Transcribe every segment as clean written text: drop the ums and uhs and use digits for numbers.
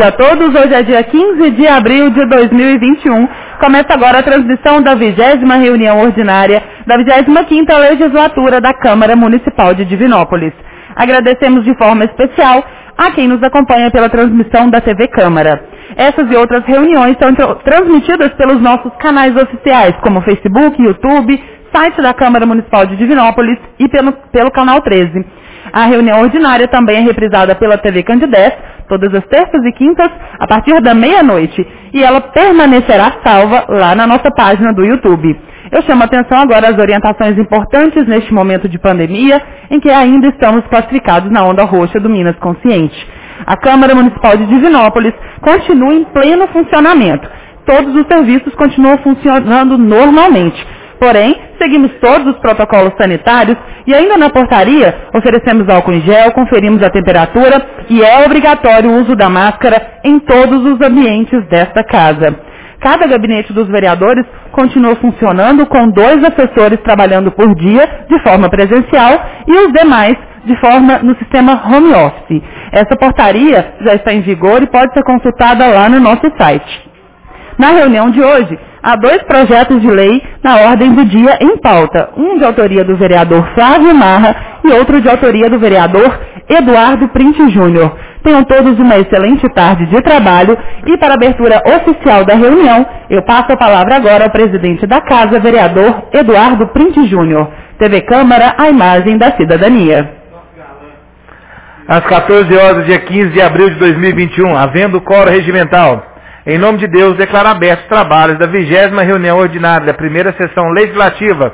tarde a todos. Hoje é dia 15 de abril de 2021. Começa agora a transmissão da 20ª reunião ordinária da 25ª legislatura da Câmara Municipal de Divinópolis. Agradecemos de forma especial a quem nos acompanha pela transmissão da TV Câmara. Essas e outras reuniões são transmitidas pelos nossos canais oficiais, como Facebook, YouTube, site da Câmara Municipal de Divinópolis e pelo Canal 13. A reunião ordinária também é reprisada pela TV Candidez, todas as terças e quintas, a partir da meia-noite, e ela permanecerá salva lá na nossa página do YouTube. Eu chamo a atenção agora às orientações importantes neste momento de pandemia, em que ainda estamos classificados na onda roxa do Minas Consciente. A Câmara Municipal de Divinópolis continua em pleno funcionamento. Todos os serviços continuam funcionando normalmente. Porém, seguimos todos os protocolos sanitários e ainda na portaria oferecemos álcool em gel, conferimos a temperatura e é obrigatório o uso da máscara em todos os ambientes desta casa. Cada gabinete dos vereadores continua funcionando com 2 assessores trabalhando por dia de forma presencial e os demais de forma no sistema home office. Essa portaria já está em vigor e pode ser consultada lá no nosso site. Na reunião de hoje, há 2 projetos de lei na ordem do dia em pauta, um de autoria do vereador Flávio Marra e outro de autoria do vereador Eduardo Printe Júnior. Tenham todos uma excelente tarde de trabalho e para a abertura oficial da reunião, eu passo a palavra agora ao presidente da Casa, vereador Eduardo Printe Júnior. TV Câmara, a imagem da cidadania. Às 14 horas, dia 15 de abril de 2021, havendo quórum regimental, em nome de Deus, declaro abertos os trabalhos da 20ª reunião ordinária da primeira sessão legislativa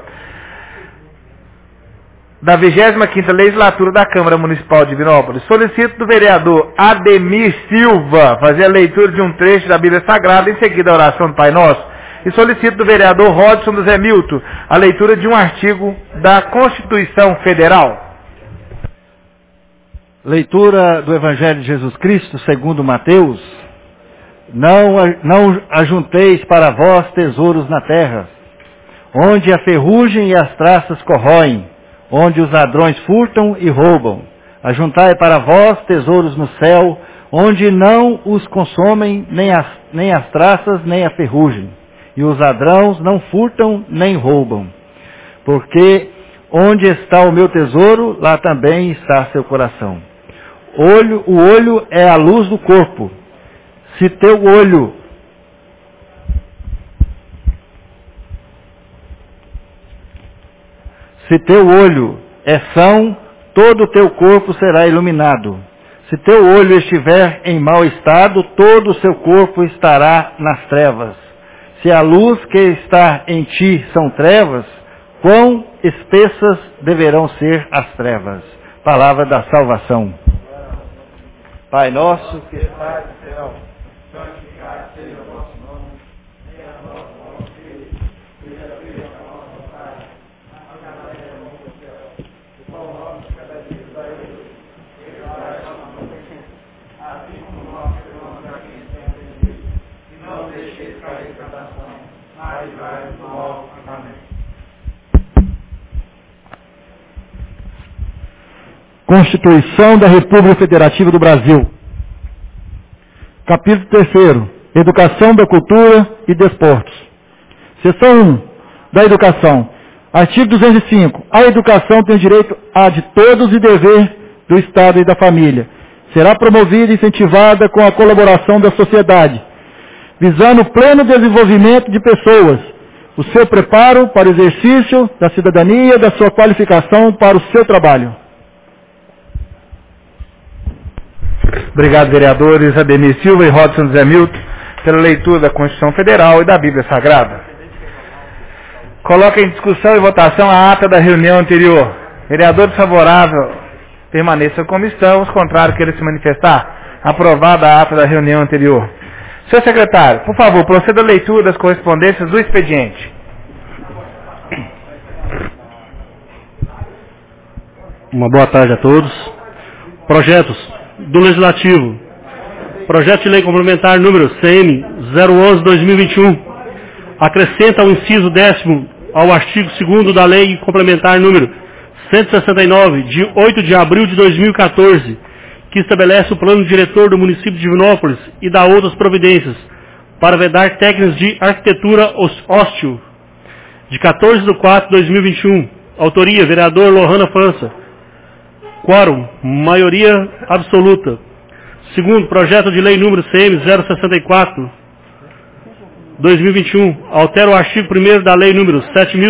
da 25ª legislatura da Câmara Municipal de Divinópolis. Solicito do vereador Ademir Silva fazer a leitura de um trecho da Bíblia Sagrada, em seguida a oração do Pai Nosso. E solicito do vereador Rodson do Zé Milton a leitura de um artigo da Constituição Federal. Leitura do Evangelho de Jesus Cristo, segundo Mateus. Não ajunteis para vós tesouros na terra, onde a ferrugem e as traças corroem, onde os ladrões furtam e roubam. Ajuntai para vós tesouros no céu, onde não os consomem nem as traças nem a ferrugem, e os ladrões não furtam nem roubam. Porque onde está o meu tesouro, lá também está seu coração. O olho é a luz do corpo. Se teu olho é são, todo o teu corpo será iluminado. Se teu olho estiver em mau estado, todo o seu corpo estará nas trevas. Se a luz que está em ti são trevas, quão espessas deverão ser as trevas. Palavra da salvação. Pai nosso que estás no céu, santificado seja o vosso nome, venha a nossa vontade, seja feita a nossa vontade, a cada dia no céu, o pão nosso cada dia dai hoje, perdoai a nossa ofensa, assim como nós perdoamos a quem tem ofendido, e não deixeis cair em tentação, mas livrai-nos do mal. Amém. Constituição da República Federativa do Brasil. Capítulo 3º. Educação da Cultura e Desportos. Seção 1. Da Educação. Artigo 205. A educação tem direito de todos e dever do Estado e da família. Será promovida e incentivada com a colaboração da sociedade, visando o pleno desenvolvimento de pessoas, o seu preparo para o exercício da cidadania, da sua qualificação para o seu trabalho. Obrigado, vereadores Ademir Silva e Rodson Zé Milton, pela leitura da Constituição Federal e da Bíblia Sagrada. Coloca em discussão e votação a ata da reunião anterior. Vereador desfavorável, permaneça como estão, os contrários queiram se manifestar. Aprovada a ata da reunião anterior. Senhor secretário, por favor, proceda a leitura das correspondências do expediente. Uma boa tarde a todos. Projetos do Legislativo. Projeto de Lei Complementar número CM 011/2021. Acrescenta o inciso 10º ao artigo 2º da Lei Complementar número 169, de 8 de abril de 2014, que estabelece o plano diretor do município de Divinópolis e dá outras providências para vedar técnicas de arquitetura hostil, de 14/4/2021. Autoria, vereador Lohana França. Quórum, maioria absoluta. Segundo, projeto de lei número CM 064/2021. Altera o artigo 1º da lei número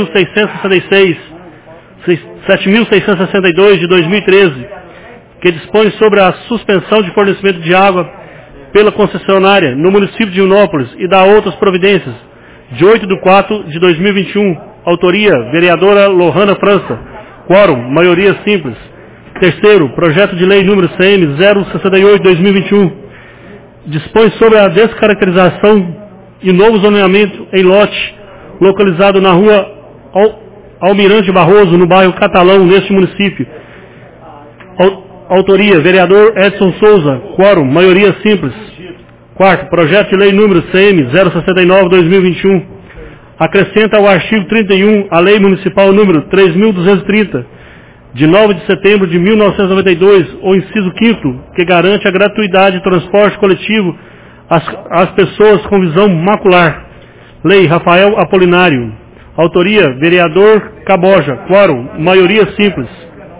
7.662 de 2013, que dispõe sobre a suspensão de fornecimento de água pela concessionária no município de Divinópolis e dá outras providências, de 8/4/2021. Autoria, vereadora Lohana França. Quórum, maioria simples. Terceiro, projeto de lei número CM 068/2021. Dispõe sobre a descaracterização e novo zoneamento em lote localizado na rua Almirante Barroso, no bairro Catalão, neste município. Autoria, vereador Edson Souza. Quórum, maioria simples. Quarto, projeto de lei número CM 069/2021. Acrescenta ao artigo 31 a lei municipal número 3.230, de 9 de setembro de 1992, o inciso 5º, que garante a gratuidade de transporte coletivo às pessoas com visão macular. Lei Rafael Apolinário. Autoria, vereador Caboja. Quórum, maioria simples.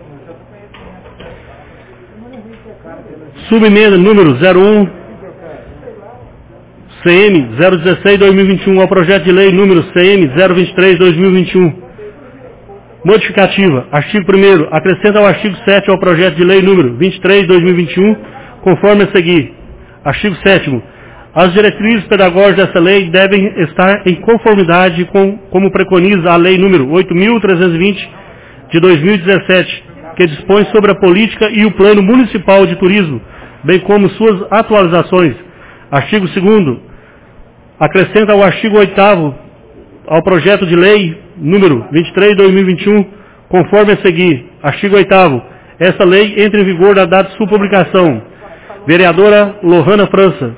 Subemenda número 01, CM 016/2021 ao projeto de lei número CM 023/2021. Modificativa. Artigo 1º. Acrescenta ao artigo 7 ao projeto de lei número 23/2021, conforme a seguir. Artigo 7º. As diretrizes pedagógicas dessa lei devem estar em conformidade com, como preconiza a lei número 8.320 de 2017, que dispõe sobre a política e o plano municipal de turismo, bem como suas atualizações. Artigo 2º. Acrescenta ao artigo 8º ao projeto de lei número 23/2021, conforme a seguir. Artigo 8º. Esta lei entra em vigor na data de sua publicação. Vereadora Lohana França.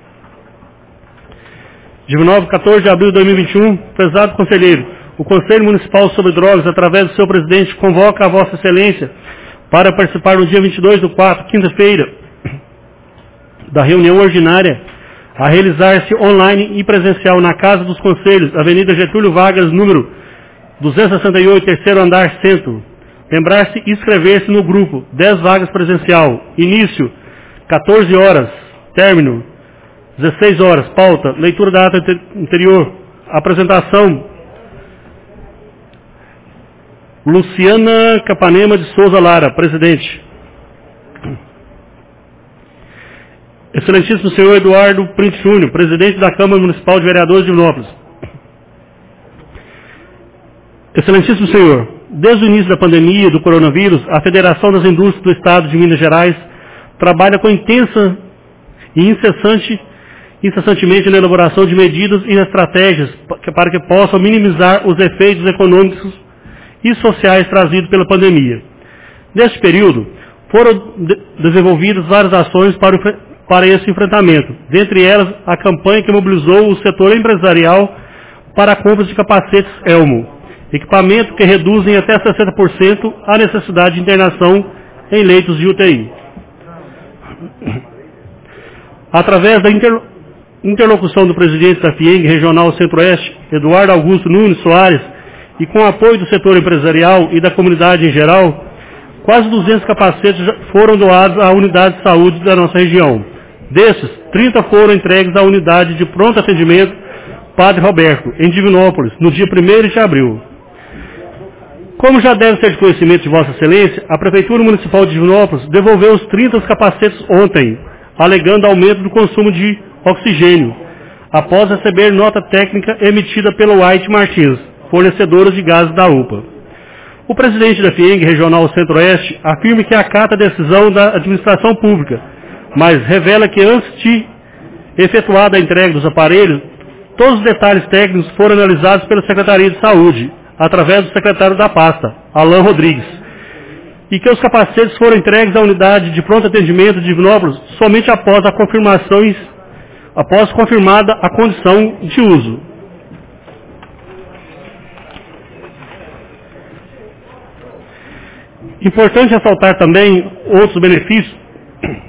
Divinópolis, 14 de abril de 2021. Prezado conselheiro, o Conselho Municipal sobre Drogas, através do seu presidente, convoca a Vossa Excelência para participar no dia 22/4, quinta-feira, da reunião ordinária a realizar-se online e presencial na Casa dos Conselhos, Avenida Getúlio Vargas, número 268, terceiro andar, centro. Lembrar-se e inscrever-se no grupo. 10 vagas presencial. Início, 14 horas. Término, 16 horas. Pauta, leitura da ata anterior. Apresentação, Luciana Capanema de Souza Lara, presidente. Excelentíssimo senhor Eduardo Print Júnior, presidente da Câmara Municipal de Vereadores de Divinópolis. Excelentíssimo senhor, desde o início da pandemia do coronavírus, a Federação das Indústrias do Estado de Minas Gerais trabalha com intensa e incessantemente na elaboração de medidas e estratégias para que possam minimizar os efeitos econômicos e sociais trazidos pela pandemia. Neste período, foram desenvolvidas várias ações para esse enfrentamento, dentre elas a campanha que mobilizou o setor empresarial para a compra de capacetes Elmo, equipamento que reduzem até 60% a necessidade de internação em leitos de UTI. Através da interlocução do presidente da FIENG Regional Centro-Oeste, Eduardo Augusto Nunes Soares, e com o apoio do setor empresarial e da comunidade em geral, quase 200 capacetes foram doados à unidade de saúde da nossa região. Desses, 30 foram entregues à unidade de pronto atendimento Padre Roberto, em Divinópolis, no dia 1º de abril. Como já deve ser de conhecimento de Vossa Excelência, a Prefeitura Municipal de Divinópolis devolveu os 30 capacetes ontem, alegando aumento do consumo de oxigênio, após receber nota técnica emitida pela White Martins, fornecedora de gases da UPA. O presidente da FIENG Regional Centro-Oeste afirma que acata a decisão da administração pública, mas revela que antes de efetuada a entrega dos aparelhos, todos os detalhes técnicos foram analisados pela Secretaria de Saúde, através do secretário da pasta, Alain Rodrigues, e que os capacetes foram entregues à unidade de pronto atendimento de Divinópolis somente após confirmada a condição de uso. Importante ressaltar também outros benefícios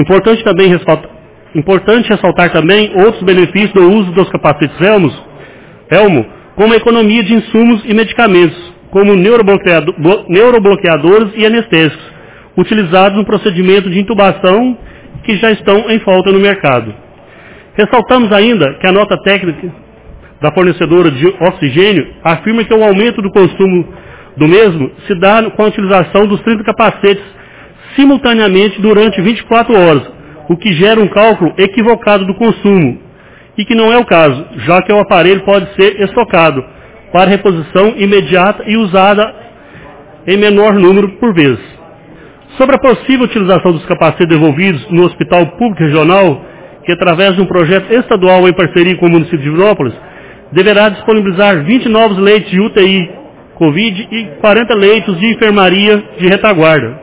Importante ressaltar também outros benefícios do uso dos capacetes Elmo, como a economia de insumos e medicamentos, como neurobloqueadores e anestésicos, utilizados no procedimento de intubação que já estão em falta no mercado. Ressaltamos ainda que a nota técnica da fornecedora de oxigênio afirma que o aumento do consumo do mesmo se dá com a utilização dos 30 capacetes simultaneamente durante 24 horas, o que gera um cálculo equivocado do consumo, e que não é o caso, já que o aparelho pode ser estocado para reposição imediata e usada em menor número por vez. Sobre a possível utilização dos capacetes devolvidos no Hospital Público Regional, que através de um projeto estadual em parceria com o município de Divinópolis, deverá disponibilizar 20 novos leitos de UTI Covid e 40 leitos de enfermaria de retaguarda.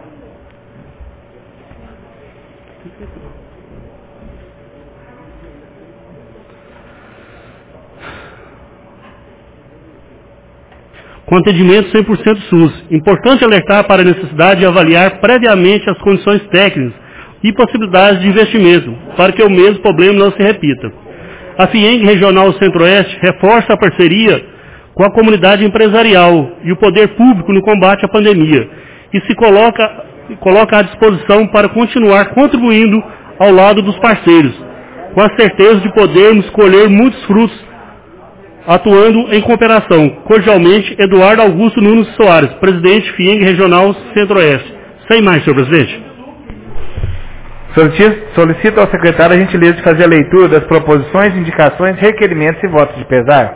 Com atendimento 100% SUS. Importante alertar para a necessidade de avaliar previamente as condições técnicas e possibilidades de investimento, para que o mesmo problema não se repita. A FIENG Regional Centro-Oeste reforça a parceria com a comunidade empresarial e o poder público no combate à pandemia e se coloca à disposição para continuar contribuindo ao lado dos parceiros, com a certeza de podermos colher muitos frutos atuando em cooperação. Cordialmente, Eduardo Augusto Nunes Soares, presidente FIENG Regional Centro-Oeste. Sem mais, senhor presidente. Solicito ao secretário a gentileza de fazer a leitura das proposições, indicações, requerimentos e votos de pesar.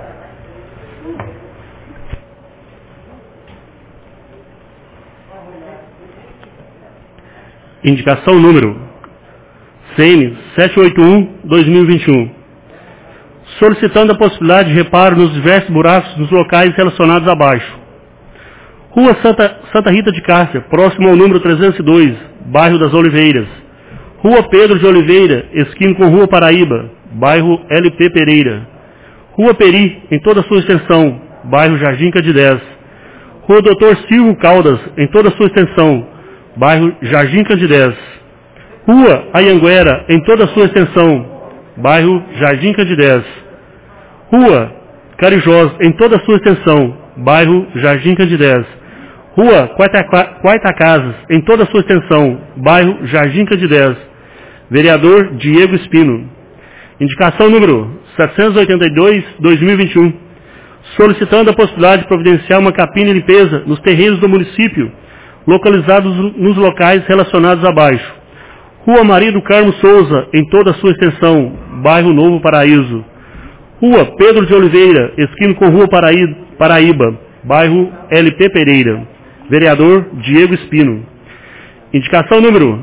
Indicação número CN 781/2021. Solicitando a possibilidade de reparo nos diversos buracos nos locais relacionados abaixo. Rua Santa Rita de Cássia, próximo ao número 302, bairro das Oliveiras. Rua Pedro de Oliveira, esquina com Rua Paraíba, bairro LP Pereira. Rua Peri, em toda a sua extensão, bairro Jardim Candidez. Rua Dr. Silvio Caldas, em toda a sua extensão, bairro Jardim Candidez. Rua Ayanguera, em toda a sua extensão, bairro Jardim Candidez. Rua Carijós, em toda a sua extensão, bairro Jardim Candidez. Rua Quaitacasas, em toda a sua extensão, bairro Jardim Candidez. Vereador Diego Espino. Indicação número 782/2021. Solicitando a possibilidade de providenciar uma capina de limpeza nos terrenos do município, localizados nos locais relacionados abaixo. Rua Maria do Carmo Souza, em toda a sua extensão, bairro Novo Paraíso. Rua Pedro de Oliveira, esquina com Rua Paraíba, bairro LP Pereira. Vereador Diego Espino. Indicação número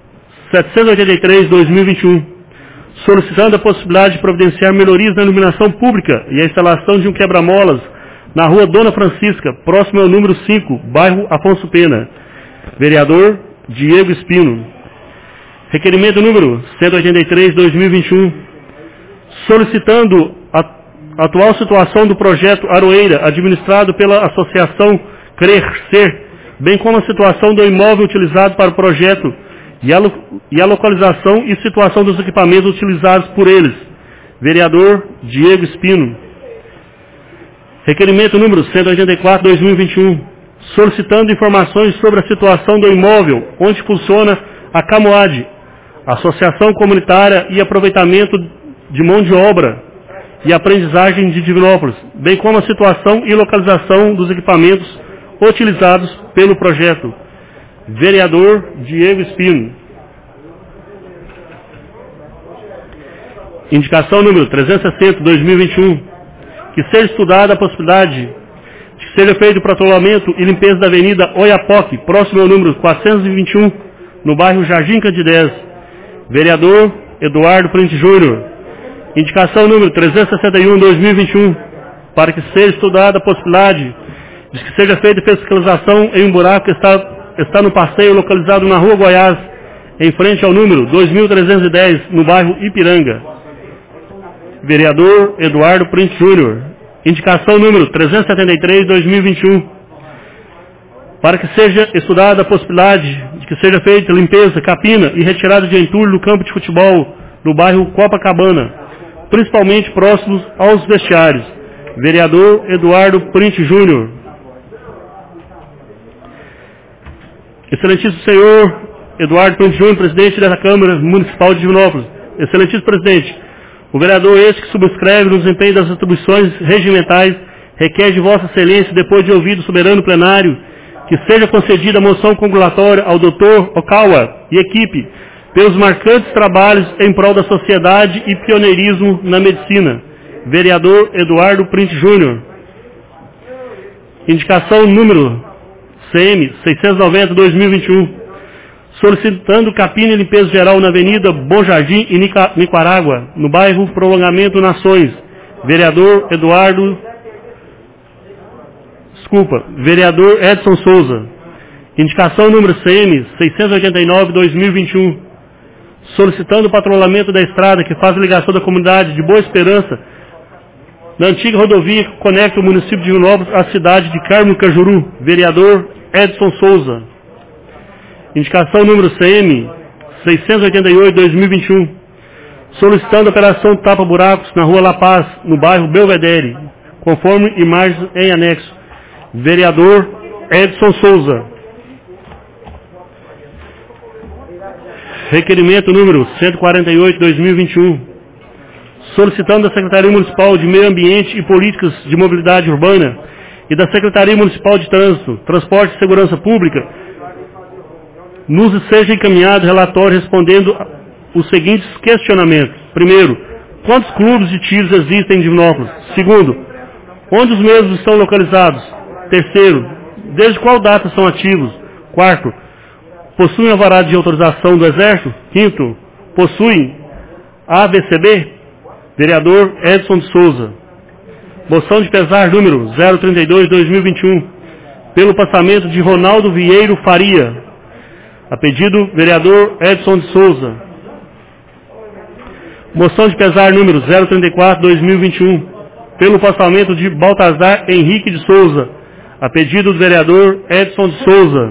783/2021. Solicitando a possibilidade de providenciar melhorias na iluminação pública e a instalação de um quebra-molas na Rua Dona Francisca, próximo ao número 5, bairro Afonso Pena. Vereador Diego Espino. Requerimento número 183/2021. Solicitando a atual situação do projeto Aroeira, administrado pela Associação Crescer, bem como a situação do imóvel utilizado para o projeto e a localização e situação dos equipamentos utilizados por eles. Vereador Diego Espino. Requerimento número 184/2021. Solicitando informações sobre a situação do imóvel onde funciona a CAMOAD, Associação Comunitária e Aproveitamento de Mão de Obra e Aprendizagem de Divinópolis, bem como a situação e localização dos equipamentos utilizados pelo projeto. Vereador Diego Espino. Indicação número 360/2021. Que seja estudada a possibilidade de que seja feito o protolamento e limpeza da Avenida Oiapoque, próximo ao número 421, no bairro Jardim Candidez. Vereador Eduardo Print Júnior. Indicação número 361/2021. Para que seja estudada a possibilidade de que seja feita fiscalização em um buraco que está no passeio localizado na Rua Goiás, em frente ao número 2310, no bairro Ipiranga. Vereador Eduardo Print Júnior. Indicação número 373/2021. para que seja estudada a possibilidade de que seja feita limpeza, capina e retirada de entulho no campo de futebol no bairro Copacabana, principalmente próximos aos vestiários. Vereador Eduardo Print Júnior. Excelentíssimo senhor Eduardo Print Júnior, presidente da Câmara Municipal de Divinópolis. Excelentíssimo presidente, o vereador este que subscreve no desempenho das atribuições regimentais requer de Vossa Excelência, depois de ouvido o soberano plenário, que seja concedida a moção congratulatória ao Dr. Okawa e equipe pelos marcantes trabalhos em prol da sociedade e pioneirismo na medicina. Vereador Eduardo Print Júnior. Indicação número CM 690/2021, solicitando capina e limpeza geral na Avenida Bom Jardim e Nicarágua, no bairro Prolongamento Nações. Vereador Vereador Edson Souza. Indicação número CM 689/2021, solicitando o patrulhamento da estrada que faz a ligação da comunidade de Boa Esperança, na antiga rodovia que conecta o município de Divinópolis à cidade de Carmo Cajuru. Vereador Edson Souza. Indicação número CM 688/2021, solicitando a operação tapa-buracos na rua La Paz, no bairro Belvedere, conforme imagens em anexo. Vereador Edson Souza. Requerimento número 148/2021, solicitando da Secretaria Municipal de Meio Ambiente e Políticas de Mobilidade Urbana e da Secretaria Municipal de Trânsito, Transporte e Segurança Pública, nos seja encaminhado relatório respondendo os seguintes questionamentos. Primeiro, quantos clubes de tiros existem em Divinópolis? Segundo, onde os mesmos estão localizados? Terceiro, desde qual data são ativos? Quarto, possuem alvará de autorização do Exército? Quinto, possuem ABCB? Vereador Edson de Souza. Moção de pesar número 032/2021, pelo passamento de Ronaldo Vieiro Faria. A pedido, vereador Edson de Souza. Moção de pesar número 034/2021, pelo passamento de Baltazar Henrique de Souza. A pedido do vereador Edson de Souza.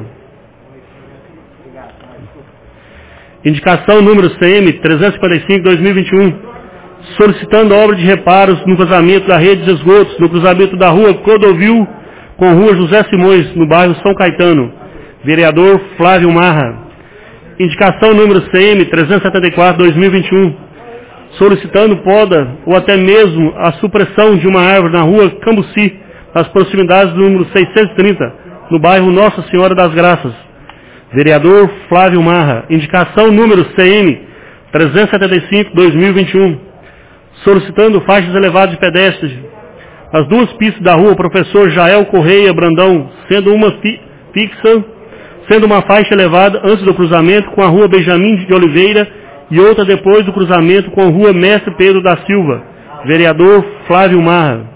Indicação número CM 355/2021, solicitando obra de reparos no cruzamento da rede de esgotos, no cruzamento da rua Clodovil com rua José Simões, no bairro São Caetano. Vereador Flávio Marra. Indicação número CM 374/2021, solicitando poda ou até mesmo a supressão de uma árvore na rua Cambuci, nas proximidades do número 630, no bairro Nossa Senhora das Graças. Vereador Flávio Marra. Indicação número CM 375/2021, solicitando faixas elevadas de pedestres as duas pistas da rua Professor Jael Correia Brandão, sendo uma fixa, sendo uma faixa elevada antes do cruzamento com a rua Benjamin de Oliveira e outra depois do cruzamento com a rua Mestre Pedro da Silva. Vereador Flávio Marra.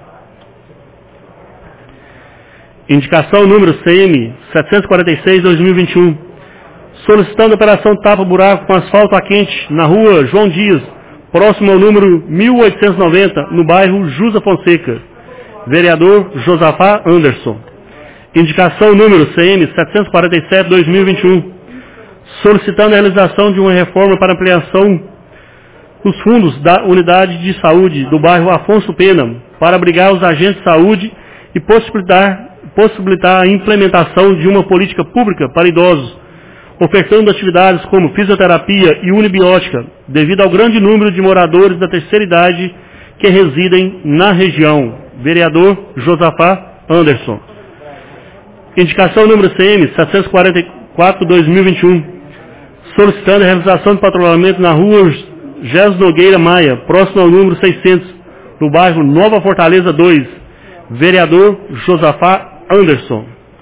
Indicação número CM 746/2021, solicitando a operação tapa-buraco com asfalto a quente na rua João Dias, próximo ao número 1890, no bairro Jusa Fonseca. Vereador Josafá Anderson. Indicação número CM 747/2021, solicitando a realização de uma reforma para ampliação dos fundos da unidade de saúde do bairro Afonso Pena, para abrigar os agentes de saúde e possibilitar a implementação de uma política pública para idosos, ofertando atividades como fisioterapia e unibiótica, devido ao grande número de moradores da terceira idade que residem na região. Vereador Josafá Anderson. Indicação número CM 744/2021, solicitando a realização de patrulhamento na rua Jesus Nogueira Maia, próximo ao número 600, no bairro Nova Fortaleza 2. Vereador Josafá Anderson.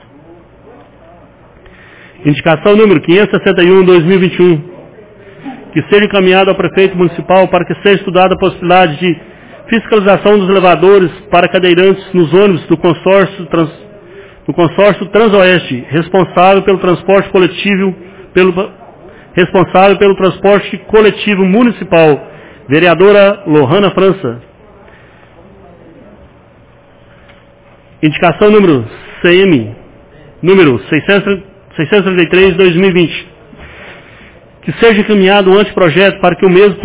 Indicação número 561/2021, que seja encaminhado ao prefeito municipal para que seja estudada a possibilidade de fiscalização dos elevadores para cadeirantes nos ônibus do consórcio Transoeste, responsável pelo transporte coletivo municipal. Vereadora Lohana França. Indicação número CM número 633/2020, que seja encaminhado o anteprojeto para que o mesmo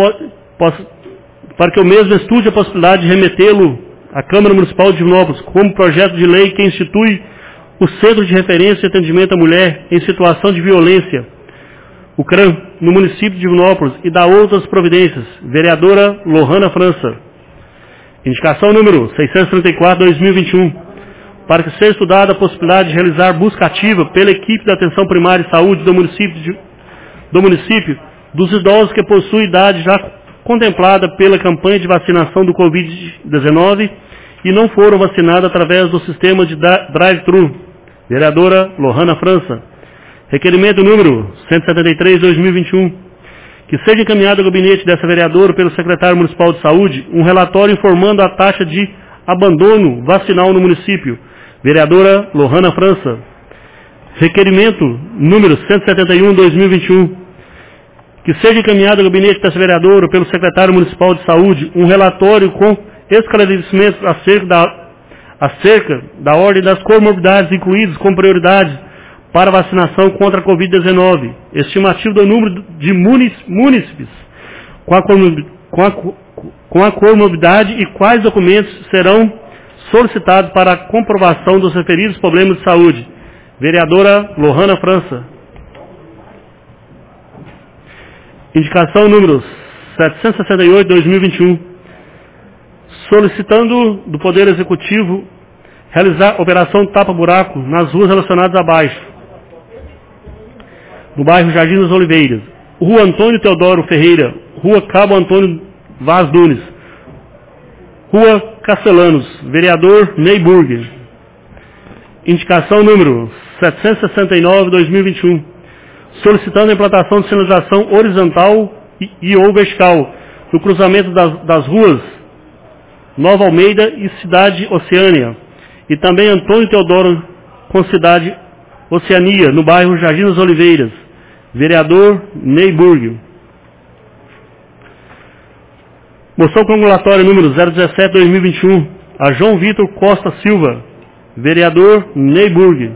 estude a possibilidade de remetê-lo à Câmara Municipal de Divinópolis como projeto de lei que institui o Centro de Referência e Atendimento à Mulher em Situação de Violência, o CRAM, no município de Divinópolis, e dá outras providências. Vereadora Lohana França. Indicação número 634/2021, para que seja estudada a possibilidade de realizar busca ativa pela equipe da Atenção Primária de Saúde do município dos idosos que possuem idade já contemplada pela campanha de vacinação do Covid-19 e não foram vacinados através do sistema de drive-thru. Vereadora Lohana França. Requerimento número 173/2021, que seja encaminhado ao gabinete dessa vereadora pelo secretário municipal de saúde um relatório informando a taxa de abandono vacinal no município. Vereadora Lohana França. Requerimento número 171/2021, que seja encaminhado ao gabinete dessa vereadora pelo secretário municipal de saúde um relatório com esclarecimentos acerca da ordem das comorbidades incluídas como prioridades para vacinação contra a Covid-19, estimativo do número de munícipes com a comorbidade e quais documentos serão solicitados para a comprovação dos referidos problemas de saúde. Vereadora Lohana França. Indicação número 768/2021, solicitando do Poder Executivo realizar operação tapa-buraco nas ruas relacionadas abaixo, no bairro Jardim das Oliveiras, Rua Antônio Teodoro Ferreira, Rua Cabo Antônio Vaz Nunes, Rua Castellanos. Vereador Ney Burger. Indicação número 769/2021, solicitando a implantação de sinalização horizontal e ou vertical no cruzamento das ruas Nova Almeida e Cidade Oceânia, e também Antônio Teodoro com Cidade Oceania, no bairro Jardim das Oliveiras. Vereador Ney Burger. Moção congulatória número 017/2021, a João Vitor Costa Silva. Vereador Ney Burger.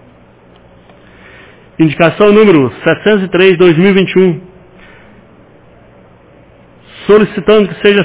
Indicação número 703/2021, solicitando que seja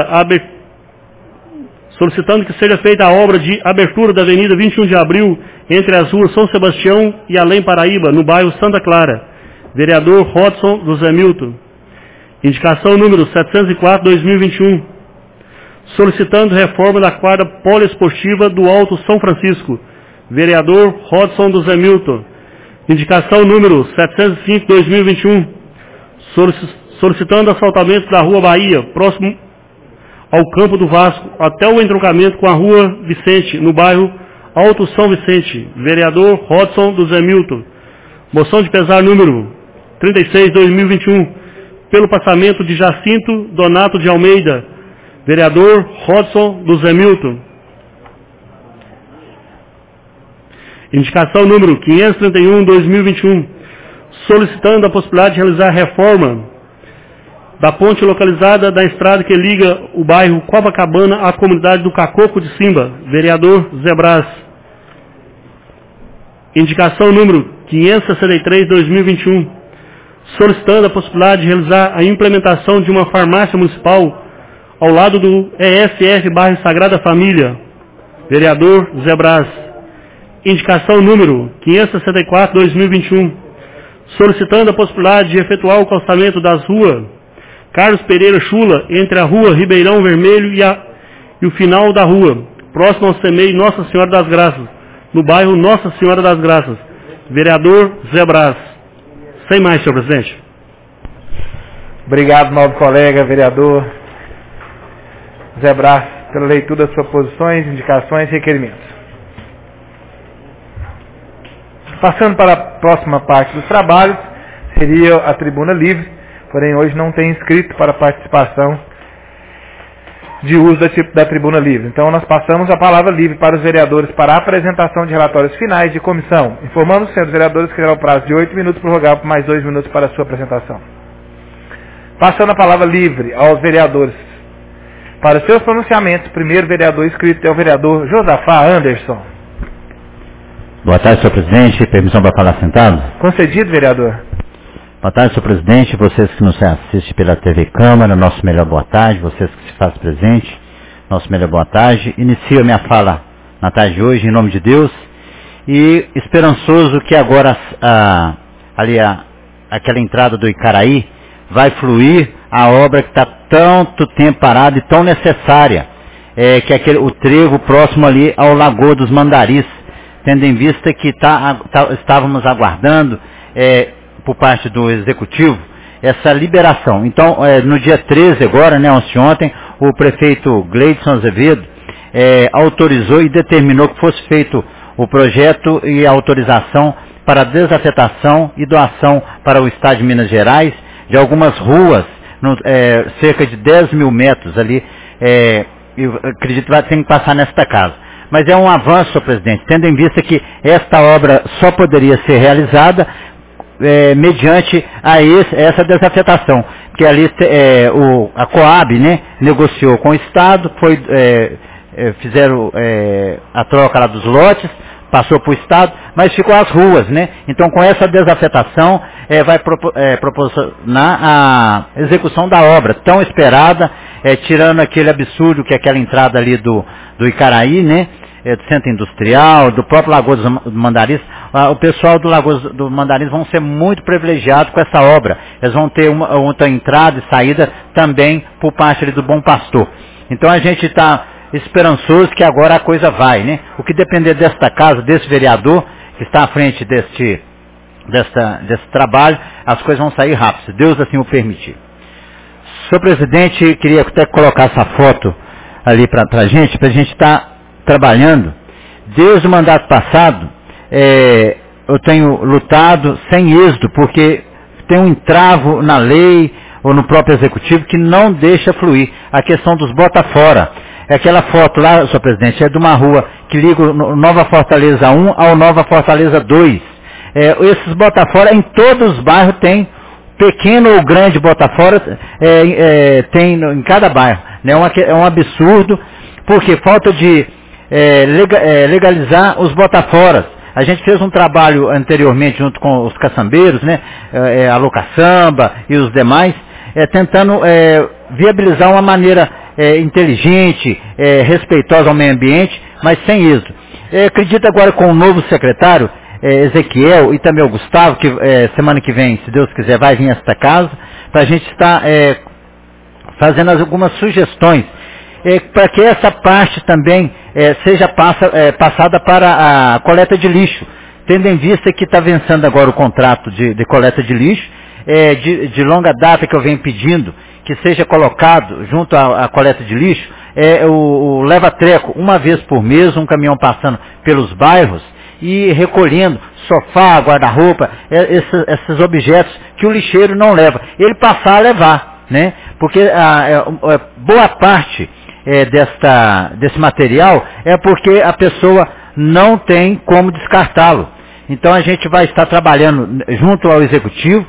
feita a obra de abertura da Avenida 21 de Abril entre as ruas São Sebastião e Além Paraíba, no bairro Santa Clara. Vereador Rodson José Milton. Indicação número 704/2021, solicitando reforma da quadra poliesportiva do Alto São Francisco. Vereador Rodson José Milton. Indicação número 705/2021, solicitando asfaltamento da Rua Bahia, próximo ao Campo do Vasco, até o entroncamento com a Rua Vicente, no bairro Alto São Vicente. Vereador Rodson José Milton. Moção de pesar número 36/2021, pelo passamento de Jacinto Donato de Almeida. Vereador Rodson José Milton. Indicação número 531/2021, solicitando a possibilidade de realizar reforma da ponte localizada da estrada que liga o bairro Copacabana à comunidade do Cacoco de Simba. Vereador Zé Brás. Indicação número 563/2021, solicitando a possibilidade de realizar a implementação de uma farmácia municipal ao lado do ESF bairro Sagrada Família. Vereador Zé Brás. Indicação número 564/2021, solicitando a possibilidade de efetuar o calçamento das ruas Carlos Pereira Chula, entre a Rua Ribeirão Vermelho e o final da rua, próximo ao CEMEI Nossa Senhora das Graças, no bairro Nossa Senhora das Graças. Vereador Zé Brás. Sem mais, senhor presidente. Obrigado, nobre colega, vereador Zé Brás, pela leitura das suas posições, indicações e requerimentos. Passando para a próxima parte dos trabalhos, seria a tribuna livre, porém hoje não tem inscrito para participação de uso da tribuna livre. Então nós passamos a palavra livre para os vereadores para a apresentação de relatórios finais de comissão. Informando os senhores vereadores que terá o prazo de 8 minutos prorrogável por mais 2 minutos para a sua apresentação. Passando a palavra livre aos vereadores para os seus pronunciamentos, o primeiro vereador inscrito é o vereador Josafá Anderson. Boa tarde, senhor presidente. Permissão para falar sentado? Concedido, vereador. Boa tarde, senhor presidente. Vocês que nos assistem pela TV Câmara, nosso melhor boa tarde. Vocês que se fazem presente, nosso melhor boa tarde. Inicio a minha fala na tarde de hoje, em nome de Deus, e esperançoso que agora aquela entrada do Icaraí vai fluir a obra que está tanto tempo parada e tão necessária, que é o trevo próximo ali ao Lagoa dos Mandaris, tendo em vista que estávamos aguardando, por parte do Executivo, essa liberação. Então, no dia 13 agora, ontem, o prefeito Gleidson Azevedo autorizou e determinou que fosse feito o projeto e a autorização para desafetação e doação para o Estado de Minas Gerais de algumas ruas, cerca de 10 mil metros ali, eu acredito que vai ter que passar nesta casa. Mas é um avanço, senhor presidente, tendo em vista que esta obra só poderia ser realizada mediante essa desafetação, porque ali a Coab, negociou com o Estado, fizeram a troca lá dos lotes, passou para o Estado, mas ficou as ruas, Então, com essa desafetação, vai proporcionar a execução da obra tão esperada, tirando aquele absurdo que é aquela entrada ali do Icaraí, do Centro Industrial, do próprio Lagoa dos Mandaris. O pessoal do Lagoa dos Mandaris vão ser muito privilegiados com essa obra. Eles vão ter outra entrada e saída também por parte ali do Bom Pastor. Então a gente está esperançoso que agora a coisa vai, O que depender desta casa, desse vereador que está à frente desse trabalho, as coisas vão sair rápido, se Deus assim o permitir. Senhor presidente, queria até colocar essa foto ali para a gente estar trabalhando. Desde o mandato passado, eu tenho lutado sem êxito, porque tem um entravo na lei ou no próprio executivo que não deixa fluir a questão dos bota fora. Aquela foto lá, senhor presidente, é de uma rua que liga o Nova Fortaleza 1 ao Nova Fortaleza 2. Esses bota fora em todos os bairros tem, pequeno ou grande bota fora, tem em cada bairro. É um absurdo, porque falta de legalizar os botaforas. A gente fez um trabalho anteriormente junto com os caçambeiros, a Locaçamba e os demais, tentando viabilizar uma maneira inteligente, respeitosa ao meio ambiente, mas sem êxito. Acredito agora com o novo secretário, Ezequiel, e também o Gustavo, que semana que vem, se Deus quiser, vai vir a esta casa, para a gente estar fazendo algumas sugestões, para que essa parte também seja passada para a coleta de lixo, tendo em vista que está vencendo agora o contrato de coleta de lixo, de longa data que eu venho pedindo que seja colocado junto à coleta de lixo, o leva-treco, uma vez por mês, um caminhão passando pelos bairros e recolhendo sofá, guarda-roupa, esses objetos que o lixeiro não leva, ele passar a levar, porque boa parte desse material é porque a pessoa não tem como descartá-lo. Então a gente vai estar trabalhando junto ao executivo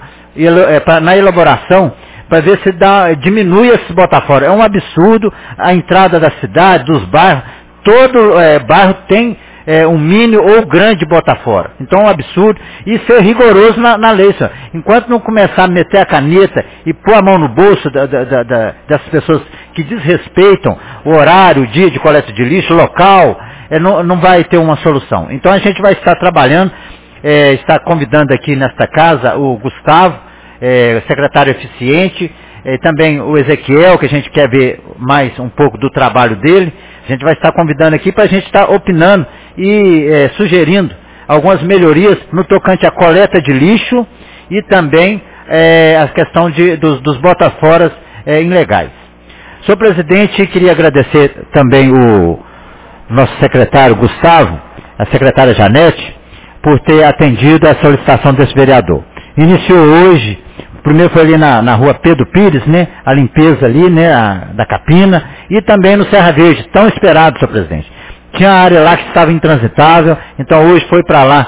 na elaboração para ver se diminui esses bota-fora. É um absurdo a entrada da cidade, dos bairros, todo bairro tem um mini ou grande bota-fora. Então é um absurdo e ser rigoroso na lei. Senhor. Enquanto não começar a meter a caneta e pôr a mão no bolso dessas pessoas que desrespeitam o horário, o dia de coleta de lixo, o local, não vai ter uma solução. Então a gente vai estar trabalhando, está convidando aqui nesta casa o Gustavo, secretário eficiente, também o Ezequiel, que a gente quer ver mais um pouco do trabalho dele. A gente vai estar convidando aqui para a gente estar opinando e sugerindo algumas melhorias no tocante à coleta de lixo e também a questão dos botaforas ilegais. Senhor presidente, queria agradecer também o nosso secretário Gustavo, a secretária Janete, por ter atendido a solicitação desse vereador. Iniciou hoje, primeiro foi ali na rua Pedro Pires, a limpeza ali, da Capina, e também no Serra Verde, tão esperado, senhor presidente. Tinha a área lá que estava intransitável, então hoje foi para lá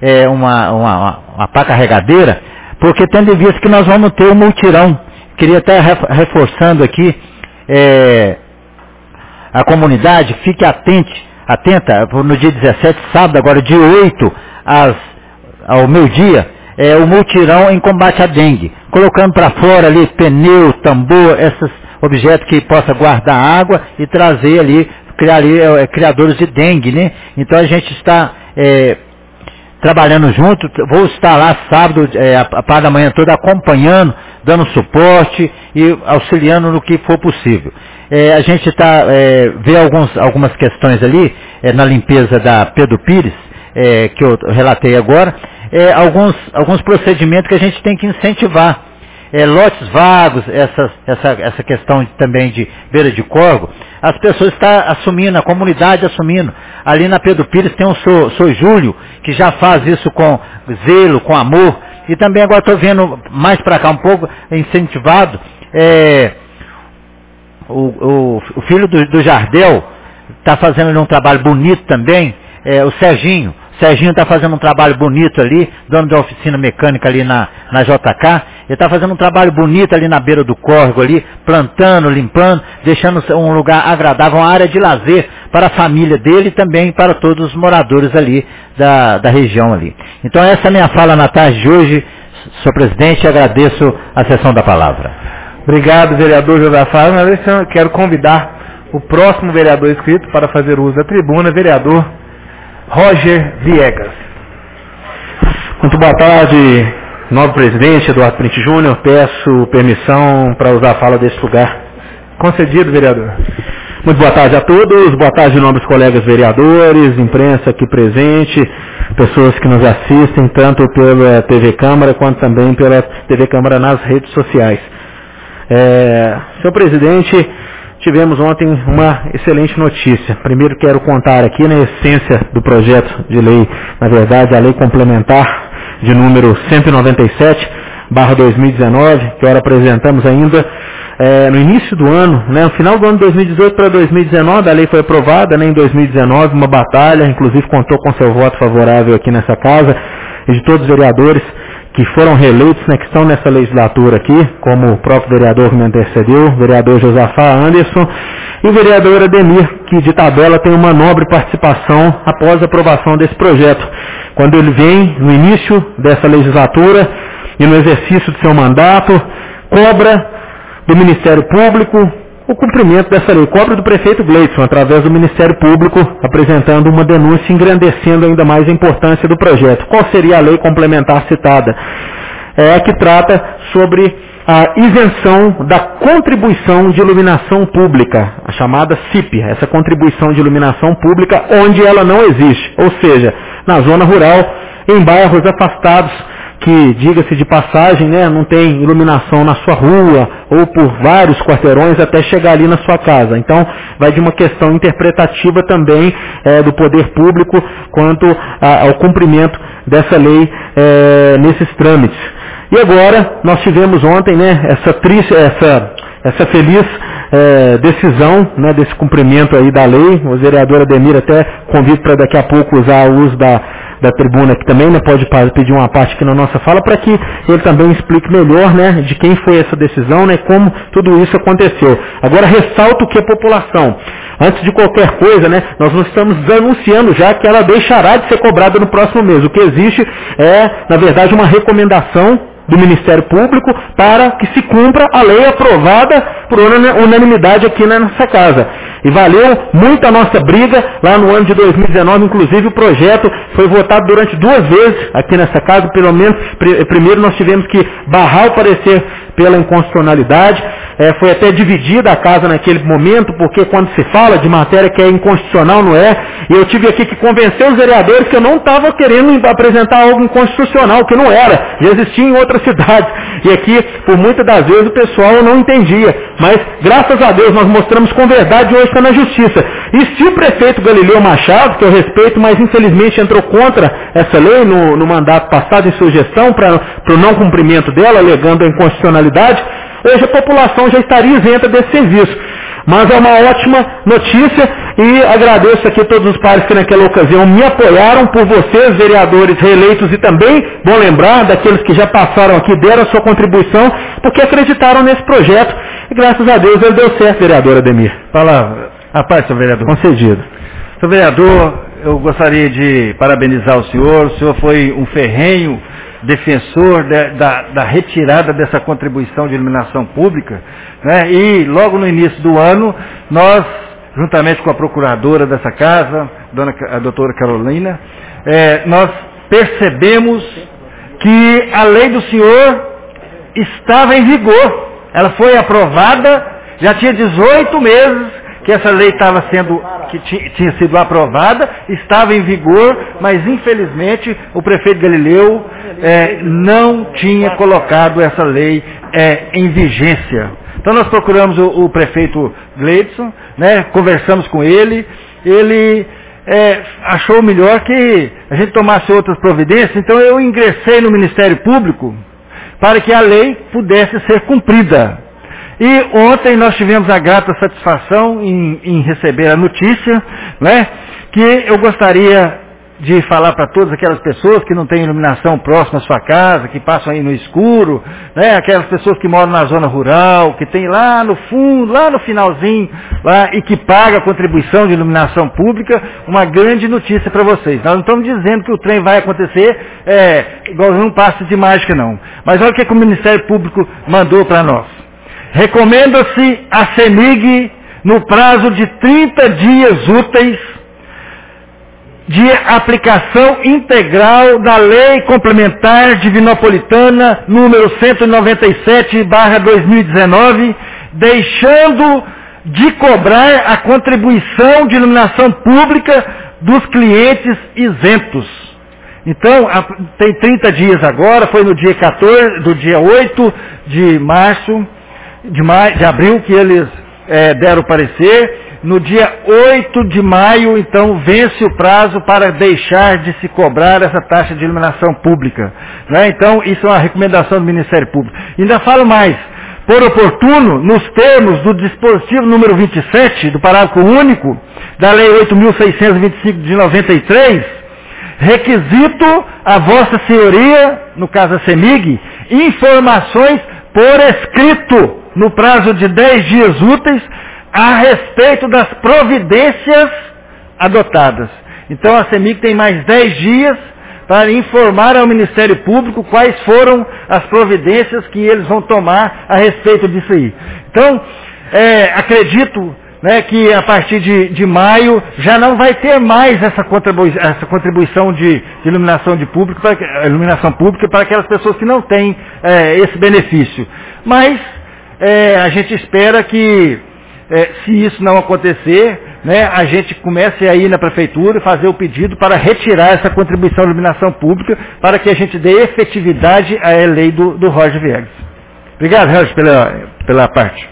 uma pá carregadeira, porque tendo em vista que nós vamos ter um multirão. Queria até reforçando aqui, a comunidade fique atente atenta, no dia 17, sábado, agora de 8 ao meio-dia, o mutirão em combate à dengue, colocando para fora ali pneu, tambor, esses objetos que possa guardar água e trazer ali, criar ali criadores de dengue, né? Então a gente está trabalhando junto, vou estar lá sábado, a parte da manhã toda, acompanhando, dando suporte e auxiliando no que for possível. A gente vê algumas questões ali, na limpeza da Pedro Pires, que eu relatei agora, alguns procedimentos que a gente tem que incentivar. Lotes vagos, essa questão também de beira de córrego, as pessoas estão assumindo, a comunidade assumindo. Ali na Pedro Pires tem um Sr. Júlio, que já faz isso com zelo, com amor, e também agora estou vendo mais para cá um pouco, incentivado, o filho do Jardel está fazendo um trabalho bonito também, o Serginho. Serginho está fazendo um trabalho bonito ali, dono da oficina mecânica ali na JK. Ele está fazendo um trabalho bonito ali na beira do córrego ali, plantando, limpando, deixando um lugar agradável, uma área de lazer para a família dele e também para todos os moradores ali da região ali. Então essa é a minha fala na tarde de hoje, senhor presidente, agradeço a sessão da palavra. Obrigado, vereador Josafá. Eu quero convidar o próximo vereador inscrito para fazer uso da tribuna, vereador Roger Viegas. Muito boa tarde, novo presidente Eduardo Print Júnior. Peço permissão para usar a fala desse lugar. Concedido, vereador. Muito boa tarde a todos, boa tarde, nobres colegas vereadores, imprensa aqui presente, pessoas que nos assistem tanto pela TV Câmara quanto também pela TV Câmara nas redes sociais. Senhor presidente, tivemos ontem uma excelente notícia. Primeiro quero contar aqui na essência do projeto de lei, na verdade a lei complementar de número 197/2019, que agora apresentamos ainda no início do ano, no final do ano de 2018 para 2019, a lei foi aprovada em 2019, uma batalha, inclusive contou com seu voto favorável aqui nessa casa, e de todos os vereadores que foram reeleitos, que estão nessa legislatura aqui, como o próprio vereador que me antecedeu, o vereador Josafá Anderson, e o vereador Ademir, que de tabela tem uma nobre participação após a aprovação desse projeto. Quando ele vem, no início dessa legislatura, e no exercício de seu mandato, cobra do Ministério Público o cumprimento dessa lei, cobra do prefeito Gleidson, através do Ministério Público, apresentando uma denúncia, engrandecendo ainda mais a importância do projeto. Qual seria a lei complementar citada? É a que trata sobre a isenção da contribuição de iluminação pública, a chamada CIP, essa contribuição de iluminação pública onde ela não existe, ou seja, na zona rural, em bairros afastados, que, diga-se de passagem, não tem iluminação na sua rua ou por vários quarteirões até chegar ali na sua casa. Então, vai de uma questão interpretativa também do poder público quanto ao cumprimento dessa lei nesses trâmites. E agora, nós tivemos ontem essa feliz decisão desse cumprimento aí da lei. O vereador Ademir até convido para daqui a pouco usar o uso da tribuna aqui também, pode pedir uma parte aqui na nossa fala para que ele também explique melhor, de quem foi essa decisão, como tudo isso aconteceu. Agora ressalto que a população, antes de qualquer coisa, nós não estamos anunciando já que ela deixará de ser cobrada no próximo mês. O que existe é, na verdade, uma recomendação do Ministério Público para que se cumpra a lei aprovada por unanimidade aqui na nossa casa. E valeu muito a nossa briga lá no ano de 2019, inclusive o projeto foi votado durante 2 vezes aqui nessa casa, pelo menos, primeiro nós tivemos que barrar o parecer pela inconstitucionalidade, foi até dividida a casa naquele momento, porque quando se fala de matéria que é inconstitucional, não é, e eu tive aqui que convencer os vereadores que eu não estava querendo apresentar algo inconstitucional, que não era, já existia em outras cidades, e aqui, por muitas das vezes, o pessoal não entendia, mas graças a Deus nós mostramos com verdade e hoje está na justiça. E se o prefeito Galileu Machado, que eu respeito, mas infelizmente entrou contra essa lei no mandato passado em sua gestão, para o não cumprimento dela, alegando a inconstitucionalidade, hoje a população já estaria isenta desse serviço. Mas é uma ótima notícia e agradeço aqui a todos os pares que naquela ocasião me apoiaram, por vocês, vereadores reeleitos, e também, bom lembrar, daqueles que já passaram aqui, deram a sua contribuição, porque acreditaram nesse projeto. E graças a Deus ele deu certo, vereador Ademir. Palavra. A parte, senhor vereador. Concedido. Senhor vereador, eu gostaria de parabenizar o senhor foi um ferrenho defensor da retirada dessa contribuição de iluminação pública, né? E logo no início do ano, nós, juntamente com a procuradora dessa casa, a doutora Carolina, nós percebemos que a lei do senhor estava em vigor. Ela foi aprovada, já tinha 18 meses que essa lei tinha sido aprovada, estava em vigor, mas infelizmente o prefeito Galileu não tinha colocado essa lei em vigência. Então nós procuramos o prefeito Gleidson, né, conversamos com ele achou melhor que a gente tomasse outras providências, então eu ingressei no Ministério Público para que a lei pudesse ser cumprida. E ontem nós tivemos a grata satisfação em receber a notícia, né, que eu gostaria de falar para todas aquelas pessoas que não têm iluminação próxima à sua casa, que passam aí no escuro, né, aquelas pessoas que moram na zona rural, que tem lá no fundo, lá no finalzinho, lá, e que paga a contribuição de iluminação pública, uma grande notícia para vocês. Nós não estamos dizendo que o trem vai acontecer igual um passe de mágica, não. Mas olha o que o Ministério Público mandou para nós. Recomenda-se a CEMIG, no prazo de 30 dias úteis, de aplicação integral da Lei Complementar Divinopolitana, número 197/2019, deixando de cobrar a contribuição de iluminação pública dos clientes isentos. Então, tem 30 dias agora, foi no dia 14, do dia 8 de abril que eles deram o parecer. No dia 8 de maio, então, vence o prazo para deixar de se cobrar essa taxa de iluminação pública, né? Então, isso é uma recomendação do Ministério Público. Ainda falo mais, por oportuno, nos termos do dispositivo número 27, do parágrafo único, da Lei 8.625 de 93, requisito a Vossa Senhoria, no caso a CEMIG, informações por escrito, no prazo de 10 dias úteis, a respeito das providências adotadas. Então a CEMIG tem mais 10 dias para informar ao Ministério Público quais foram as providências que eles vão tomar a respeito disso aí. Então, acredito, né, que a partir de maio já não vai ter mais essa contribuição de iluminação pública para aquelas pessoas que não têm esse benefício. Mas a gente espera que se isso não acontecer, né, a gente comece a ir na prefeitura e fazer o pedido para retirar essa contribuição de iluminação pública para que a gente dê efetividade à lei do Roger Viegas. Obrigado, Roger, pela parte.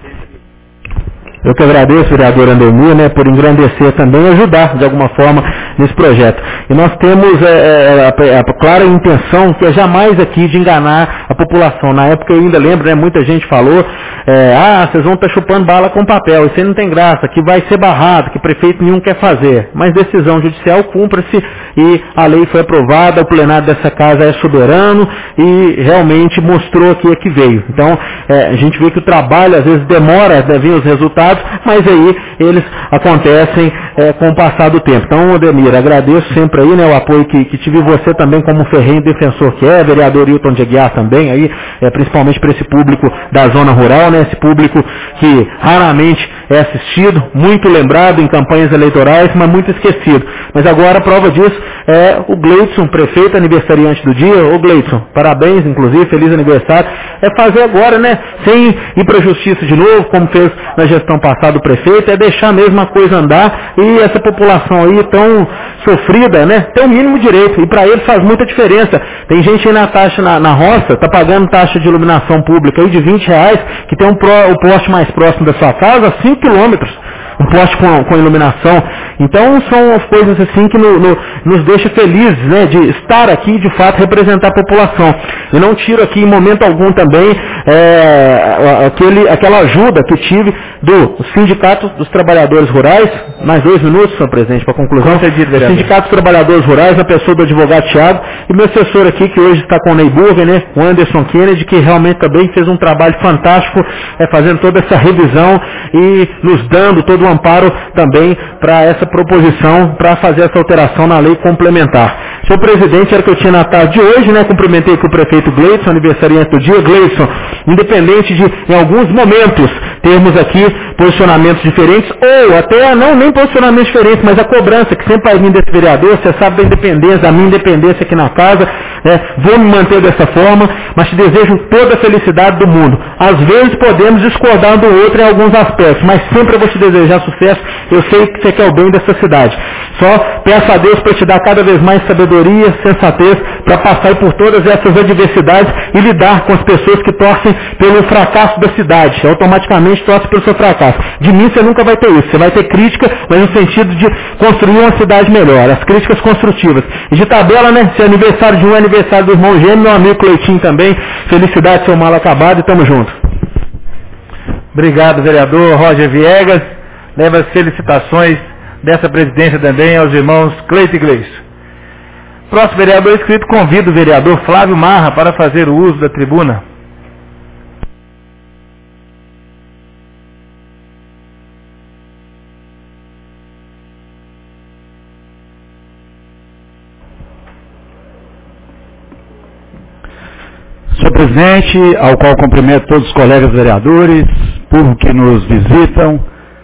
Eu que agradeço, vereador Andemir, né, por engrandecer também e ajudar, de alguma forma, nesse projeto. E nós temos a clara intenção, que é jamais aqui de enganar a população. Na época eu ainda lembro, né, muita gente falou, vocês vão estar chupando bala com papel, isso aí não tem graça, que vai ser barrado, que prefeito nenhum quer fazer. Mas decisão judicial cumpra-se e a lei foi aprovada, o plenário dessa casa é soberano e realmente mostrou aqui a que veio. Então, a gente vê que o trabalho às vezes demora a vir os resultados, mas aí eles acontecem com o passar do tempo. Então, Ademir, agradeço sempre aí, né, o apoio que tive você também como ferrenho defensor que é, vereador Hilton de Aguiar também, aí, principalmente para esse público da zona rural, né, esse público que raramente é assistido, muito lembrado em campanhas eleitorais, mas muito esquecido. Mas agora a prova disso é o Gleidson, prefeito aniversariante do dia. Ô Gleidson, parabéns, inclusive, feliz aniversário. É fazer agora, né, sem ir para a justiça de novo, como fez na gestão passada o prefeito, é deixar mesmo a coisa andar e essa população aí tão sofrida, né, tem o mínimo direito. E para eles faz muita diferença. Tem gente aí na taxa, na roça, tá pagando taxa de iluminação pública aí de R$20, que tem o poste mais próximo da sua casa, a 5 quilômetros. Um poste com iluminação. Então são as coisas assim que nos deixa felizes, né, de estar aqui de fato representar a população. Eu não tiro aqui em momento algum também aquela ajuda que tive do Sindicato dos Trabalhadores Rurais. Mais 2 minutos, senhor presidente, para conclusão. O Sindicato dos Trabalhadores Rurais, na pessoa do advogado Thiago, e meu assessor aqui, que hoje está com o Neyburger, né, o Anderson Kennedy, que realmente também fez um trabalho fantástico, fazendo toda essa revisão e nos dando todo o amparo também para essa essa proposição para fazer essa alteração na lei complementar. Senhor presidente, era o que eu tinha na tarde de hoje, né? Cumprimentei aqui o prefeito Gleidson, aniversariante do dia. Gleidson, independente de, em alguns momentos, termos aqui posicionamentos diferentes, ou até, não nem posicionamentos diferentes, mas a cobrança que sempre vai vir desse vereador, você sabe da independência, da minha independência aqui na casa, né? Vou me manter dessa forma, mas te desejo toda a felicidade do mundo. Às vezes podemos discordar um do outro em alguns aspectos, mas sempre eu vou te desejar sucesso, eu sei que você quer o bem dessa cidade. Só peço a Deus para te dar cada vez mais sabedoria, sensatez, para passar por todas essas adversidades e lidar com as pessoas que torcem pelo fracasso da cidade, automaticamente torcem pelo seu fracasso. De mim você nunca vai ter isso, você vai ter crítica, mas no sentido de construir uma cidade melhor, as críticas construtivas. E de tabela, né, se é aniversário de um, é aniversário do irmão gêmeo, meu amigo Cleitinho também, felicidade, seu mal acabado e tamo junto. Obrigado, vereador Roger Viegas, leva as felicitações dessa presidência também aos irmãos Cleito e Gleison. Próximo vereador inscrito, convido o vereador Flávio Marra para fazer o uso da tribuna. Senhor presidente, ao qual cumprimento todos os colegas vereadores, público que nos visitam,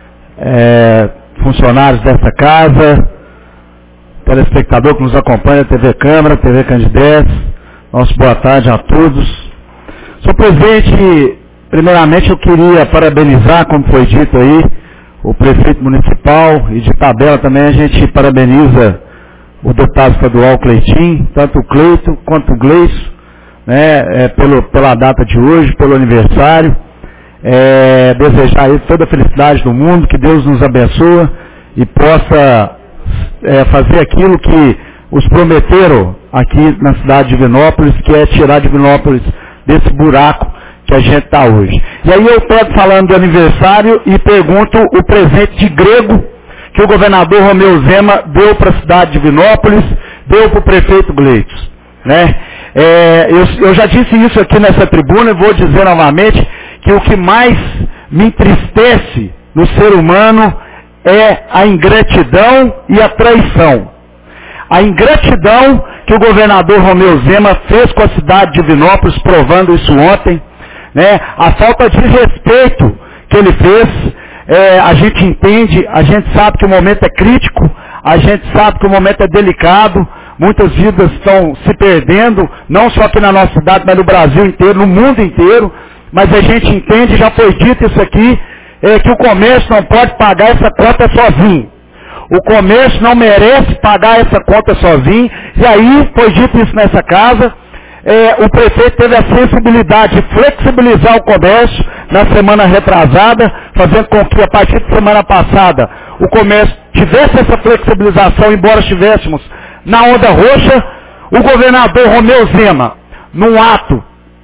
funcionários dessa casa, telespectador que nos acompanha, TV Câmara, TV Candidez, nosso boa tarde a todos. Senhor presidente, primeiramente eu queria parabenizar, como foi dito aí, o prefeito municipal, e de tabela também a gente parabeniza o deputado estadual Cleitinho, tanto o Cleito quanto o Gleison, né, pela data de hoje, pelo aniversário. Desejar a ele toda a felicidade do mundo, que Deus nos abençoe e possa fazer aquilo que os prometeram aqui na cidade de Divinópolis, que é tirar Divinópolis desse buraco que a gente está hoje. E aí eu pego falando do aniversário e pergunto o presente de grego que o governador Romeu Zema deu para a cidade de Divinópolis, deu para o prefeito Gleidson, né? Eu já disse isso aqui nessa tribuna e vou dizer novamente que o que mais me entristece no ser humano é a ingratidão e a traição. A ingratidão que o governador Romeu Zema fez com a cidade de Divinópolis, provando isso ontem, né? A falta de respeito que ele fez, a gente entende, a gente sabe que o momento é crítico, a gente sabe que o momento é delicado, muitas vidas estão se perdendo, não só aqui na nossa cidade, mas no Brasil inteiro, no mundo inteiro, mas a gente entende, já foi dito isso aqui, que o comércio não pode pagar essa conta sozinho. O comércio não merece pagar essa conta sozinho, e aí foi dito isso nessa casa, o prefeito teve a sensibilidade de flexibilizar o comércio na semana retrasada, fazendo com que a partir de semana passada o comércio tivesse essa flexibilização, embora estivéssemos na onda roxa. O governador Romeu Zema, num ato,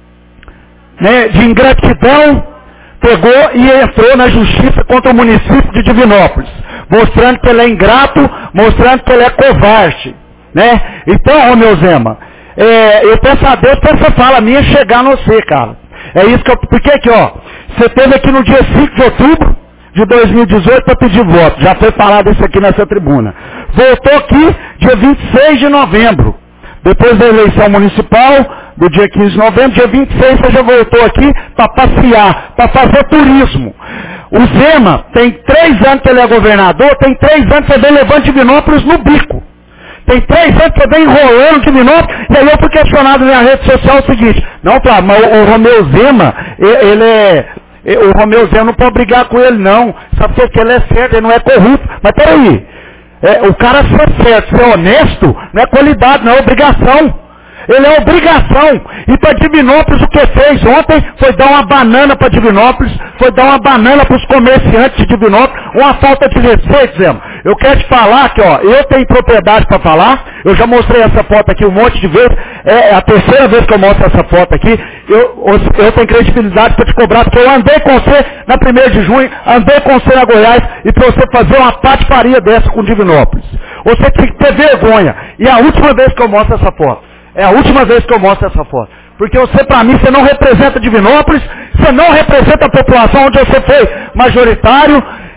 né, de ingratidão, pegou e entrou na justiça contra o município de Divinópolis, mostrando que ele é ingrato, mostrando que ele é covarde, né? Então, Romeu Zema, eu peço a Deus para essa fala minha chegar no você, cara. É isso que eu... Porque aqui, ó, você esteve aqui no dia 5 de outubro de 2018 para pedir voto. Já foi falado isso aqui nessa tribuna. Voltou aqui dia 26 de novembro. Depois da eleição municipal, do dia 15 de novembro, dia 26 você já voltou aqui para passear, para fazer turismo. O Zema tem 3 anos que ele é governador, tem 3 anos que ele vem levando Divinópolis no bico. Tem 3 anos que eu venho enrolando Divinópolis, e aí eu fui questionado na minha rede social o seguinte, não, Flávio, mas o Romeu Zema, o Romeu Zema não pode brigar com ele não, sabe porque ele é certo, ele não é corrupto, mas peraí, o cara ser certo, ser honesto, não é qualidade, não é obrigação. Ele é obrigação. E para Divinópolis o que fez ontem foi dar uma banana para Divinópolis, foi dar uma banana para os comerciantes de Divinópolis, uma falta de respeito, Zema. Eu quero te falar que, ó, eu tenho propriedade para falar, eu já mostrei essa foto aqui um monte de vezes, é a terceira vez que eu mostro essa foto aqui, eu tenho credibilidade para te cobrar, porque eu andei com você na 1º de junho, andei com você na Goiás, e para você fazer uma patifaria dessa com Divinópolis. Você tem que ter vergonha. E é a última vez que eu mostro essa foto. É a última vez que eu mostro essa foto. Porque você, para mim, você não representa Divinópolis, você não representa a população onde você foi majoritário,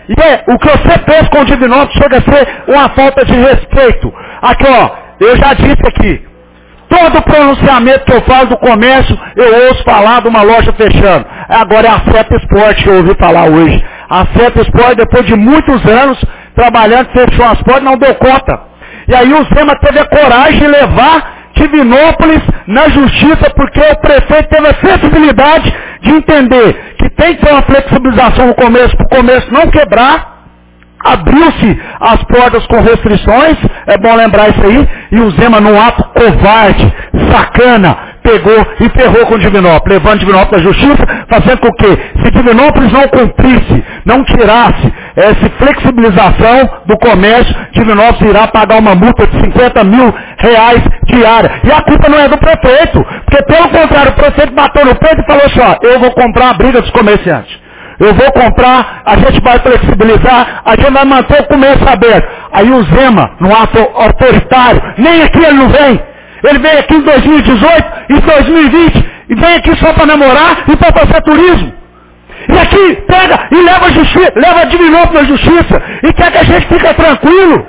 E o que você fez com o Divinópolis chega a ser uma falta de respeito. Aqui, ó, eu já disse aqui, todo pronunciamento que eu falo do comércio, eu ouço falar de uma loja fechando. Agora é a Seta Esporte que eu ouvi falar hoje. A Seta Esporte, depois de muitos anos trabalhando, fechou as portas, não deu conta. E aí o Zema teve a coragem de levar Divinópolis na justiça, porque o prefeito teve a sensibilidade de entender que tem que ter uma flexibilização no comércio, para o comércio não quebrar. Abriu-se as portas com restrições, é bom lembrar isso aí, e o Zema, num ato covarde, sacana, pegou e ferrou com Divinópolis, levando Divinópolis à justiça, fazendo com que, se Divinópolis não cumprisse, não tirasse essa flexibilização do comércio, Divinópolis irá pagar uma multa de R$50 mil diária. E a culpa não é do prefeito, porque pelo contrário, o prefeito bateu no peito e falou assim, ó, eu vou comprar a briga dos comerciantes. Eu vou comprar, a gente vai flexibilizar, a gente vai manter o comércio aberto. Aí o Zema, no ato autoritário, nem aqui ele não vem. Ele veio aqui em 2018 e 2020, e vem aqui só para namorar e para fazer turismo. E aqui pega e leva Divinópolis na justiça, e quer que a gente fique tranquilo,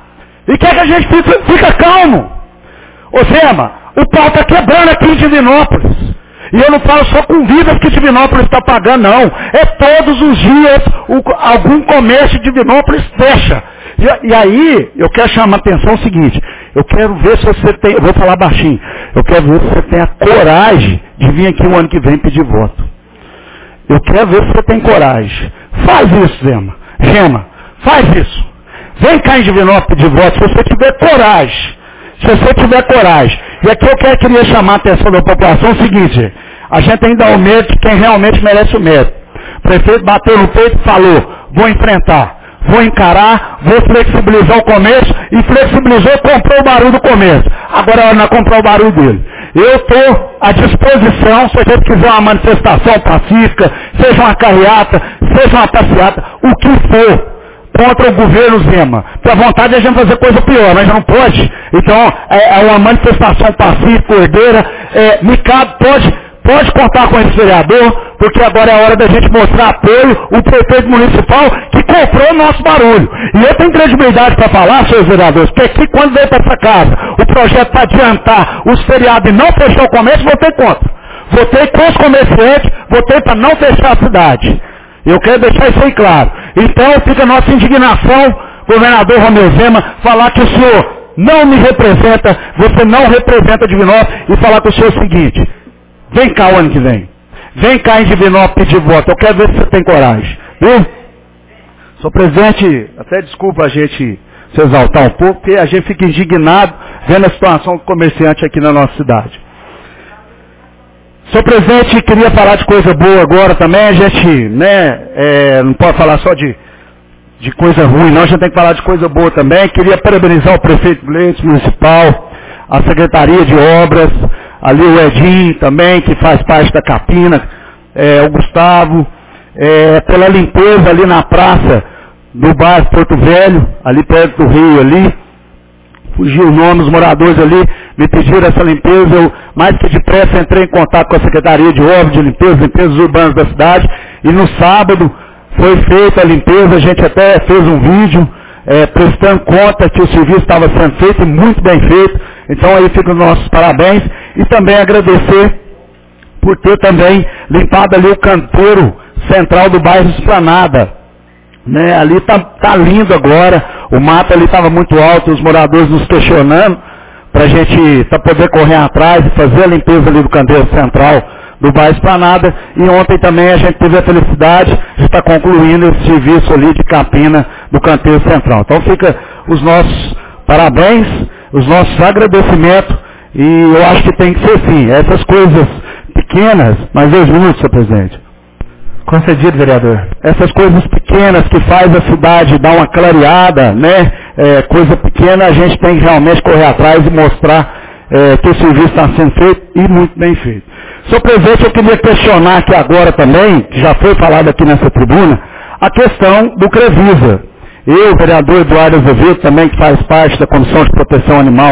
e quer que a gente fique calmo. Ô Zema, o pau está quebrando aqui em Divinópolis. E eu não falo só com vidas que Divinópolis está pagando, não. É todos os dias algum comércio de Divinópolis fecha. E aí, eu quero chamar a atenção o seguinte, eu quero ver se você tem, eu vou falar baixinho, eu quero ver se você tem a coragem de vir aqui o ano que vem pedir voto. Eu quero ver se você tem coragem. Faz isso, Gema, faz isso. Vem cá em Divinópolis pedir voto, se você tiver coragem. Se você tiver coragem. E aqui eu queria chamar a atenção da população o seguinte, a gente tem que dar o mérito de quem realmente merece o mérito. O prefeito bateu no peito e falou, vou enfrentar, vou encarar, vou flexibilizar o comércio, e flexibilizou, comprou o barulho do comércio. Agora é hora de comprar o barulho dele. Eu estou à disposição, se a gente quiser uma manifestação pacífica, seja uma carreata, seja uma passeata, o que for, contra o governo Zema. Porque a vontade é a gente fazer coisa pior, mas não pode. Então, é uma manifestação pacífica, ordeira. Micado pode contar com esse vereador, porque agora é a hora da gente mostrar apoio o prefeito municipal que comprou o nosso barulho. E eu tenho credibilidade para falar, senhores vereadores, que aqui, quando veio para essa casa, o projeto para adiantar os feriados e não fechar o comércio, votei contra. Votei com os comerciantes, votei para não fechar a cidade. Eu quero deixar isso aí claro. Então fica a nossa indignação, governador Romeu Zema, falar que o senhor não me representa, você não representa Divinópolis, e falar com o senhor o seguinte, vem cá o ano que vem. Vem cá em Divinópolis pedir voto. Eu quero ver se você tem coragem. Viu? Senhor presidente, até desculpa a gente se exaltar um pouco, porque a gente fica indignado vendo a situação do comerciante aqui na nossa cidade. Senhor presidente, queria falar de coisa boa agora também. A gente, não pode falar só de coisa ruim, não. A gente tem que falar de coisa boa também. Queria parabenizar o prefeito Gleides Municipal, a Secretaria de Obras, ali o Edinho também, que faz parte da Capina, o Gustavo, pela limpeza ali na praça do bairro Porto Velho, ali perto do rio ali. Fugiu o nome, os moradores ali me pediram essa limpeza. Eu, mais que depressa, entrei em contato com a Secretaria de Obras, de limpezas urbanas da cidade, e no sábado foi feita a limpeza. A gente até fez um vídeo prestando conta que o serviço estava sendo feito, muito bem feito. Então aí ficam os nossos parabéns, e também agradecer por ter também limpado ali o canteiro central do bairro Esplanada. Ali está lindo agora, o mato ali estava muito alto, os moradores nos questionando para a gente poder correr atrás e fazer a limpeza ali do canteiro central do bairro Esplanada. E ontem também a gente teve a felicidade de estar concluindo esse serviço ali de capina do canteiro central. Então fica os nossos parabéns, os nossos agradecimentos, e eu acho que tem que ser assim, essas coisas pequenas, mais 2 minutos, senhor presidente. Concedido, vereador. Essas coisas pequenas que faz a cidade dar uma clareada, coisa pequena, a gente tem que realmente correr atrás e mostrar que o serviço está sendo feito, e muito bem feito. Senhor presidente, eu queria questionar aqui agora também, que já foi falado aqui nessa tribuna, a questão do Crevisa. Eu, vereador Eduardo Azevedo, também que faz parte da Comissão de Proteção Animal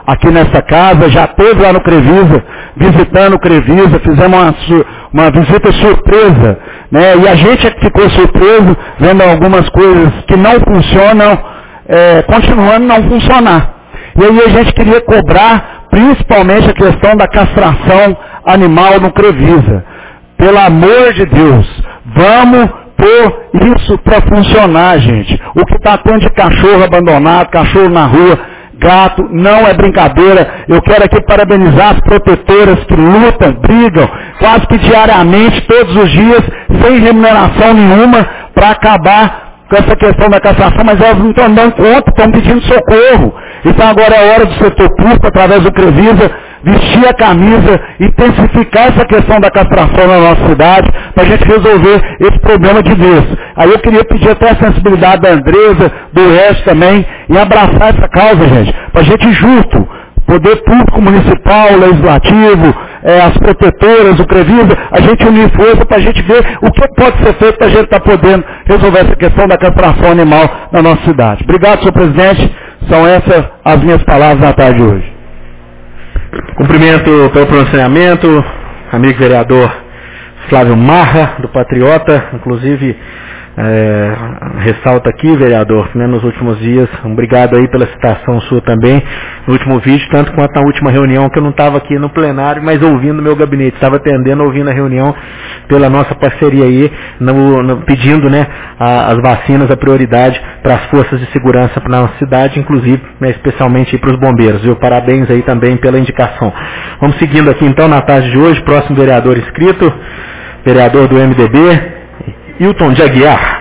aqui nessa casa, já esteve lá no Crevisa, visitando o Crevisa, fizemos uma visita surpresa, né? E a gente é que ficou surpreso vendo algumas coisas que não funcionam, continuando a não funcionar. E aí a gente queria cobrar principalmente a questão da castração animal no Crevisa. Pelo amor de Deus, vamos pôr isso para funcionar, gente. O que está tendo de cachorro abandonado, cachorro na rua, gato, não é brincadeira. Eu quero aqui parabenizar as protetoras que lutam, brigam, quase que diariamente, todos os dias, sem remuneração nenhuma, para acabar com essa questão da castração, mas elas não estão dando conta, estão pedindo socorro. Então agora é hora do setor público, através do Crevisa, vestir a camisa, intensificar essa questão da castração na nossa cidade, para a gente resolver esse problema de vez. Aí eu queria pedir até a sensibilidade da Andresa, do resto também, e abraçar essa causa, gente, para a gente junto, poder público municipal, legislativo, as protetoras, o Crevisa, a gente unir força para a gente ver o que pode ser feito para a gente estar podendo resolver essa questão da castração animal na nossa cidade. Obrigado, senhor presidente. São essas as minhas palavras na tarde de hoje. Cumprimento pelo pronunciamento, amigo vereador Flávio Marra, do Patriota, inclusive ressalta aqui, vereador, né, nos últimos dias, obrigado aí pela citação sua também, no último vídeo, tanto quanto na última reunião, que eu não estava aqui no plenário, mas ouvindo meu gabinete, estava atendendo, ouvindo a reunião, pela nossa parceria aí, pedindo, né, as vacinas, a prioridade para as forças de segurança na nossa cidade, inclusive, né, especialmente para os bombeiros, viu? Parabéns aí também pela indicação. Vamos seguindo aqui então na tarde de hoje, próximo vereador inscrito, vereador do MDB, Hilton de Aguiar.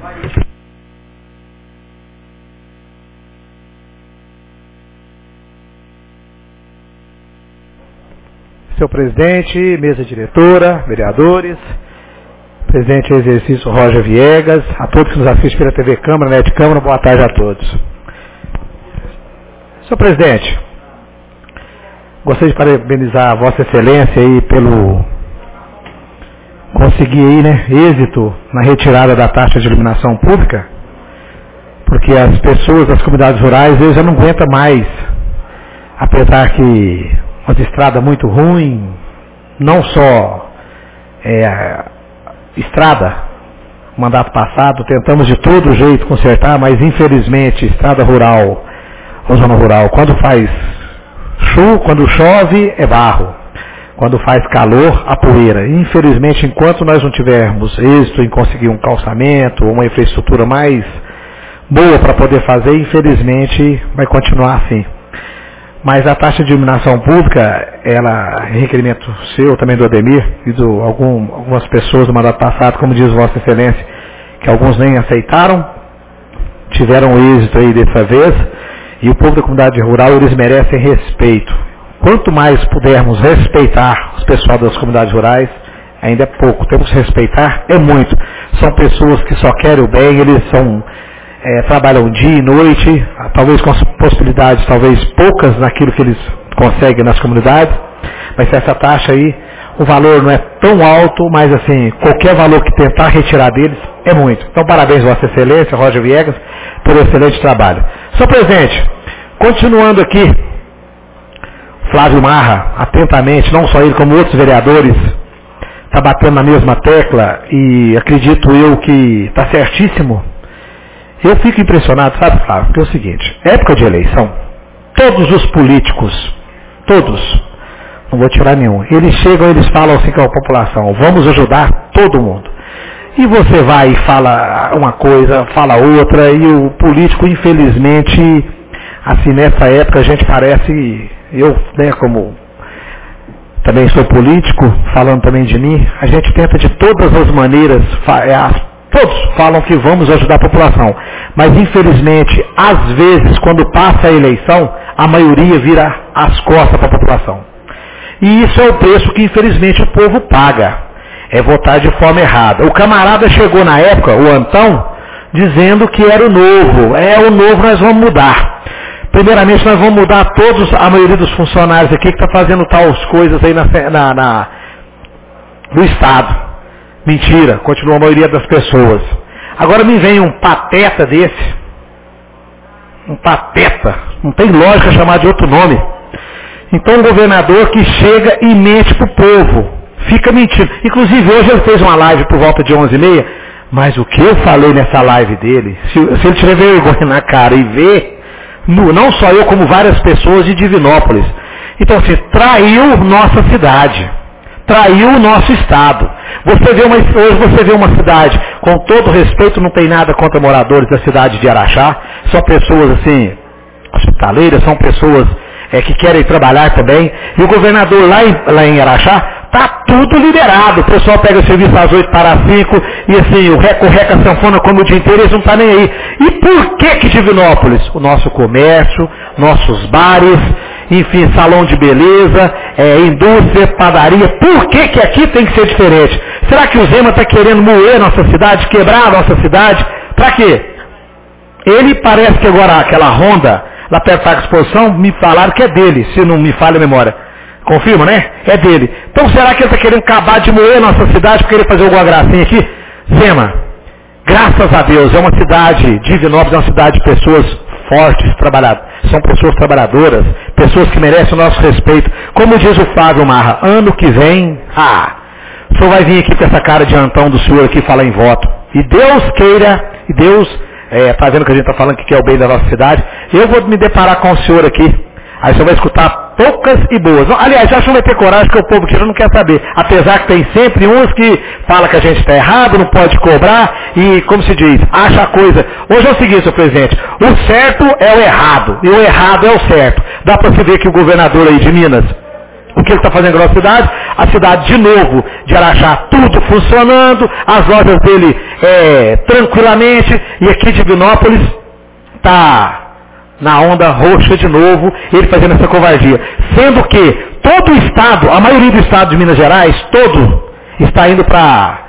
Senhor presidente, mesa diretora, vereadores, presidente em exercício Roger Viegas, a todos que nos assistem pela TV Câmara, Net Câmara, boa tarde a todos. Senhor presidente, gostaria de parabenizar a Vossa Excelência aí pelo conseguir aí, né, êxito na retirada da taxa de iluminação pública, porque as pessoas das comunidades rurais eles já não aguentam mais, apesar que uma estrada muito ruim, não só estrada, mandato passado, tentamos de todo jeito consertar, mas infelizmente estrada rural, ou zona rural, quando chove é barro. Quando faz calor, a poeira. Infelizmente, enquanto nós não tivermos êxito em conseguir um calçamento, uma infraestrutura mais boa para poder fazer, infelizmente vai continuar assim. Mas a taxa de iluminação pública, ela é requerimento seu, também do Ademir, e de algumas pessoas do mandato passado, como diz Vossa Excelência, que alguns nem aceitaram, tiveram êxito aí dessa vez, e o povo da comunidade rural, eles merecem respeito. Quanto mais pudermos respeitar os pessoal das comunidades rurais, ainda é pouco. Temos que respeitar, é muito. São pessoas que só querem o bem, eles trabalham dia e noite, talvez com as possibilidades, talvez poucas naquilo que eles conseguem nas comunidades, mas essa taxa aí, o valor não é tão alto, mas assim, qualquer valor que tentar retirar deles é muito. Então, parabéns, Vossa Excelência, Roger Viegas, pelo excelente trabalho. Senhor presidente, continuando aqui, Flávio Marra, atentamente, não só ele como outros vereadores, está batendo na mesma tecla e acredito eu que está certíssimo. Eu fico impressionado, sabe, Flávio, porque é o seguinte, época de eleição, todos os políticos, todos, não vou tirar nenhum, eles chegam e eles falam assim com a população, vamos ajudar todo mundo. E você vai e fala uma coisa, fala outra, e o político, infelizmente, assim, nessa época a gente parece... Eu, né, como também sou político, falando também de mim, a gente tenta de todas as maneiras, todos falam que vamos ajudar a população, mas infelizmente, às vezes, quando passa a eleição, a maioria vira as costas para a população. E isso é o preço que infelizmente o povo paga, é votar de forma errada. O camarada chegou na época, o Antão, dizendo que era o novo nós vamos mudar. Primeiramente, nós vamos mudar a maioria dos funcionários aqui que está fazendo tais coisas aí no Estado. Mentira, continua a maioria das pessoas. Agora me vem um pateta desse, um pateta, não tem lógica chamar de outro nome. Então um governador que chega e mente pro povo, fica mentindo. Inclusive hoje ele fez uma live por volta de 11h30, mas o que eu falei nessa live dele, se ele tiver vergonha na cara e ver, não só eu como várias pessoas de Divinópolis, então assim, traiu nossa cidade, traiu o nosso estado. Hoje você vê uma cidade, com todo respeito, não tem nada contra moradores da cidade de Araxá, são pessoas assim, hospitaleiras, são pessoas que querem trabalhar também, e o governador lá em Araxá, está tudo liberado, o pessoal pega o serviço às 8 para as 5, e assim, o reca sanfona come o dia inteiro, eles não estão nem aí. E por que Divinópolis? O nosso comércio, nossos bares, enfim, salão de beleza, indústria, padaria, por que aqui tem que ser diferente? Será que o Zema está querendo moer nossa cidade, quebrar a nossa cidade? Para quê? Ele parece que agora aquela Honda, lá perto da exposição, me falaram que é dele, se não me falha a memória. Confirma, né? É dele. Então será que ele está querendo acabar de moer nossa cidade para querer fazer alguma gracinha aqui? Zema, graças a Deus, é uma cidade, Divinópolis é uma cidade de pessoas fortes, são pessoas trabalhadoras, pessoas que merecem o nosso respeito. Como diz o Flávio Marra, ano que vem, o senhor vai vir aqui com essa cara de antão do senhor aqui falar em voto. E Deus queira, e Deus, está vendo que a gente está falando que é o bem da nossa cidade, eu vou me deparar com o senhor aqui. Aí você vai escutar poucas e boas. Aliás, acho que não vai ter coragem, porque o povo que não quer saber. Apesar que tem sempre uns que falam que a gente está errado, não pode cobrar, e como se diz, acha a coisa. Hoje é o seguinte, senhor presidente, o certo é o errado, e o errado é o certo. Dá para você ver que o governador aí de Minas, o que ele está fazendo na cidade? A cidade de novo, de Araxá, tudo funcionando, as lojas dele tranquilamente, e aqui de Divinópolis está na onda roxa de novo, ele fazendo essa covardia. Sendo que todo o estado, a maioria do estado de Minas Gerais, todo está indo para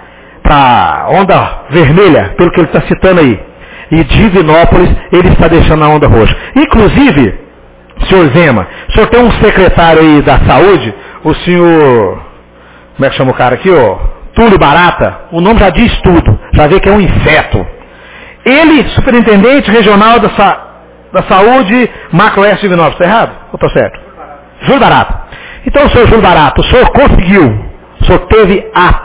a onda vermelha, pelo que ele está citando aí. E Divinópolis, ele está deixando a onda roxa. Inclusive, senhor Zema, o senhor tem um secretário aí da saúde, o senhor, como é que chama o cara aqui, Túlio Barata, o nome já diz tudo, já vê que é um inseto. Ele, superintendente regional da saúde, Macro-Oeste de Divinópolis, está errado? Ou está certo? Júlio Barata. Então, senhor Júlio Barata, o senhor conseguiu, o senhor teve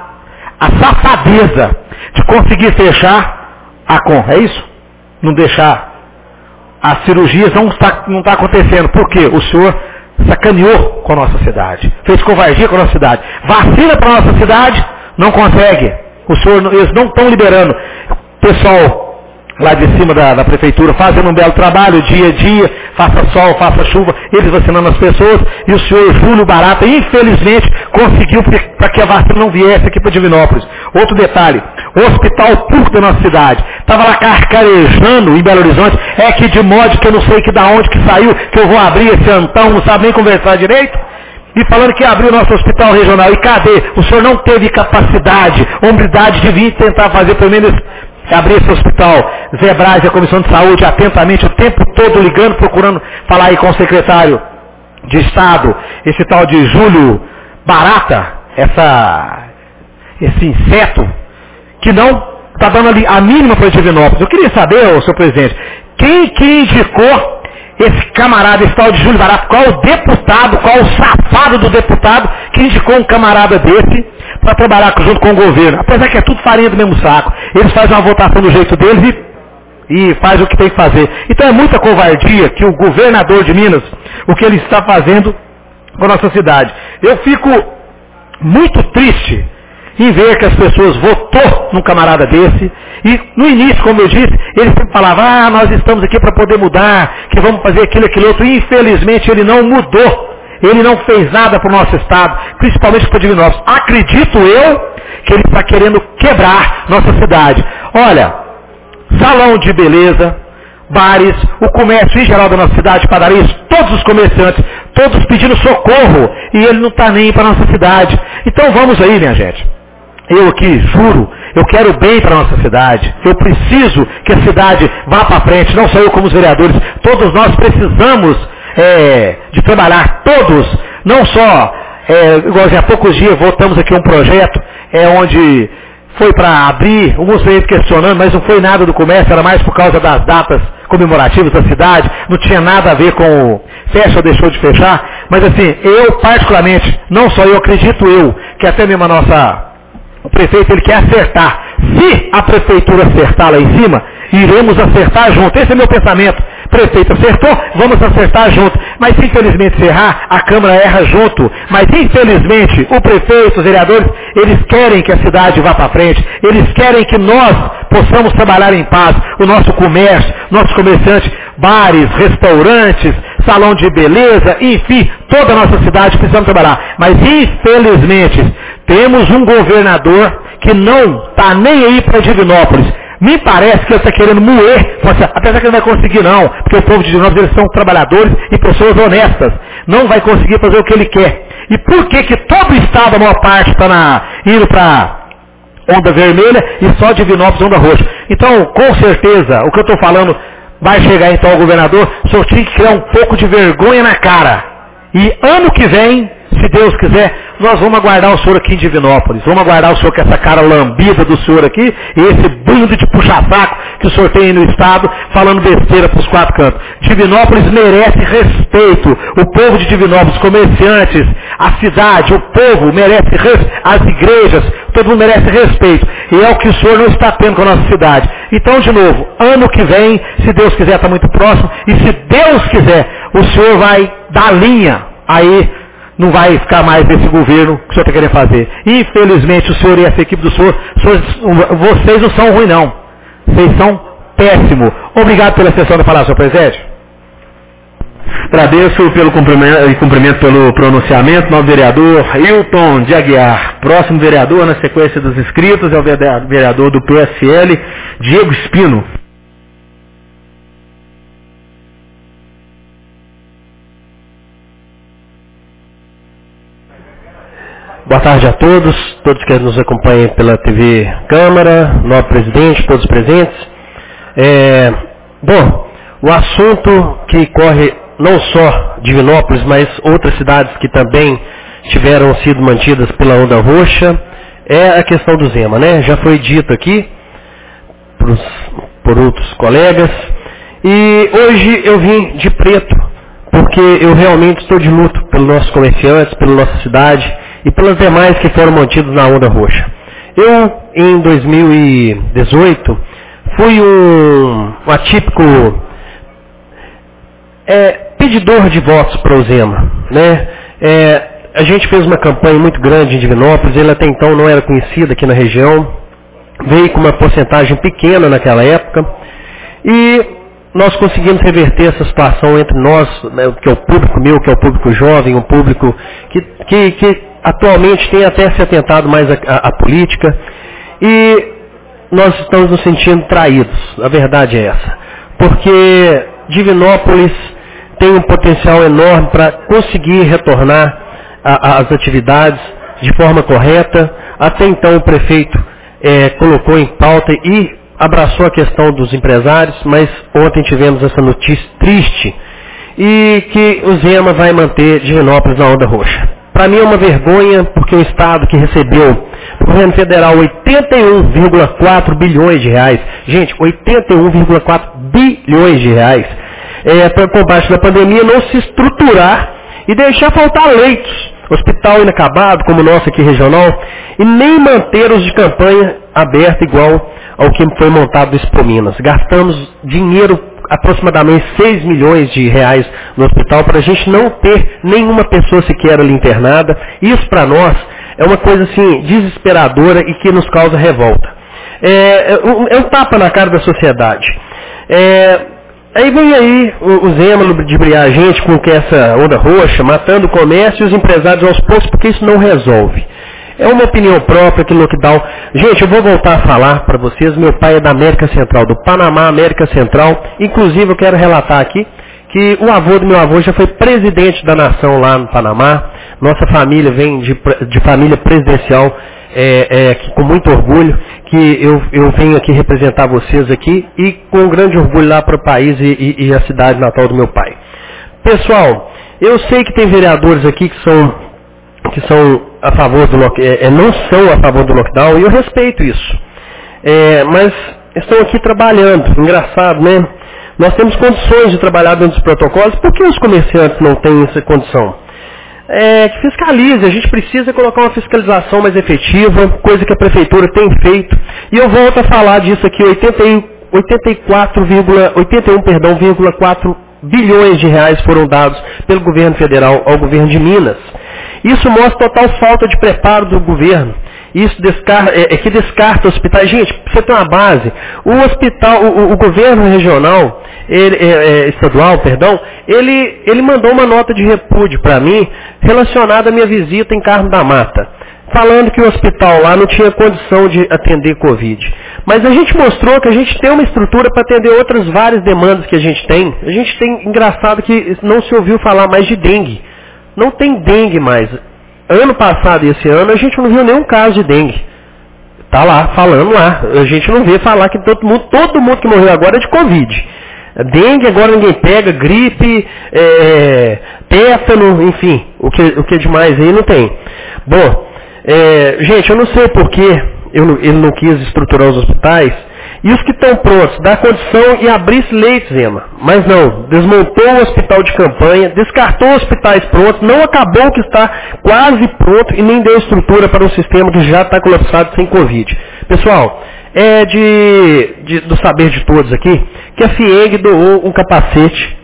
a safadeza de conseguir fechar é isso? Não deixar as cirurgias, não está acontecendo. Por quê? O senhor sacaneou com a nossa cidade, fez covardia com a nossa cidade. Vacina para a nossa cidade, não consegue. Eles não estão liberando. Pessoal lá de cima da prefeitura, fazendo um belo trabalho, dia a dia, faça sol, faça chuva, eles vacinando as pessoas, e o senhor Júlio Barata, infelizmente, conseguiu para que a vacina não viesse aqui para Divinópolis. Outro detalhe, o hospital público da nossa cidade, estava lá carcarejando em Belo Horizonte, que de modo que eu não sei que da onde que saiu, que eu vou abrir esse antão, não sabe nem conversar direito, e falando que abriu o nosso hospital regional, e cadê? O senhor não teve capacidade, hombridade de vir tentar fazer pelo menos abrir esse hospital. Zé Braz e a Comissão de Saúde atentamente o tempo todo ligando, procurando falar aí com o secretário de Estado, esse tal de Júlio Barata, esse inseto, que não está dando ali a mínima para Divinópolis. Eu queria saber, senhor presidente, quem indicou esse camarada, esse tal de Júlio Barata, qual o deputado, qual o safado do deputado que indicou um camarada desse para trabalhar junto com o governo? Apesar que é tudo farinha do mesmo saco. Eles fazem uma votação do jeito deles e faz o que tem que fazer. Então é muita covardia que o governador de Minas, o que ele está fazendo com a nossa cidade. Eu fico muito triste em ver que as pessoas votou num camarada desse, e no início, como eu disse, ele sempre falava, nós estamos aqui para poder mudar, que vamos fazer aquilo, aquilo outro, e infelizmente ele não mudou, ele não fez nada para o nosso estado, principalmente para Divinópolis. Acredito eu que ele está querendo quebrar nossa cidade. Olha, salão de beleza, bares, o comércio em geral da nossa cidade, padarias, todos os comerciantes, todos pedindo socorro, e ele não está nem para a nossa cidade. Então vamos aí, minha gente. Eu aqui juro, eu quero bem para a nossa cidade. Eu preciso que a cidade vá para frente, não só eu como os vereadores. Todos nós precisamos de trabalhar, todos, não só, igual há poucos dias votamos aqui um projeto, onde foi para abrir, alguns veio questionando, mas não foi nada do comércio, era mais por causa das datas comemorativos da cidade, não tinha nada a ver com o fecha ou deixou de fechar, mas assim, eu particularmente, não só eu, acredito eu, que até mesmo o prefeito, ele quer acertar. Se a prefeitura acertar lá em cima, iremos acertar junto. Esse é meu pensamento. Prefeito acertou, vamos acertar junto. Mas se infelizmente se errar, a Câmara erra junto. Mas infelizmente, o prefeito, os vereadores, eles querem que a cidade vá para frente. Eles querem que nós possamos trabalhar em paz. O nosso comércio, nossos comerciantes, bares, restaurantes, salão de beleza, enfim, toda a nossa cidade precisamos trabalhar. Mas infelizmente, temos um governador que não está nem aí para Divinópolis. Me parece que ele está querendo moer, apesar que ele não vai conseguir não, porque o povo de Divinópolis, eles são trabalhadores e pessoas honestas. Não vai conseguir fazer o que ele quer. E por que todo o estado, a maior parte, está indo para onda vermelha e só Divinópolis onda roxa? Então, com certeza, o que eu estou falando vai chegar então ao governador, só tinha que criar um pouco de vergonha na cara. E ano que vem, se Deus quiser, nós vamos aguardar o senhor aqui em Divinópolis. Vamos aguardar o senhor com essa cara lambida do senhor aqui e esse bando de puxa-saco que o senhor tem aí no estado, falando besteira para os quatro cantos. Divinópolis merece respeito. O povo de Divinópolis, comerciantes, a cidade, o povo merece as igrejas, todo mundo merece respeito. E é o que o senhor não está tendo com a nossa cidade. Então, de novo, ano que vem, se Deus quiser, está muito próximo, e se Deus quiser, o senhor vai dar linha aí. Não vai ficar mais desse governo que o senhor está querendo fazer. Infelizmente, o senhor e essa equipe do senhor, vocês não são ruins, não. Vocês são péssimos. Obrigado pela sessão da palavra, senhor presidente. Agradeço pelo cumprimento pelo pronunciamento. Novo vereador Hilton de Aguiar. Próximo vereador, na sequência dos inscritos, é o vereador do PSL, Diego Espino. Boa tarde a todos que nos acompanham pela TV Câmara, novo presidente, todos presentes. Bom, o assunto que corre não só Divinópolis, mas outras cidades que também tiveram sido mantidas pela onda roxa, é a questão do Zema, né? Já foi dito aqui por outros colegas, e hoje eu vim de preto, porque eu realmente estou de luto pelos nossos comerciantes, pela nossa cidade, e pelas demais que foram mantidos na onda roxa. Eu, em 2018, fui um atípico pedidor de votos para o Zema, né? A gente fez uma campanha muito grande em Divinópolis, ele até então não era conhecido aqui na região, veio com uma porcentagem pequena naquela época, e nós conseguimos reverter essa situação entre nós, né, que é o público meu, que é o público jovem, um público que atualmente tem até se atentado mais à política, e nós estamos nos sentindo traídos, a verdade é essa, porque Divinópolis tem um potencial enorme para conseguir retornar às atividades de forma correta. Até então o prefeito colocou em pauta e abraçou a questão dos empresários, mas ontem tivemos essa notícia triste, e que o Zema vai manter Divinópolis na onda roxa. Para mim é uma vergonha, porque o Estado que recebeu do governo federal 81,4 bilhões de reais, gente, 81,4 bilhões de reais, para o combate da pandemia, não se estruturar e deixar faltar leitos, hospital inacabado, como o nosso aqui regional, e nem manter os de campanha aberto igual ao que foi montado do Expo Minas. Gastamos dinheiro, aproximadamente 6 milhões de reais no hospital, para a gente não ter nenhuma pessoa sequer ali internada. Isso para nós é uma coisa assim desesperadora e que nos causa revolta. É um tapa na cara da sociedade. Aí vem aí o Zema ludibriar a gente com essa onda roxa, matando o comércio e os empresários aos poucos, porque isso não resolve. É uma opinião própria que lockdown... Gente, eu vou voltar a falar para vocês, meu pai é da América Central, do Panamá, América Central. Inclusive, eu quero relatar aqui que o avô do meu avô já foi presidente da nação lá no Panamá. Nossa família vem de família presidencial, com muito orgulho, que eu venho aqui representar vocês aqui, e com grande orgulho lá para o país e a cidade natal do meu pai. Pessoal, eu sei que tem vereadores aqui que são a favor do não são a favor do lockdown, e eu respeito isso. Mas estão aqui trabalhando, engraçado, né? Nós temos condições de trabalhar dentro dos protocolos. Por que os comerciantes não têm essa condição? Que fiscalize, a gente precisa colocar uma fiscalização mais efetiva, coisa que a prefeitura tem feito. E eu volto a falar disso aqui, 81,4 bilhões de reais foram dados pelo governo federal ao governo de Minas. Isso mostra total falta de preparo do governo. Isso que descarta hospitais. Gente, pra você ter uma base, o governo regional, estadual, ele mandou uma nota de repúdio para mim, relacionada à minha visita em Carmo da Mata, falando que o hospital lá não tinha condição de atender Covid. Mas a gente mostrou que a gente tem uma estrutura para atender outras várias demandas que a gente tem. A gente tem, engraçado que não se ouviu falar mais de dengue. Não tem dengue mais. Ano passado e esse ano a gente não viu nenhum caso de dengue. Tá lá, falando lá. A gente não vê falar que todo mundo que morreu agora é de Covid. Dengue agora ninguém pega, gripe, tétano, enfim, o que é demais aí não tem. Bom, gente, eu não sei porquê ele não quis estruturar os hospitais. E os que estão prontos, dar condição e abrir leitos, Zema. Mas não, desmontou o hospital de campanha, descartou hospitais prontos, não acabou o que está quase pronto e nem deu estrutura para um sistema que já está colapsado sem Covid. Pessoal, do saber de todos aqui, que a FIENG doou um capacete,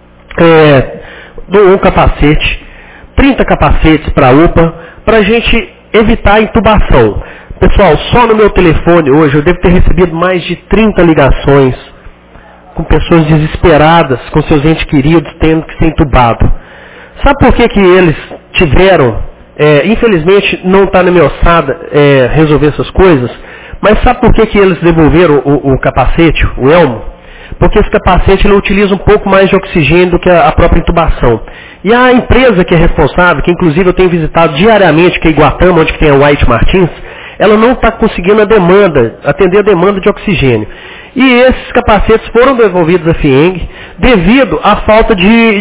30 capacetes para a UPA, para a gente evitar a intubação. Pessoal, só no meu telefone hoje eu devo ter recebido mais de 30 ligações com pessoas desesperadas, com seus entes queridos tendo que ser entubado. Sabe por que eles tiveram, infelizmente não está na minha ossada resolver essas coisas, mas sabe por que eles devolveram o capacete, o elmo? Porque esse capacete ele utiliza um pouco mais de oxigênio do que a própria intubação. E a empresa que é responsável, que inclusive eu tenho visitado diariamente, que é Iguatama, onde tem a White Martins, ela não está conseguindo atender a demanda de oxigênio. E esses capacetes foram devolvidos à FIENG devido à falta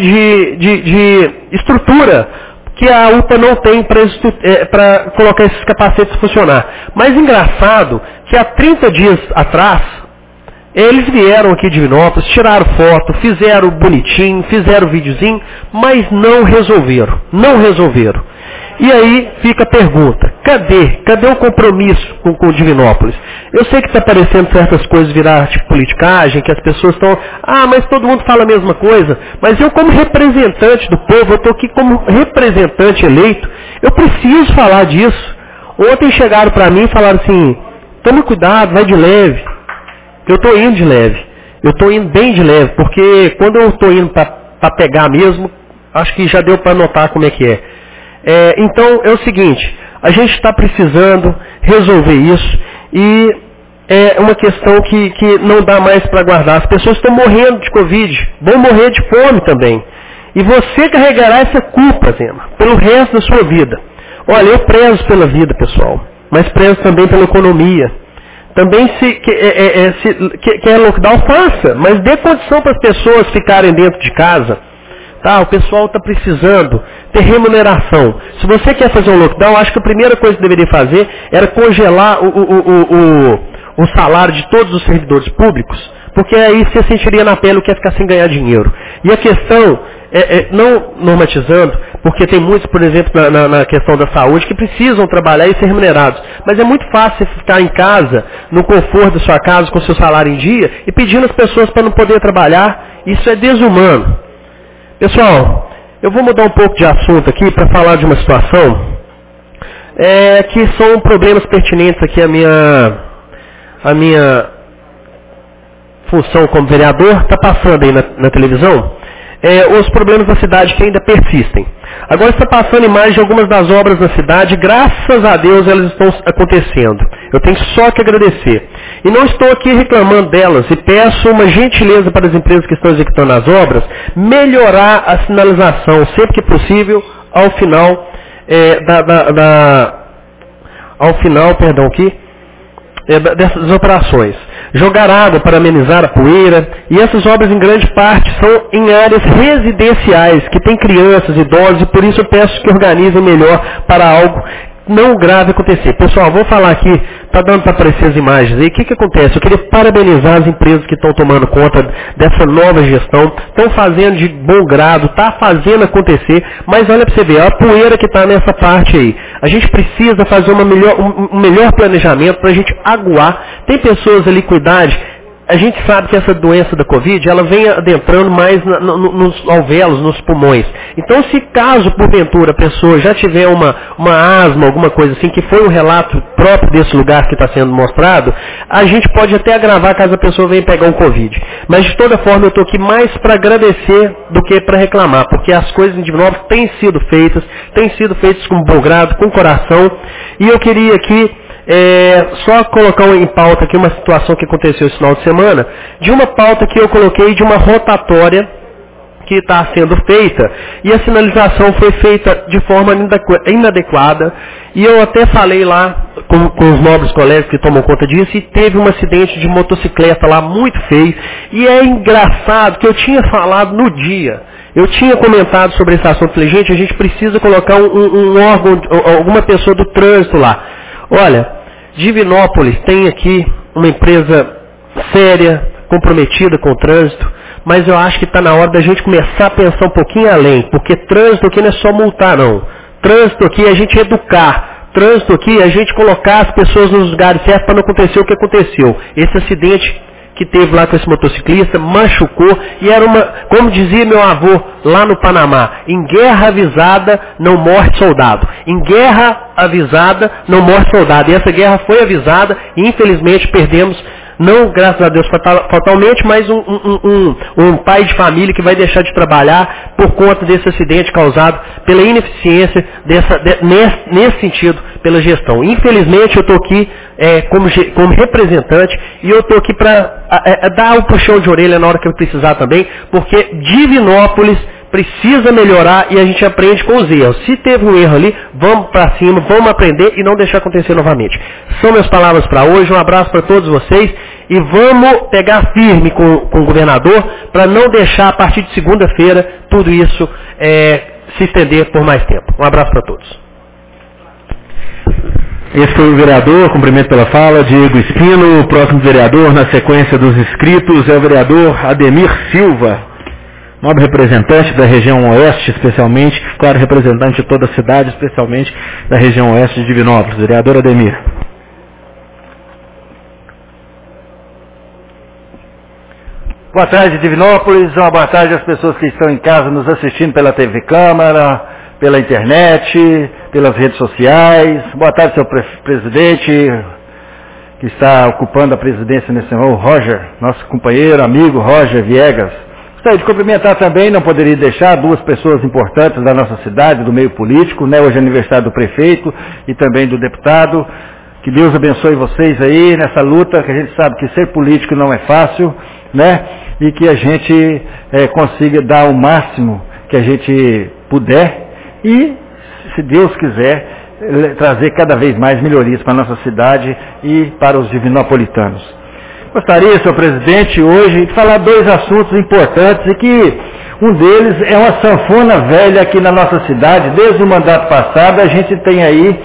de estrutura que a UPA não tem para colocar esses capacetes a funcionar. Mas engraçado que há 30 dias atrás, eles vieram aqui de Divinópolis, tiraram foto, fizeram bonitinho, fizeram videozinho, mas não resolveram. E aí fica a pergunta, cadê o compromisso com Divinópolis? Eu sei que está parecendo certas coisas virar tipo politicagem, que as pessoas estão, mas todo mundo fala a mesma coisa, mas eu como representante do povo, eu estou aqui como representante eleito, eu preciso falar disso. Ontem chegaram para mim e falaram assim, tome cuidado, vai de leve. Eu estou indo de leve, eu estou indo bem de leve, porque quando eu estou indo para pegar mesmo, acho que já deu para notar como é que é. Então é o seguinte, a gente está precisando resolver isso e é uma questão que não dá mais para aguardar. As pessoas estão morrendo de Covid, vão morrer de fome também. E você carregará essa culpa, Zema, pelo resto da sua vida. Olha, eu prezo pela vida, pessoal, mas prezo também pela economia. Também se quer lockdown, faça, mas dê condição para as pessoas ficarem dentro de casa. Tá, o pessoal está precisando ter remuneração. Se você quer fazer um lockdown, acho que a primeira coisa que deveria fazer era congelar o salário de todos os servidores públicos, porque aí você sentiria na pele o que é ficar sem ganhar dinheiro. E a questão, não normatizando, porque tem muitos, por exemplo, na questão da saúde, que precisam trabalhar e ser remunerados. Mas é muito fácil você ficar em casa, no conforto da sua casa, com seu salário em dia, e pedindo às pessoas para não poder trabalhar. Isso é desumano. Pessoal, eu vou mudar um pouco de assunto aqui para falar de uma situação que são problemas pertinentes aqui à minha função como vereador. Está passando aí na televisão os problemas da cidade que ainda persistem. Agora está passando imagens de algumas das obras na cidade, graças a Deus elas estão acontecendo. Eu tenho só que agradecer. E não estou aqui reclamando delas e peço uma gentileza para as empresas que estão executando as obras, melhorar a sinalização sempre que possível ao final dessas operações. Jogar água para amenizar a poeira, e essas obras em grande parte são em áreas residenciais, que tem crianças, idosos, e por isso eu peço que organizem melhor para algo não grave acontecer. Pessoal, vou falar aqui, está dando para aparecer as imagens aí. O que acontece? Eu queria parabenizar as empresas que estão tomando conta dessa nova gestão, estão fazendo de bom grado, está fazendo acontecer, mas olha para você ver, a poeira que está nessa parte aí. A gente precisa fazer um melhor planejamento para a gente aguar. Tem pessoas ali com idade. A gente sabe que essa doença da Covid, ela vem adentrando mais nos alvéolos, nos pulmões. Então, se caso, porventura, a pessoa já tiver uma asma, alguma coisa assim, que foi um relato próprio desse lugar que está sendo mostrado, a gente pode até agravar caso a pessoa venha pegar um Covid. Mas, de toda forma, eu estou aqui mais para agradecer do que para reclamar, porque as coisas em Divinópolis têm sido feitas com bom grado, com coração, e eu queria aqui só colocar em pauta aqui uma situação que aconteceu esse final de semana, de uma pauta que eu coloquei de uma rotatória que está sendo feita, e a sinalização foi feita de forma inadequada, e eu até falei lá com os nobres colegas que tomam conta disso, e teve um acidente de motocicleta lá muito feio, e é engraçado que eu tinha falado no dia, eu tinha comentado sobre esse assunto, falei, gente, a gente precisa colocar um órgão, alguma pessoa do trânsito lá. Olha, Divinópolis tem aqui uma empresa séria, comprometida com o trânsito, mas eu acho que está na hora da gente começar a pensar um pouquinho além, porque trânsito aqui não é só multar, não. Trânsito aqui é a gente educar. Trânsito aqui é a gente colocar as pessoas nos lugares certos para não acontecer o que aconteceu. Esse acidente que teve lá com esse motociclista, machucou, e era como dizia meu avô lá no Panamá, em guerra avisada não morre soldado. Em guerra avisada não morre soldado. E essa guerra foi avisada e infelizmente perdemos, não graças a Deus fatalmente, mas um pai de família que vai deixar de trabalhar por conta desse acidente causado pela ineficiência nesse sentido, pela gestão. Infelizmente eu estou aqui como representante, e eu estou aqui para dar o puxão de orelha na hora que eu precisar também, porque Divinópolis precisa melhorar e a gente aprende com os erros. Se teve um erro ali, vamos para cima, vamos aprender e não deixar acontecer novamente. São minhas palavras para hoje, um abraço para todos vocês e vamos pegar firme com o governador para não deixar a partir de segunda-feira tudo isso se estender por mais tempo. Um abraço para todos. Esse foi o vereador, cumprimento pela fala, Diego Espino. O próximo vereador, na sequência dos inscritos, é o vereador Ademir Silva, nobre representante da região oeste, especialmente, claro, representante de toda a cidade, especialmente da região oeste de Divinópolis. Vereador Ademir. Boa tarde, Divinópolis. Uma boa tarde às pessoas que estão em casa nos assistindo pela TV Câmara, pela internet, pelas redes sociais. Boa tarde, seu presidente, que está ocupando a presidência nesse momento, o Roger, nosso companheiro, amigo Roger Viegas. Gostaria de cumprimentar também, não poderia deixar, duas pessoas importantes da nossa cidade, do meio político, né? Hoje é aniversário do prefeito e também do deputado. Que Deus abençoe vocês aí nessa luta, que a gente sabe que ser político não é fácil, né? E que a gente consiga dar o máximo que a gente puder e, se Deus quiser, trazer cada vez mais melhorias para a nossa cidade e para os divinopolitanos. Gostaria, senhor presidente, hoje de falar dois assuntos importantes e que um deles é uma sanfona velha aqui na nossa cidade. Desde o mandato passado a gente tem aí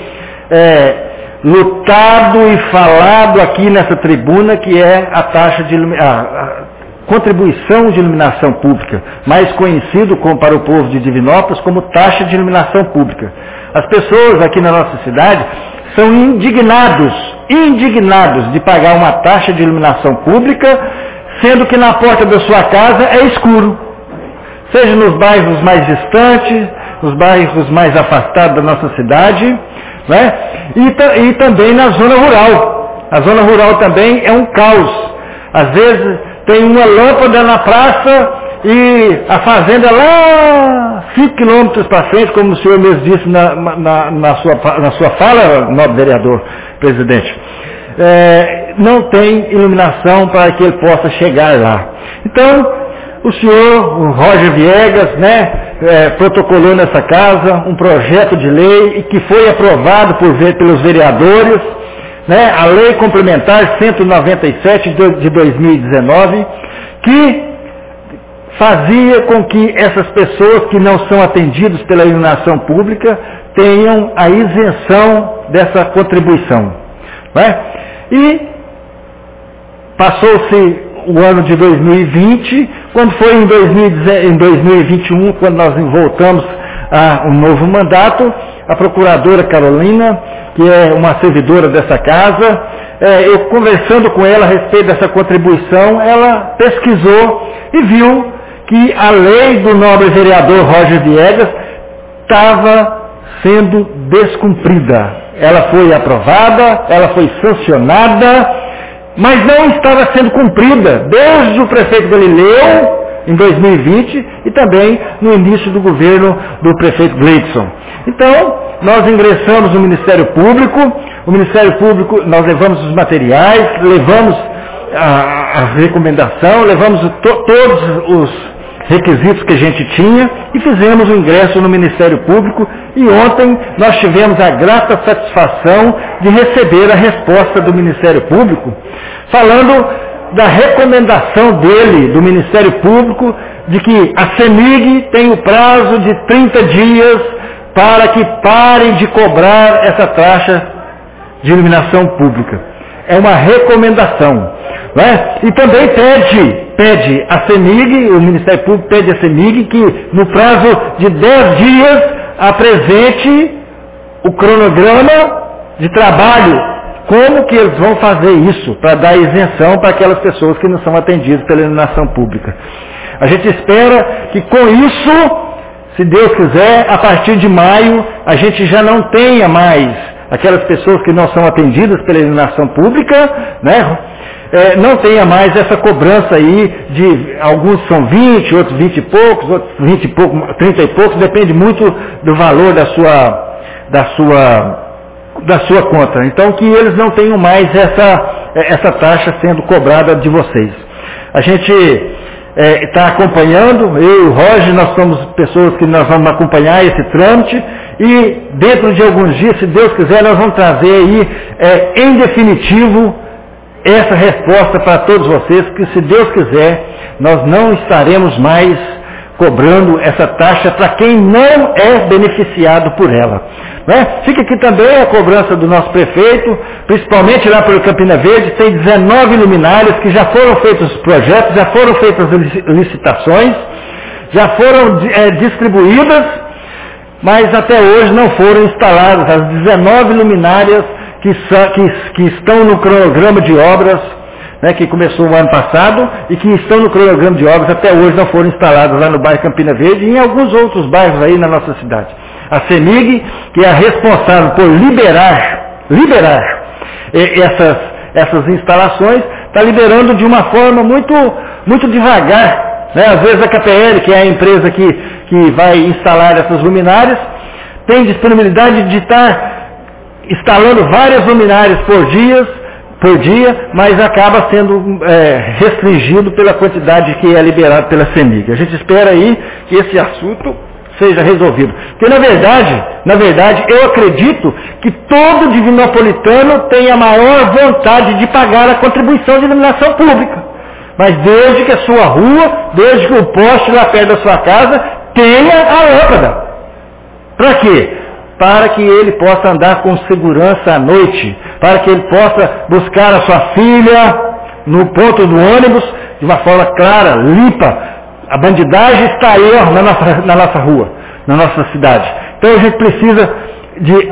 lutado e falado aqui nessa tribuna, que é a taxa de contribuição de iluminação pública, mais conhecido para o povo de Divinópolis como taxa de iluminação pública. As pessoas aqui na nossa cidade são indignados de pagar uma taxa de iluminação pública, sendo que na porta da sua casa é escuro. Seja nos bairros mais distantes, nos bairros mais afastados da nossa cidade, né? E também na zona rural. A zona rural também é um caos. Às vezes tem uma lâmpada na praça e a fazenda lá 5 quilômetros para frente, como o senhor mesmo disse na sua fala, nobre vereador, presidente. Não tem iluminação para que ele possa chegar lá. Então, o senhor, o Roger Viegas, né, protocolou nessa casa um projeto de lei que foi aprovado pelos vereadores, né, a Lei Complementar 197 de 2019, que fazia com que essas pessoas que não são atendidas pela iluminação pública tenham a isenção dessa contribuição. Não é? E passou-se o ano de 2020, quando foi em 2021, quando nós voltamos a um novo mandato, a procuradora Carolina, que é uma servidora dessa casa, eu conversando com ela a respeito dessa contribuição, ela pesquisou e viu que a lei do nobre vereador Roger Viegas estava sendo descumprida. Ela foi aprovada, ela foi sancionada, mas não estava sendo cumprida desde o prefeito Galileu, em 2020, e também no início do governo do prefeito Gleidson. Então, nós ingressamos no Ministério Público, nós levamos os materiais, levamos a recomendação, levamos todos os requisitos que a gente tinha e fizemos o ingresso no Ministério Público, e ontem nós tivemos a grata satisfação de receber a resposta do Ministério Público, falando da recomendação dele, do Ministério Público, de que a CEMIG tem o prazo de 30 dias para que parem de cobrar essa taxa de iluminação pública. É uma recomendação. Não é? E também pede a CEMIG, o Ministério Público pede a CEMIG que no prazo de 10 dias apresente o cronograma de trabalho, como que eles vão fazer isso para dar isenção para aquelas pessoas que não são atendidas pela iluminação pública. A gente espera que com isso, se Deus quiser, a partir de maio, a gente já não tenha mais aquelas pessoas que não são atendidas pela iluminação pública, né? Não tenha mais essa cobrança aí de, alguns são 20, outros 20 e poucos, outros 20 e poucos, 30 e poucos, depende muito do valor da sua conta. Então, que eles não tenham mais essa taxa sendo cobrada de vocês. A gente está acompanhando, eu e o Roger, nós somos pessoas que nós vamos acompanhar esse trâmite, e dentro de alguns dias, se Deus quiser, nós vamos trazer aí, em definitivo, essa resposta para todos vocês, que se Deus quiser, nós não estaremos mais cobrando essa taxa para quem não é beneficiado por ela. Né? Fica aqui também a cobrança do nosso prefeito, principalmente lá pelo Campina Verde, tem 19 luminárias que já foram feitos os projetos, já foram feitas licitações, já foram distribuídas, mas até hoje não foram instaladas as 19 luminárias que estão no cronograma de obras, né, que começou o ano passado, e que estão no cronograma de obras, até hoje não foram instaladas lá no bairro Campina Verde e em alguns outros bairros aí na nossa cidade. A CEMIG, que é a responsável por liberar essas instalações, está liberando de uma forma muito devagar. Né? Às vezes a KPL, que é a empresa que vai instalar essas luminárias, tem disponibilidade de estar instalando várias luminárias por dia, mas acaba sendo restringido pela quantidade que é liberada pela CEMIG. A gente espera aí que esse assunto seja resolvido. Porque na verdade, eu acredito que todo divinopolitano tem a maior vontade de pagar a contribuição de iluminação pública. Mas desde que a sua rua, desde que o poste lá perto da sua casa tenha a lâmpada. Para quê? Para que ele possa andar com segurança à noite, para que ele possa buscar a sua filha no ponto do ônibus de uma forma clara, limpa. A bandidagem está aí na nossa rua, na nossa cidade. Então a gente precisa de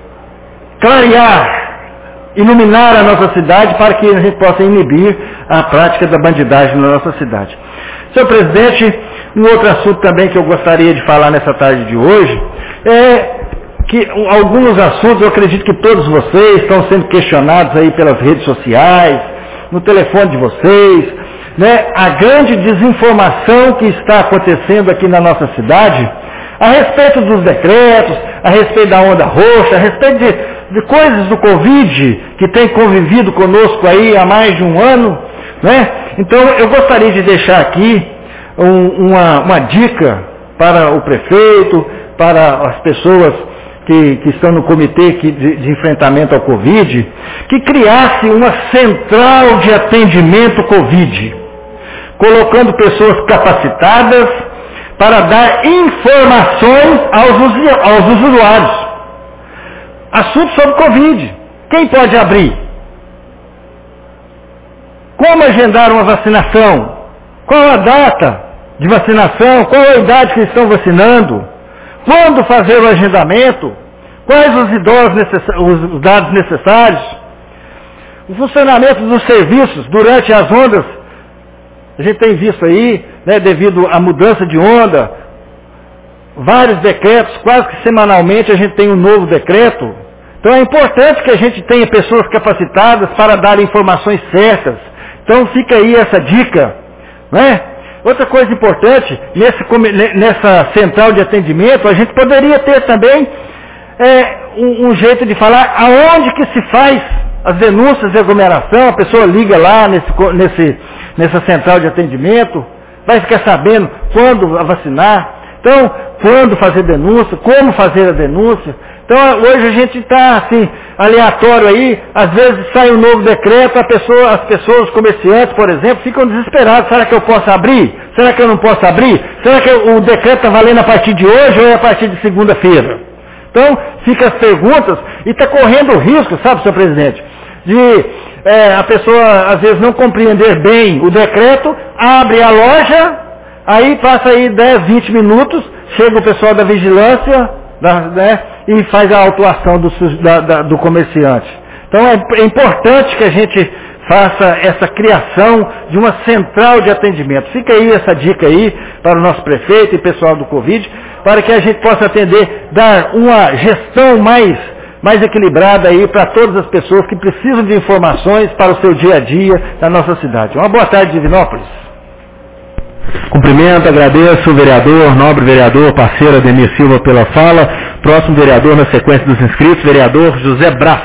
clarear, iluminar a nossa cidade para que a gente possa inibir a prática da bandidagem na nossa cidade. Senhor presidente, um outro assunto também que eu gostaria de falar nessa tarde de hoje é que alguns assuntos, eu acredito que todos vocês estão sendo questionados aí pelas redes sociais, no telefone de vocês, né? A grande desinformação que está acontecendo aqui na nossa cidade, a respeito dos decretos, a respeito da onda roxa, a respeito de coisas do Covid, que tem convivido conosco aí há mais de um ano, né? Então, eu gostaria de deixar aqui uma dica para o prefeito, para as pessoas que estão no comitê de enfrentamento ao Covid, que criasse uma central de atendimento Covid, colocando pessoas capacitadas para dar informações aos usuários. Assunto sobre Covid. Quem pode abrir? Como agendar uma vacinação? Qual a data de vacinação? Qual a idade que estão vacinando? Quando fazer o agendamento? Quais os dados necessários? O funcionamento dos serviços durante as ondas. A gente tem visto aí, né, devido à mudança de onda, vários decretos, quase que semanalmente a gente tem um novo decreto. Então é importante que a gente tenha pessoas capacitadas para dar informações certas. Então fica aí essa dica, né? Outra coisa importante, nessa central de atendimento, a gente poderia ter também um jeito de falar aonde que se faz as denúncias de aglomeração. A pessoa liga lá nessa central de atendimento, vai ficar sabendo quando vacinar, então, quando fazer denúncia, como fazer a denúncia. Então, hoje a gente está assim, aleatório aí, às vezes sai um novo decreto, as pessoas, os comerciantes, por exemplo, ficam desesperados. Será que eu posso abrir? Será que eu não posso abrir? Será que o decreto está valendo a partir de hoje ou é a partir de segunda-feira? Então, fica as perguntas e está correndo o risco, sabe, senhor presidente, de a pessoa, às vezes, não compreender bem o decreto, abre a loja, aí passa aí 10, 20 minutos, chega o pessoal da vigilância, né, e faz a autuação do comerciante. Então é importante que a gente faça essa criação de uma central de atendimento. Fica aí essa dica aí para o nosso prefeito e pessoal do Covid, para que a gente possa atender, dar uma gestão mais equilibrada aí para todas as pessoas que precisam de informações para o seu dia a dia na nossa cidade. Uma boa tarde, Divinópolis. Cumprimento, agradeço o vereador, nobre vereador, parceiro Ademir Silva pela fala. Próximo vereador na sequência dos inscritos, vereador José Brás.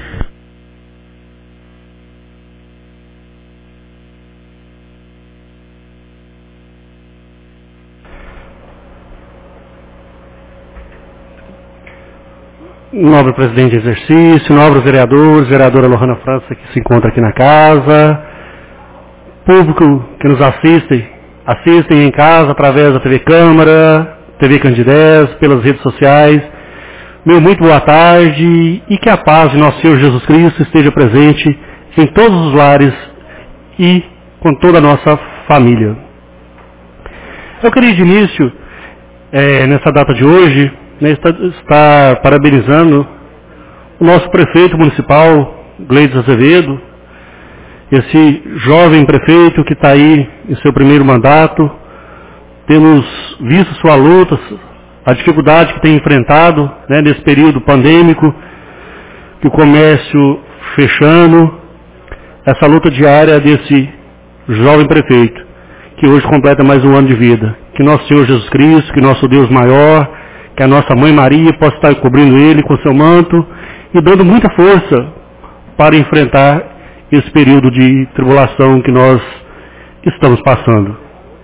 Nobre presidente de exercício, nobres vereadores, vereadora Lohana França que se encontra aqui na casa, público que nos assistem em casa através da TV Câmara, TV Candidez, pelas redes sociais. Meu muito boa tarde e que a paz de nosso Senhor Jesus Cristo esteja presente em todos os lares e com toda a nossa família. Eu queria de início, nessa data de hoje, estar parabenizando o nosso prefeito municipal, Gleides Azevedo, esse jovem prefeito que está aí em seu primeiro mandato. Temos visto sua luta, a dificuldade que tem enfrentado, né, nesse período pandêmico, que o comércio fechando, essa luta diária desse jovem prefeito, que hoje completa mais um ano de vida. Que nosso Senhor Jesus Cristo, que nosso Deus maior, que a nossa Mãe Maria possa estar cobrindo ele com seu manto e dando muita força para enfrentar esse período de tribulação que nós estamos passando.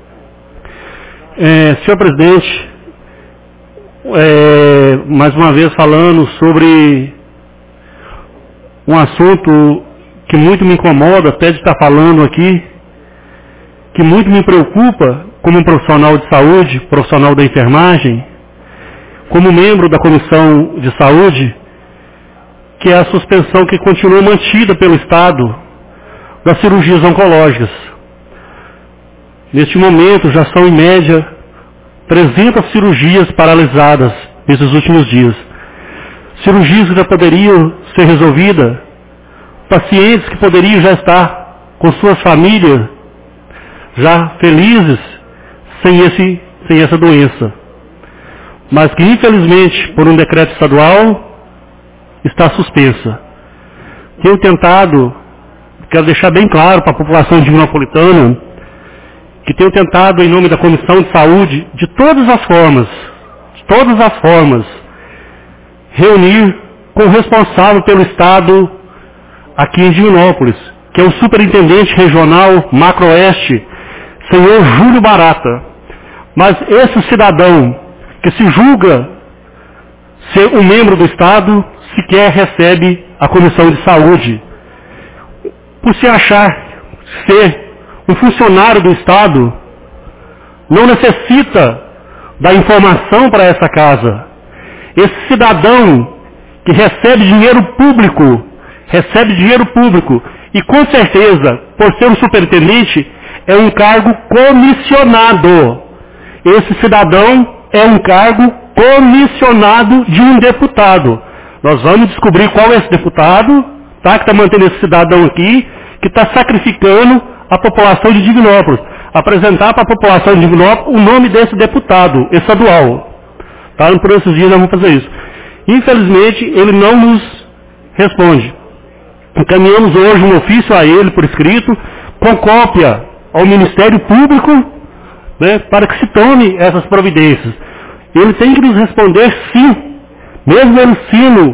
Senhor presidente, mais uma vez falando sobre um assunto que muito me incomoda, até de estar falando aqui, que muito me preocupa como um profissional de saúde, profissional da enfermagem, como membro da Comissão de Saúde, que é a suspensão que continua mantida pelo Estado das cirurgias oncológicas. Neste momento já são em média 300 cirurgias paralisadas nesses últimos dias. Cirurgias que já poderiam ser resolvidas, pacientes que poderiam já estar com suas famílias já felizes sem essa doença. Mas que infelizmente, por um decreto estadual, está suspensa. Tenho tentado, quero deixar bem claro para a população divinopolitana, que tenho tentado, em nome da Comissão de Saúde, de todas as formas, reunir com o responsável pelo Estado aqui em Divinópolis, que é o Superintendente Regional Macro-Oeste, senhor Júlio Barata. Mas esse cidadão que se julga ser um membro do Estado, sequer recebe a Comissão de Saúde. Por se achar ser um funcionário do Estado, não necessita da informação para essa casa. Esse cidadão que recebe dinheiro público, e com certeza, por ser um superintendente, é um cargo comissionado. Esse cidadão é um cargo comissionado de um deputado. Nós vamos descobrir qual é esse deputado, tá, que está mantendo esse cidadão aqui, que está sacrificando a população de Divinópolis. Apresentar para a população de Divinópolis o nome desse deputado estadual. Tá? Por esses dias nós vamos fazer isso. Infelizmente, ele não nos responde. Encaminhamos hoje um ofício a ele, por escrito, com cópia ao Ministério Público, né, para que se tome essas providências. Ele tem que nos responder sim, mesmo ele sendo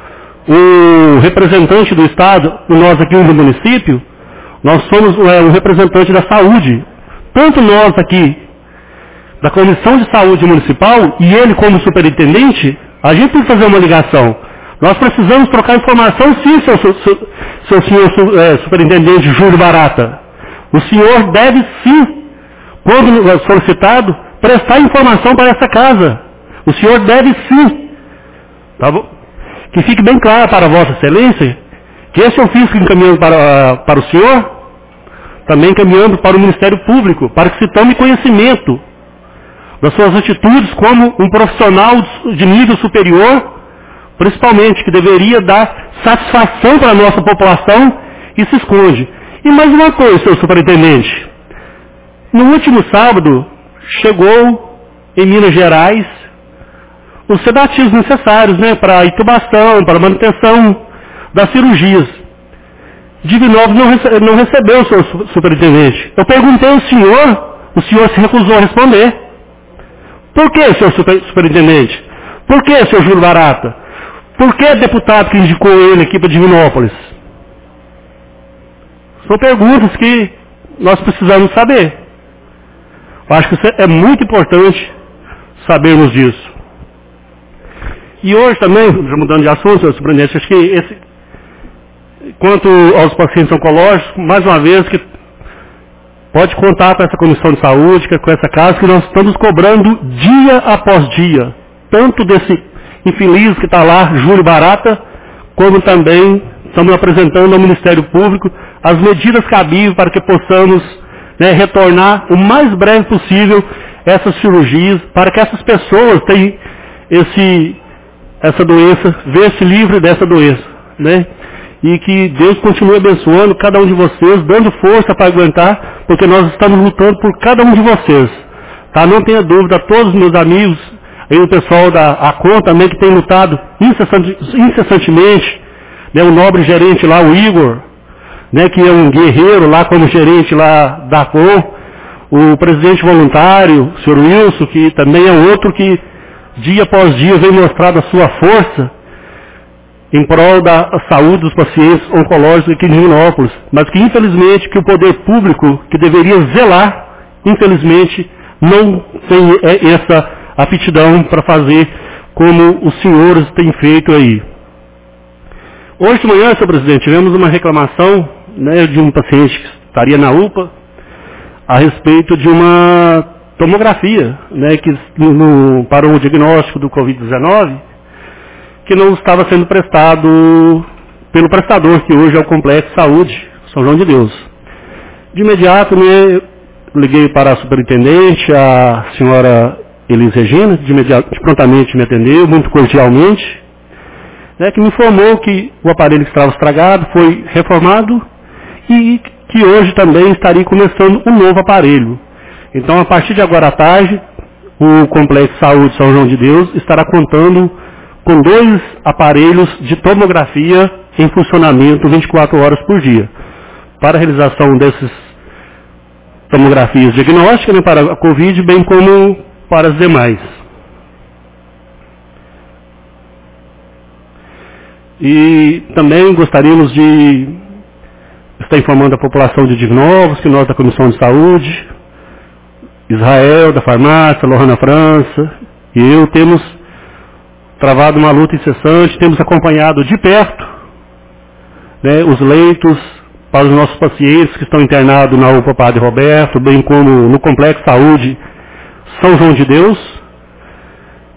o representante do Estado, nós aqui no município, nós somos o representante da saúde. Tanto nós aqui, da Comissão de Saúde Municipal, e ele como superintendente, a gente tem que fazer uma ligação. Nós precisamos trocar informação sim, seu senhor superintendente Júlio Barata. O senhor deve sim, quando solicitado, prestar informação para essa casa. O senhor deve sim. Tá bom? Que fique bem claro para Vossa Excelência que esse ofício que encaminhamos para o senhor, também encaminhando para o Ministério Público, para que se tome conhecimento das suas atitudes como um profissional de nível superior, principalmente, que deveria dar satisfação para a nossa população e se esconde. E mais uma coisa, senhor superintendente. No último sábado, chegou em Minas Gerais os sedativos necessários, né, para a intubação, para a manutenção das cirurgias. Divinópolis não recebeu, senhor superintendente. Eu perguntei ao o senhor se recusou a responder. Por que, senhor superintendente? Por que, senhor Júlio Barata? Por que deputado que indicou ele aqui para Divinópolis? São perguntas que nós precisamos saber. Eu acho que isso é muito importante sabermos disso. E hoje também, já mudando de assunto, senhor superintendente, acho que quanto aos pacientes oncológicos, mais uma vez, que pode contar com essa comissão de saúde, com essa casa, que nós estamos cobrando dia após dia, tanto desse infeliz que está lá, Júlio Barata, como também estamos apresentando ao Ministério Público as medidas cabíveis para que possamos, né, retornar o mais breve possível essas cirurgias, para que essas pessoas tenham essa doença, vê-se livre dessa doença, né? E que Deus continue abençoando cada um de vocês, dando força para aguentar, porque nós estamos lutando por cada um de vocês. Tá? Não tenha dúvida, todos os meus amigos, aí o pessoal da ACON também, que tem lutado incessantemente, né, o nobre gerente lá, o Igor, né, que é um guerreiro lá como gerente lá da ACON, o presidente voluntário, o senhor Wilson, que também é outro que dia após dia vem mostrando a sua força em prol da saúde dos pacientes oncológicos aqui em Divinópolis, mas que infelizmente que o poder público, que deveria zelar, infelizmente não tem essa aptidão para fazer como os senhores têm feito aí. Hoje de manhã, senhor presidente, tivemos uma reclamação, né, de um paciente que estaria na UPA a respeito de uma tomografia, né, que para o diagnóstico do Covid-19, que não estava sendo prestado pelo prestador, que hoje é o Complexo Saúde São João de Deus. De imediato, liguei para a superintendente, a senhora Elis Regina, prontamente me atendeu, muito cordialmente, né, que me informou que o aparelho que estava estragado foi reformado e que hoje também estaria começando um novo aparelho. Então, a partir de agora à tarde, o Complexo Saúde São João de Deus estará contando com 2 aparelhos de tomografia em funcionamento 24 horas por dia, para a realização dessas tomografias diagnósticas, né, para a Covid, bem como para as demais. E também gostaríamos de estar informando a população de Divinópolis, que nós da Comissão de Saúde, Israel, da farmácia, Lohana França, e eu temos travado uma luta incessante, temos acompanhado de perto, né, os leitos para os nossos pacientes que estão internados na UPA Padre Roberto, bem como no Complexo Saúde São João de Deus,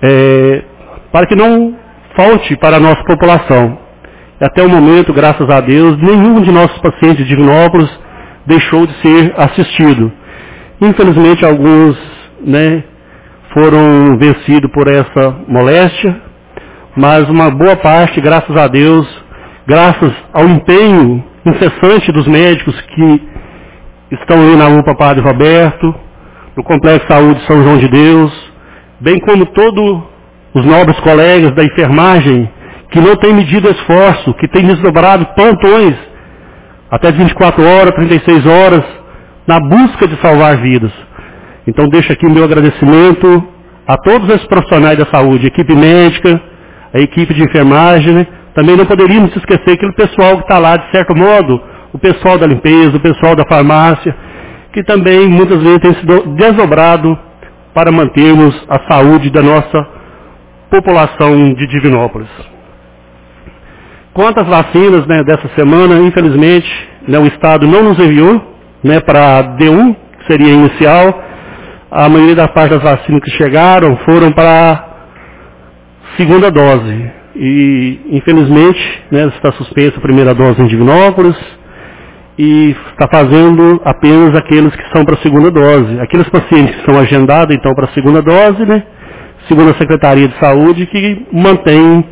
para que não falte para a nossa população. Até o momento, graças a Deus, nenhum de nossos pacientes de Divinópolis deixou de ser assistido. Infelizmente, alguns, né, foram vencidos por essa moléstia, mas uma boa parte, graças a Deus, graças ao empenho incessante dos médicos que estão aí na UPA Padre Roberto, no Complexo Saúde São João de Deus, bem como todos os nobres colegas da enfermagem, que não têm medido esforço, que têm desdobrado plantões, até 24 horas, 36 horas, na busca de salvar vidas. Então deixo aqui o meu agradecimento a todos esses profissionais da saúde, a equipe médica, a equipe de enfermagem, né? Também não poderíamos esquecer aquele pessoal que está lá, de certo modo, o pessoal da limpeza, o pessoal da farmácia, que também muitas vezes tem se desdobrado para mantermos a saúde da nossa população de Divinópolis. Quanto às vacinas, né, dessa semana, infelizmente, né, o Estado não nos enviou, né, para a D1, que seria inicial. A maioria da parte das vacinas que chegaram foram para a segunda dose. E, infelizmente, né, está suspensa a primeira dose em Divinópolis e está fazendo apenas aqueles que são para a segunda dose. Aqueles pacientes que são agendados, então, para a segunda dose, né, segundo a Secretaria de Saúde, que mantém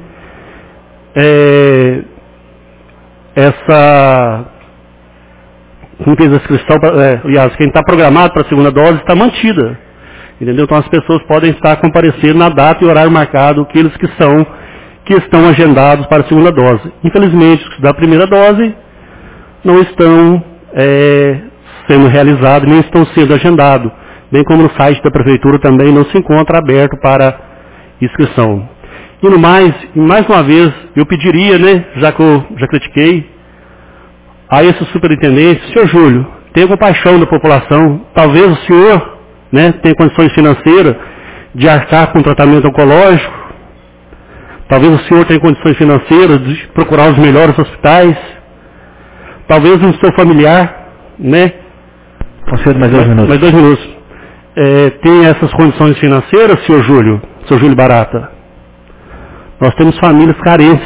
quem fez a inscrição, aliás, quem está programado para a segunda dose está mantida. Entendeu? Então as pessoas podem estar comparecendo na data e horário marcado, aqueles que estão agendados para a segunda dose. Infelizmente, os da primeira dose não estão sendo realizados, nem estão sendo agendados. Bem como no site da Prefeitura também não se encontra aberto para inscrição. E no mais uma vez, eu pediria, né, já que eu já critiquei, a esse superintendente, senhor Júlio, tenha compaixão da população. Talvez o senhor, né, tenha condições financeiras de arcar com o tratamento oncológico. Talvez o senhor tenha condições financeiras de procurar os melhores hospitais. Talvez um seu familiar, né? Concedo mais 2 minutos. Mais 2 minutos. Tenha essas condições financeiras, senhor Júlio Barata. Nós temos famílias carentes.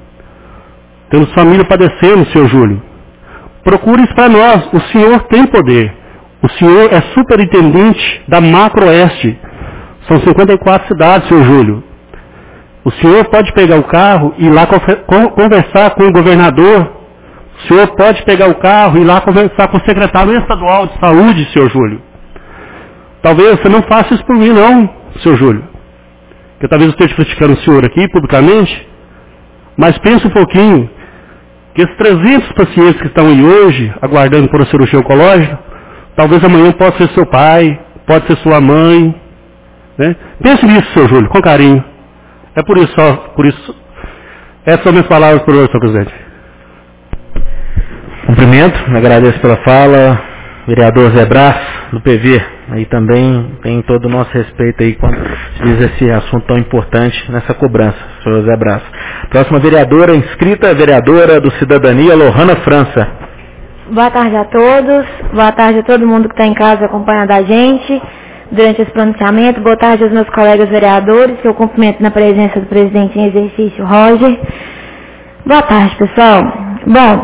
Temos família padecendo, senhor Júlio. Procure isso para nós. O senhor tem poder. O senhor é superintendente da Macro-Oeste. São 54 cidades, senhor Júlio. O senhor pode pegar o carro e ir lá conversar com o governador. O senhor pode pegar o carro e ir lá conversar com o secretário estadual de saúde, senhor Júlio. Talvez você não faça isso por mim, não, senhor Júlio. Porque talvez eu esteja criticando o senhor aqui publicamente, mas pense um pouquinho que esses 300 pacientes que estão aí hoje, aguardando por uma cirurgia oncológica, talvez amanhã possa ser seu pai, pode ser sua mãe. Né? Pense nisso, senhor Júlio, com carinho. É por isso. Essas são minhas palavras por hoje, senhor presidente. Cumprimento, agradeço pela fala. Vereador Zé Brás, do PV, aí também tem todo o nosso respeito aí quando se diz esse assunto tão importante nessa cobrança, senhor Zé Brás. Próxima vereadora inscrita, vereadora do Cidadania, Lohana França. Boa tarde a todos, boa tarde a todo mundo que está em casa acompanhando a gente durante esse pronunciamento, boa tarde aos meus colegas vereadores, que eu cumprimento na presença do presidente em exercício, Roger. Boa tarde, pessoal. Bom,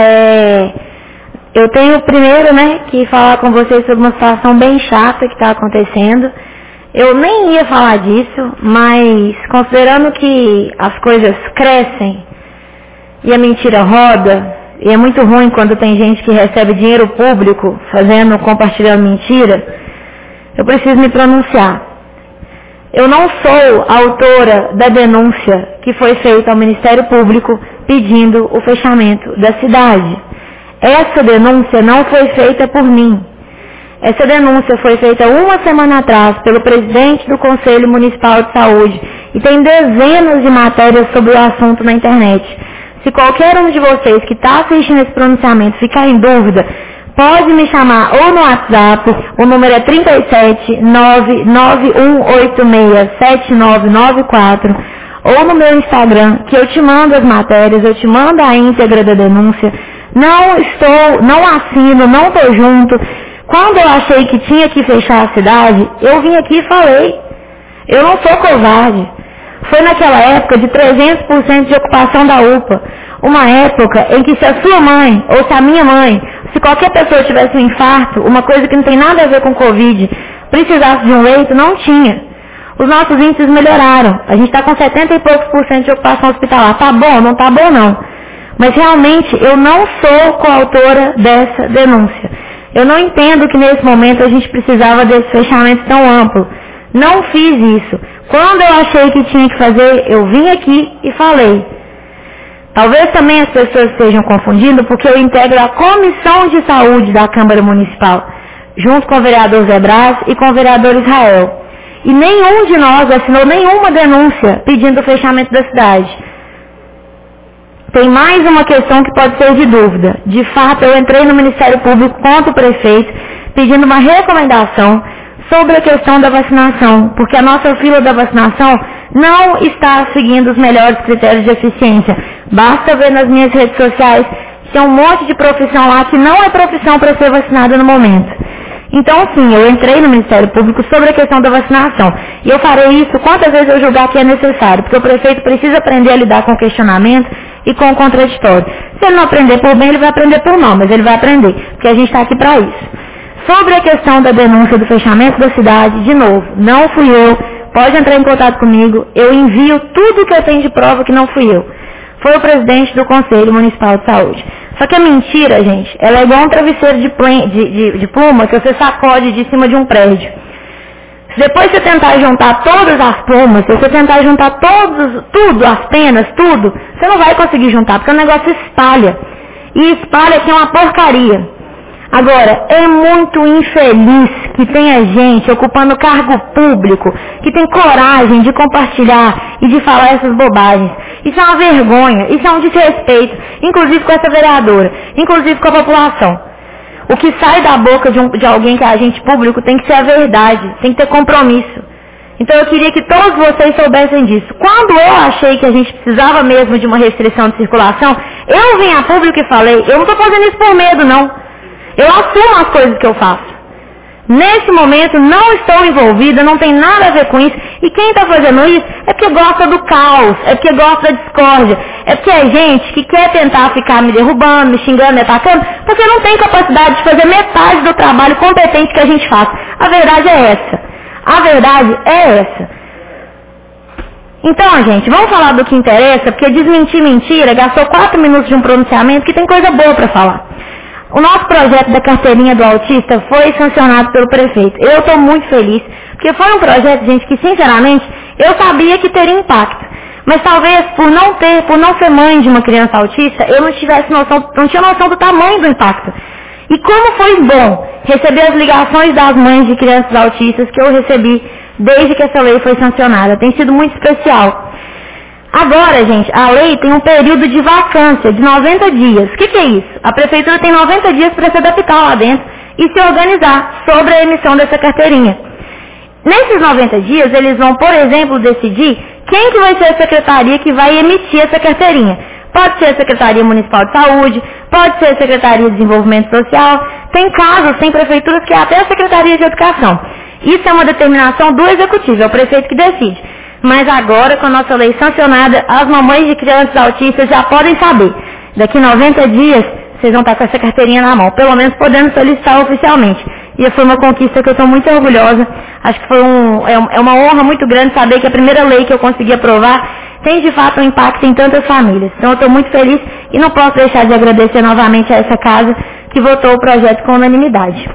eu tenho primeiro, né, que falar com vocês sobre uma situação bem chata que está acontecendo. Eu nem ia falar disso, mas considerando que as coisas crescem e a mentira roda, e é muito ruim quando tem gente que recebe dinheiro público compartilhando mentira, eu preciso me pronunciar. Eu não sou a autora da denúncia que foi feita ao Ministério Público pedindo o fechamento da cidade. Essa denúncia não foi feita por mim. Essa denúncia foi feita uma semana atrás pelo presidente do Conselho Municipal de Saúde e tem dezenas de matérias sobre o assunto na internet. Se qualquer um de vocês que está assistindo esse pronunciamento ficar em dúvida, pode me chamar ou no WhatsApp, o número é 37991867994, ou no meu Instagram, que eu te mando as matérias, eu te mando a íntegra da denúncia. Não assino, não estou junto. Quando eu achei que tinha que fechar a cidade, eu vim aqui e falei. Eu não sou covarde. Foi naquela época de 300% de ocupação da UPA. Uma época em que se a sua mãe, ou se a minha mãe, se qualquer pessoa tivesse um infarto, uma coisa que não tem nada a ver com Covid, precisasse de um leito, não tinha. Os nossos índices melhoraram. A gente está com 70 e poucos por cento de ocupação hospitalar. Tá bom? Não tá bom não. Mas realmente eu não sou coautora dessa denúncia. Eu não entendo que nesse momento a gente precisava desse fechamento tão amplo. Não fiz isso. Quando eu achei que tinha que fazer, eu vim aqui e falei. Talvez também as pessoas estejam confundindo, porque eu integro a Comissão de Saúde da Câmara Municipal, junto com o vereador Zé Brás e com o vereador Israel. E nenhum de nós assinou nenhuma denúncia pedindo o fechamento da cidade. Tem mais uma questão que pode ser de dúvida. De fato, eu entrei no Ministério Público contra o prefeito, pedindo uma recomendação sobre a questão da vacinação, porque a nossa fila da vacinação não está seguindo os melhores critérios de eficiência. Basta ver nas minhas redes sociais que tem um monte de profissão lá que não é profissão para ser vacinada no momento. Então, sim, eu entrei no Ministério Público sobre a questão da vacinação. E eu farei isso quantas vezes eu julgar que é necessário, porque o prefeito precisa aprender a lidar com o questionamento e com o contraditório. Se ele não aprender por bem, ele vai aprender por mal, mas ele vai aprender, porque a gente está aqui para isso. Sobre a questão da denúncia do fechamento da cidade, de novo, não fui eu, pode entrar em contato comigo, eu envio tudo que eu tenho de prova que não fui eu. Foi o presidente do Conselho Municipal de Saúde. Só que a mentira, gente, ela é igual um travesseiro de pluma que você sacode de cima de um prédio. Se depois você tentar juntar todas as plumas, se você tentar juntar tudo, as penas, tudo, você não vai conseguir juntar, porque o negócio espalha. E espalha que é uma porcaria. Agora, é muito infeliz que tenha gente ocupando cargo público, que tem coragem de compartilhar e de falar essas bobagens. Isso é uma vergonha, isso é um desrespeito, inclusive com essa vereadora, inclusive com a população. O que sai da boca de alguém que é agente público tem que ser a verdade, tem que ter compromisso. Então eu queria que todos vocês soubessem disso. Quando eu achei que a gente precisava mesmo de uma restrição de circulação, eu vim a público e falei, eu não estou fazendo isso por medo não. Eu assumo as coisas que eu faço. Nesse momento não estou envolvida, não tem nada a ver com isso. E quem está fazendo isso é porque gosta do caos, é porque gosta da discórdia, é porque é gente que quer tentar ficar me derrubando, me xingando, me atacando, porque não tem capacidade de fazer metade do trabalho competente que a gente faz. A verdade é essa. A verdade é essa. Então, gente, vamos falar do que interessa, porque desmentir mentira gastou 4 minutos de um pronunciamento que tem coisa boa para falar. O nosso projeto da carteirinha do autista foi sancionado pelo prefeito. Eu estou muito feliz, porque foi um projeto, gente, que sinceramente eu sabia que teria impacto. Mas talvez por não ser mãe de uma criança autista, eu não tinha noção do tamanho do impacto. E como foi bom receber as ligações das mães de crianças autistas que eu recebi desde que essa lei foi sancionada. Tem sido muito especial. Agora, gente, a lei tem um período de vacância de 90 dias. O que é isso? A prefeitura tem 90 dias para se adaptar lá dentro e se organizar sobre a emissão dessa carteirinha. Nesses 90 dias, eles vão, por exemplo, decidir quem que vai ser a secretaria que vai emitir essa carteirinha. Pode ser a Secretaria Municipal de Saúde, pode ser a Secretaria de Desenvolvimento Social. Tem casos, tem prefeituras que é até a Secretaria de Educação. Isso é uma determinação do Executivo, é o prefeito que decide. Mas agora, com a nossa lei sancionada, as mamães de crianças autistas já podem saber. Daqui 90 dias, vocês vão estar com essa carteirinha na mão, pelo menos podendo solicitar oficialmente. E foi uma conquista que eu estou muito orgulhosa. Acho que é uma honra muito grande saber que a primeira lei que eu consegui aprovar tem de fato um impacto em tantas famílias. Então eu estou muito feliz e não posso deixar de agradecer novamente a essa casa que votou o projeto com unanimidade.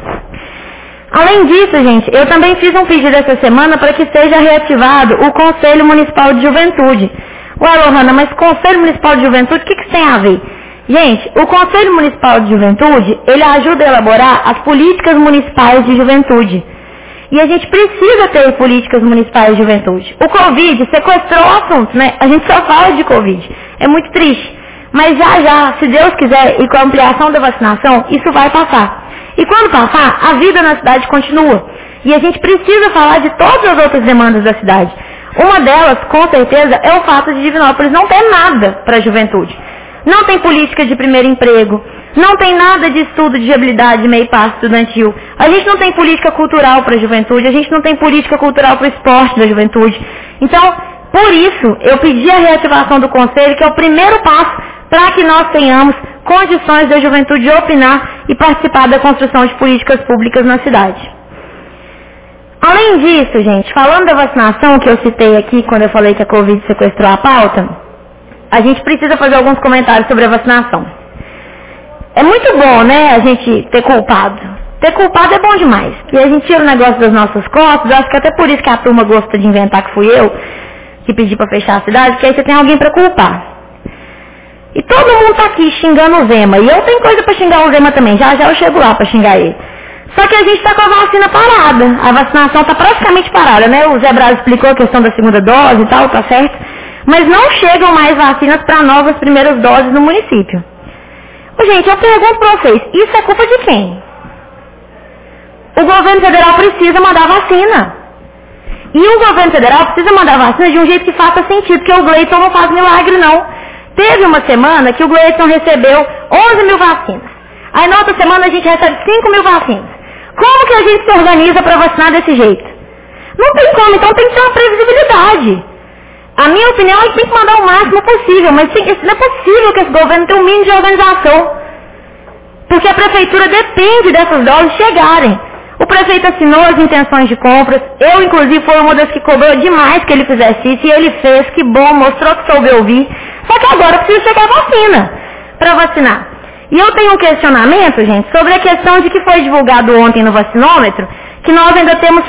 Além disso, gente, eu também fiz um pedido essa semana para que seja reativado o Conselho Municipal de Juventude. Ué, Lohana, mas Conselho Municipal de Juventude, o que isso tem a ver? Gente, o Conselho Municipal de Juventude, ele ajuda a elaborar as políticas municipais de juventude. E a gente precisa ter políticas municipais de juventude. O Covid sequestrou o assunto, né? A gente só fala de Covid. É muito triste. Mas já, se Deus quiser, e com a ampliação da vacinação, isso vai passar. E quando passar, a vida na cidade continua. E a gente precisa falar de todas as outras demandas da cidade. Uma delas, com certeza, é o fato de Divinópolis não ter nada para a juventude. Não tem política de primeiro emprego, Não tem nada de estudo de viabilidade de meio passo estudantil. A gente não tem política cultural para a juventude, a gente não tem política cultural para o esporte da juventude. Então, por isso, eu pedi a reativação do Conselho, que é o primeiro passo para que nós tenhamos condições da juventude opinar e participar da construção de políticas públicas na cidade. Além disso, gente, falando da vacinação que eu citei aqui quando eu falei que a Covid sequestrou a pauta, a gente precisa fazer alguns comentários sobre a vacinação. É muito bom, né, a gente ter culpado. Ter culpado é bom demais. E a gente tira o negócio das nossas costas, eu acho que até por isso que a turma gosta de inventar que fui eu que pedi para fechar a cidade, porque aí você tem alguém para culpar. E todo mundo tá aqui xingando o Zema, e eu tenho coisa para xingar o Zema também, já eu chego lá para xingar ele. Só que a gente está com a vacina parada, a vacinação está praticamente parada, né? O Zé Braz explicou a questão da segunda dose e tal, tá certo? Mas não chegam mais vacinas para novas primeiras doses no município. Ô, gente, eu pergunto para vocês, isso é culpa de quem? O governo federal precisa mandar vacina. E o governo federal precisa mandar vacina de um jeito que faça sentido, porque o Gleison não faz milagre, não. Teve uma semana que o Gleison recebeu 11 mil vacinas. Aí na outra semana a gente recebe 5 mil vacinas. Como que a gente se organiza para vacinar desse jeito? Não tem como, então tem que ter uma previsibilidade. A minha opinião é que tem que mandar o máximo possível, mas não é possível que esse governo tenha um mínimo de organização. Porque a prefeitura depende dessas doses chegarem. O prefeito assinou as intenções de compras, eu inclusive fui uma das que cobrou demais que ele fizesse isso, e ele fez, que bom, mostrou que soube ouvir. Só que agora precisa chegar a vacina para vacinar. E eu tenho um questionamento, gente, sobre a questão de que foi divulgado ontem no vacinômetro, que nós ainda temos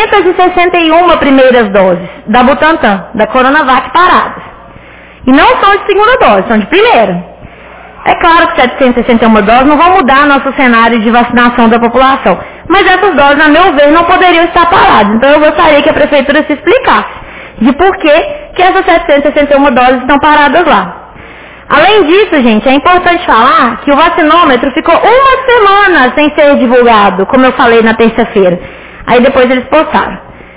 761 primeiras doses da Butantan, da Coronavac, paradas. E não são de segunda dose, são de primeira. É claro que 761 doses não vão mudar nosso cenário de vacinação da população, mas essas doses, a meu ver, não poderiam estar paradas. Então eu gostaria que a prefeitura se explicasse de por que essas 761 doses estão paradas lá. Além disso, gente, é importante falar que o vacinômetro ficou uma semana sem ser divulgado, como eu falei na terça-feira. Aí depois eles postaram.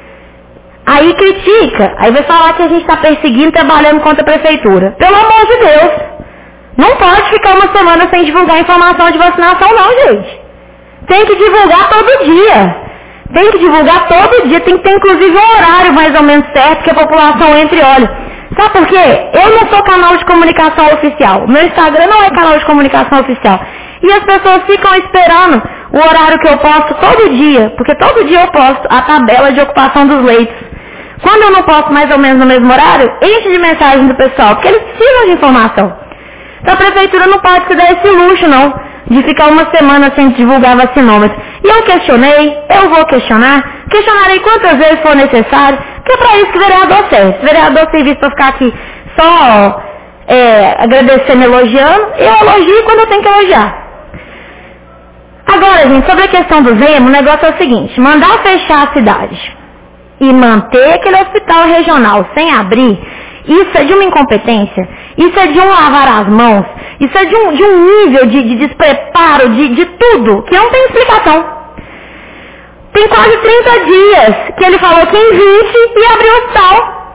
Aí critica, aí vai falar que a gente está perseguindo, trabalhando contra a prefeitura. Pelo amor de Deus, não pode ficar uma semana sem divulgar informação de vacinação não, gente. Tem que divulgar todo dia. Tem que divulgar todo dia, tem que ter inclusive um horário mais ou menos certo que a população entre e olhe. Sabe por quê? Eu não sou canal de comunicação oficial. Meu Instagram não é canal de comunicação oficial. E as pessoas ficam esperando o horário que eu posto todo dia. Porque todo dia eu posto a tabela de ocupação dos leitos. Quando eu não posto mais ou menos no mesmo horário, enche de mensagem do pessoal. Porque eles precisam de informação. Então a prefeitura não pode se dar esse luxo, não. De ficar uma semana sem divulgar vacinômetro. E eu questionei, eu vou questionar. Questionarei quantas vezes for necessário. Porque é para isso que o vereador serve. Se o vereador serviço para ficar aqui só agradecendo, elogiando, eu elogio quando eu tenho que elogiar. Agora, gente, sobre a questão do Zema, o negócio é o seguinte, mandar fechar a cidade e manter aquele hospital regional sem abrir, isso é de uma incompetência, isso é de um lavar as mãos, isso é de um nível de despreparo, de tudo, que não tem explicação. Tem quase 30 dias que ele falou que em 20 ia abrir o hospital.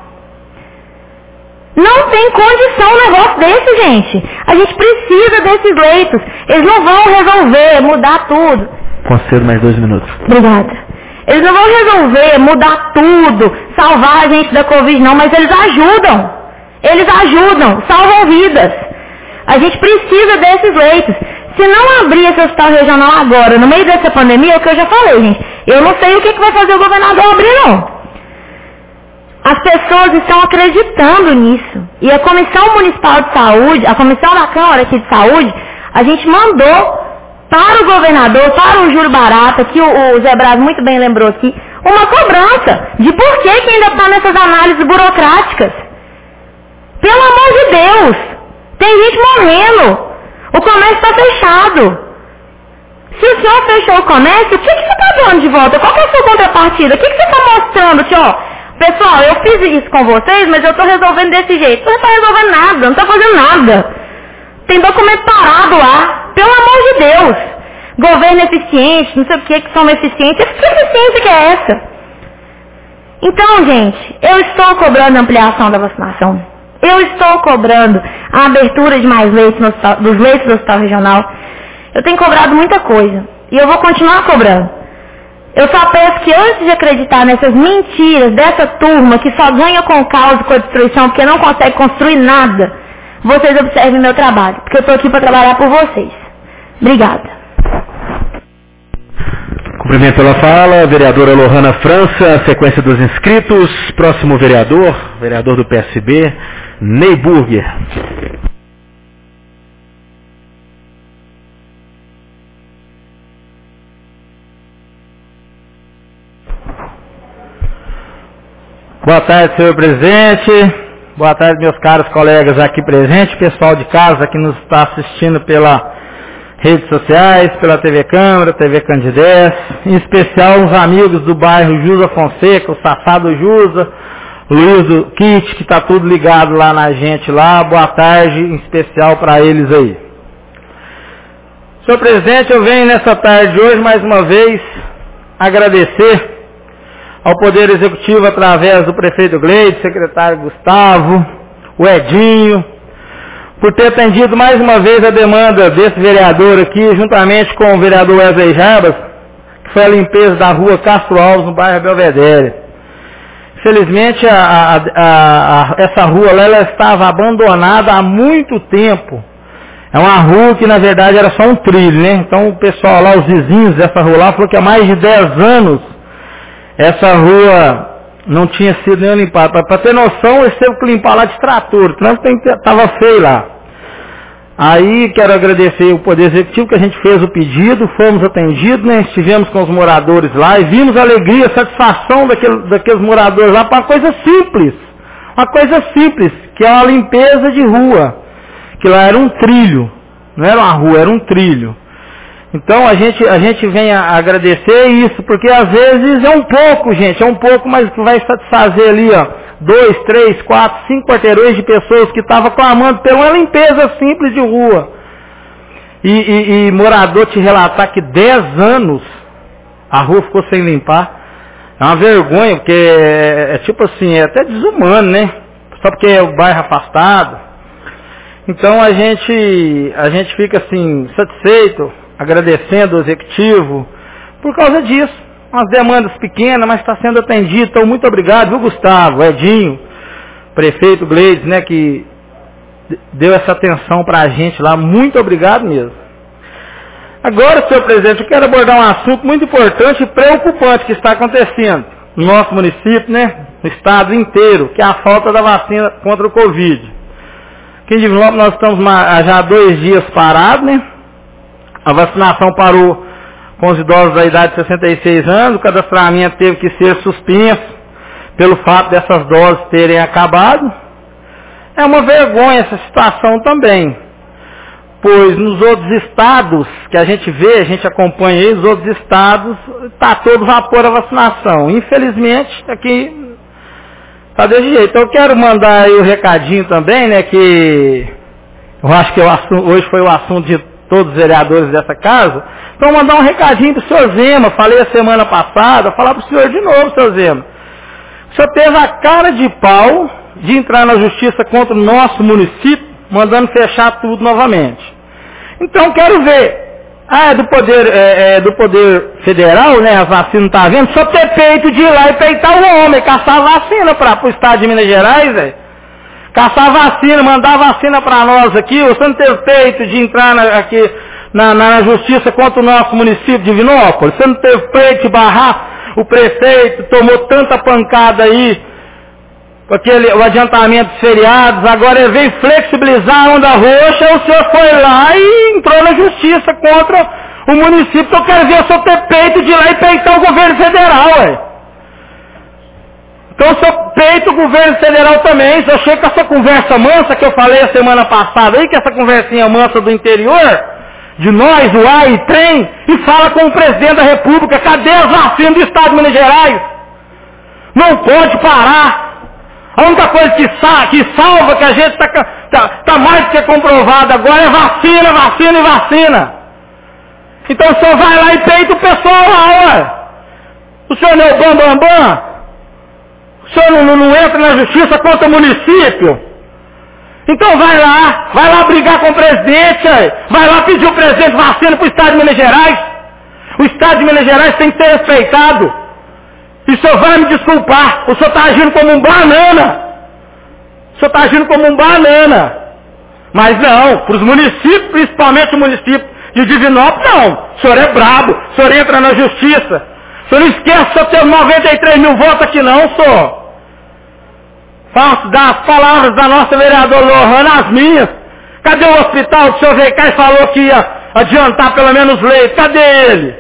Não tem condição um negócio desse, gente. A gente precisa desses leitos. Eles não vão resolver, mudar tudo. Concedo mais 2 minutos. Obrigada. Eles não vão resolver, mudar tudo, salvar a gente da Covid não, mas eles ajudam. Eles ajudam, salvam vidas. A gente precisa desses leitos. Se não abrir esse hospital regional agora, no meio dessa pandemia, é o que eu já falei, gente. Eu não sei o que vai fazer o governador abrir, não. As pessoas estão acreditando nisso. E a Comissão Municipal de Saúde, a Comissão da Câmara aqui de Saúde, a gente mandou para o governador, para o Júlio Barata, que o Zé Braz muito bem lembrou aqui, uma cobrança de por que ainda está nessas análises burocráticas. Pelo amor de Deus, tem gente morrendo. O comércio está fechado. Se o senhor fechou o comércio, o que você está dando de volta? Qual que é a sua contrapartida? O que você está mostrando? Pessoal, eu fiz isso com vocês, mas eu estou resolvendo desse jeito. Você não está resolvendo nada, não está fazendo nada. Tem documento parado lá. Pelo amor de Deus. Governo eficiente, não sei o que são eficientes. Que eficiência que é essa? Então, gente, eu estou cobrando a ampliação da vacinação. Eu estou cobrando a abertura de mais leitos dos leitos do hospital regional. Eu tenho cobrado muita coisa. E eu vou continuar cobrando. Eu só peço que antes de acreditar nessas mentiras dessa turma que só ganha com o caos e com a destruição porque não consegue construir nada, vocês observem meu trabalho. Porque eu estou aqui para trabalhar por vocês. Obrigada. Cumprimento pela fala, vereadora Lohana França, sequência dos inscritos. Próximo vereador do PSB, Ney Burger. Boa tarde, senhor presidente. Boa tarde, meus caros colegas aqui presentes, pessoal de casa que nos está assistindo pela redes sociais, pela TV Câmara, TV Candidez, em especial os amigos do bairro Jusa Fonseca, o Safado Jusa, Luiz do Kit, que está tudo ligado lá na gente lá. Boa tarde, em especial para eles aí. Senhor presidente, eu venho nessa tarde de hoje mais uma vez agradecer ao Poder Executivo através do prefeito Gleide, secretário Gustavo, o Edinho, por ter atendido mais uma vez a demanda desse vereador aqui, juntamente com o vereador Wesley Jarbas, que foi a limpeza da rua Castro Alves, no bairro Belvedere. Infelizmente, essa rua lá, ela estava abandonada há muito tempo. É uma rua que, na verdade, era só um trilho, né? Então, o pessoal lá, os vizinhos dessa rua lá, falou que há mais de 10 anos essa rua não tinha sido nem limpada. Para ter noção, eles teve que limpar lá de trator. O trânsito estava feio lá. Aí quero agradecer o Poder Executivo que a gente fez o pedido, fomos atendidos, né? Estivemos com os moradores lá e vimos a alegria, a satisfação daqueles moradores lá para uma coisa simples. Uma coisa simples, que é uma limpeza de rua. Que lá era um trilho. Não era uma rua, era um trilho. Então a gente vem a agradecer isso, porque às vezes é um pouco, gente, é um pouco, mas que vai satisfazer ali, ó, 2, 3, 4, 5 quarteirões de pessoas que estavam clamando por uma limpeza simples de rua. E morador te relatar que 10 anos a rua ficou sem limpar, é uma vergonha, porque é tipo assim, é até desumano, né? Só porque é o bairro afastado. Então a gente fica assim, satisfeito, agradecendo o executivo, por causa disso. Umas demandas pequenas, mas está sendo atendido. Então, muito obrigado, viu, Gustavo, Edinho, prefeito Gleides, né, que deu essa atenção para a gente lá. Muito obrigado mesmo. Agora, senhor presidente, eu quero abordar um assunto muito importante e preocupante que está acontecendo no nosso município, né, no estado inteiro, que é a falta da vacina contra o Covid. Aqui em Divinópolis nós estamos já há 2 dias parados, né? A vacinação parou com os idosos da idade de 66 anos, o cadastramento teve que ser suspenso pelo fato dessas doses terem acabado. É uma vergonha essa situação também, pois nos outros estados que a gente vê, a gente acompanha aí, os outros estados, está todo vapor a vacinação. Infelizmente, aqui está desse jeito. Então eu quero mandar aí o recadinho também, né, que eu acho que hoje foi o assunto de todos os vereadores dessa casa. Então mandar um recadinho para o senhor Zema, falei a semana passada, falar para o senhor de novo, senhor Zema. O senhor teve a cara de pau de entrar na justiça contra o nosso município, mandando fechar tudo novamente. Então quero ver, do poder federal, né, as vacinas não está vendo, só ter peito de ir lá e peitar o homem, caçar vacina para o estado de Minas Gerais, velho. Caçar vacina, mandar vacina para nós aqui, você não teve peito de entrar aqui na justiça contra o nosso município de Divinópolis, você não teve peito de barrar o prefeito, tomou tanta pancada aí, o adiantamento dos feriados, agora ele veio flexibilizar a onda roxa, o senhor foi lá e entrou na justiça contra o município, então eu quero ver o senhor ter peito de ir lá e peitar o governo federal, ué. Então, o senhor peita o governo federal também. Se eu chego com essa conversa mansa que eu falei a semana passada aí, que essa conversinha mansa do interior, de nós, o ar e trem, e fala com o presidente da República, cadê as vacinas do estado de Minas Gerais? Não pode parar. A única coisa que salva, que a gente está mais do que comprovado agora, é vacina, vacina e vacina. Então o senhor vai lá e peita o pessoal lá, ué. O senhor não é o bambambam? O senhor não entra na justiça contra o município? Então vai lá brigar com o presidente, vai lá pedir o presidente vacina para o Estado de Minas Gerais. O Estado de Minas Gerais tem que ser respeitado. E o senhor vai me desculpar, o senhor está agindo como um banana. O senhor está agindo como um banana. Mas não, para os municípios, principalmente o município de Divinópolis, não. O senhor é brabo, o senhor entra na justiça. O senhor não esquece que o senhor tem 93 mil votos aqui não, senhor. Faço das palavras da nossa vereadora Lohana as minhas. Cadê o hospital que o senhor veio cá e falou que ia adiantar pelo menos leite? Cadê ele?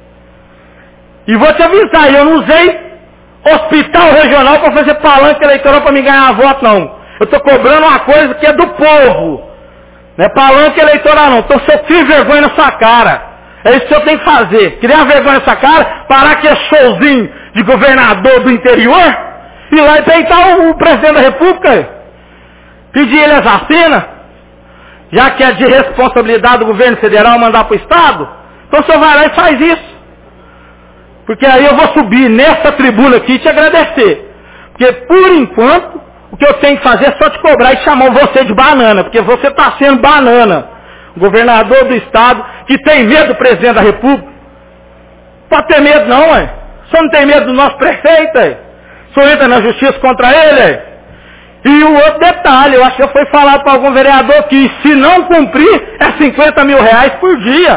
E vou te avisar, eu não usei hospital regional para fazer palanque eleitoral para me ganhar voto, não. Eu estou cobrando uma coisa que é do povo. Não é palanque eleitoral, não. Então, se eu crio vergonha na sua cara, é isso que eu tenho que fazer. Criar vergonha na sua cara, parar que é showzinho de governador do interior, ir lá e peitar o presidente da República. Pedir ele as vacinas, já que é de responsabilidade do governo federal mandar para o Estado. Então, o senhor vai lá e faz isso. Porque aí eu vou subir nessa tribuna aqui e te agradecer. Porque, por enquanto, o que eu tenho que fazer é só te cobrar e chamar você de banana, porque você está sendo banana. O governador do Estado, que tem medo do presidente da República. Pode ter medo não, ué. O senhor não tem medo do nosso prefeito, ué. O senhor entra na justiça contra ele, ué. E o outro detalhe, eu acho que já foi falado para algum vereador que se não cumprir, é 50 mil reais por dia.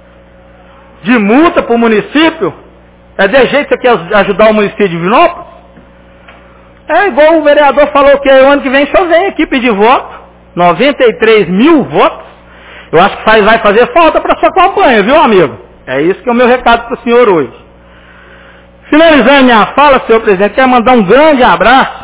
De multa para o município. É de jeito que você quer ajudar o município de Divinópolis? É igual o vereador falou que o ano que vem o senhor vem aqui pedir voto. 93 mil votos. Eu acho que vai fazer falta para sua campanha, viu, amigo? É isso que é o meu recado para o senhor hoje. Finalizando minha fala, senhor presidente, quero mandar um grande abraço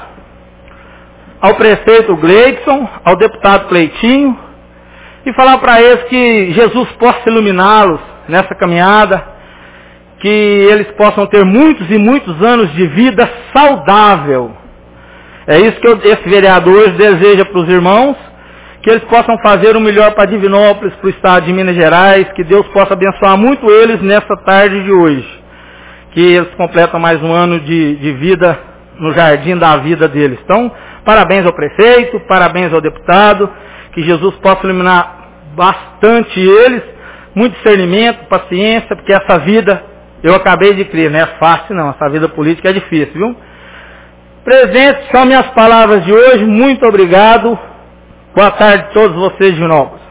ao prefeito Gleidson, ao deputado Cleitinho, e falar para eles que Jesus possa iluminá-los nessa caminhada, que eles possam ter muitos e muitos anos de vida saudável. É isso que esse vereador hoje deseja para os irmãos, que eles possam fazer o melhor para Divinópolis, para o estado de Minas Gerais, que Deus possa abençoar muito eles nessa tarde de hoje. Que eles completam mais um ano de vida no jardim da vida deles. Então, parabéns ao prefeito, parabéns ao deputado, que Jesus possa iluminar bastante eles, muito discernimento, paciência, porque essa vida, eu acabei de crer, não é fácil não, essa vida política é difícil, viu? Presidente, são minhas palavras de hoje, muito obrigado, boa tarde a todos vocês de Divinópolis.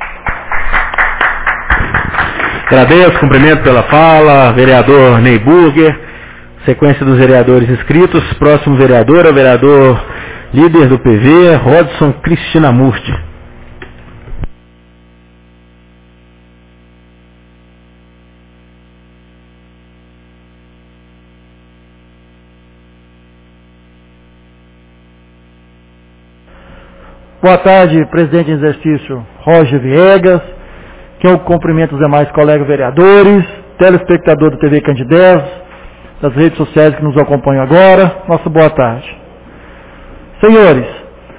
Agradeço, cumprimento pela fala, vereador Ney Burger, sequência dos vereadores inscritos, próximo vereador é o vereador líder do PV, Rodson Cristinamurti. Boa tarde, presidente em exercício Roger Viegas, que eu cumprimento os demais colegas vereadores, telespectador do TV Candidez, das redes sociais que nos acompanham agora, nossa boa tarde. Senhores,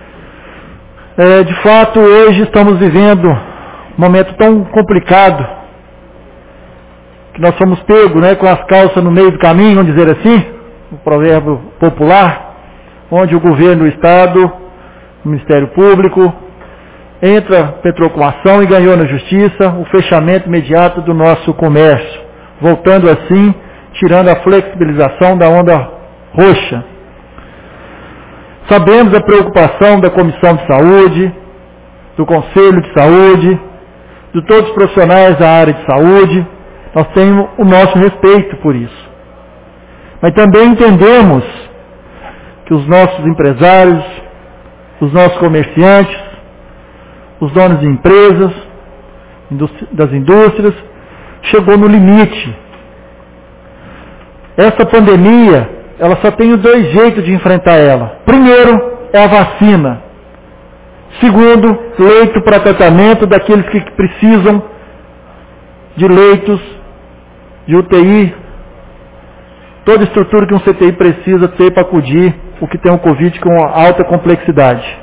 de fato hoje estamos vivendo um momento tão complicado, que nós fomos pegos, com as calças no meio do caminho, vamos dizer assim, o provérbio popular, onde o governo do Estado, o Ministério Público, petrou com ação e ganhou na Justiça o fechamento imediato do nosso comércio, voltando assim, tirando a flexibilização da onda roxa. Sabemos a preocupação da Comissão de Saúde, do Conselho de Saúde, de todos os profissionais da área de saúde, nós temos o nosso respeito por isso. Mas também entendemos que os nossos empresários, os nossos comerciantes, os donos de empresas, das indústrias, chegou no limite. Essa pandemia, ela só tem dois jeitos de enfrentar ela. Primeiro, é a vacina. Segundo, leito para tratamento daqueles que precisam de leitos, de UTI, toda estrutura que um CTI precisa ter para acudir o que tem um Covid com alta complexidade.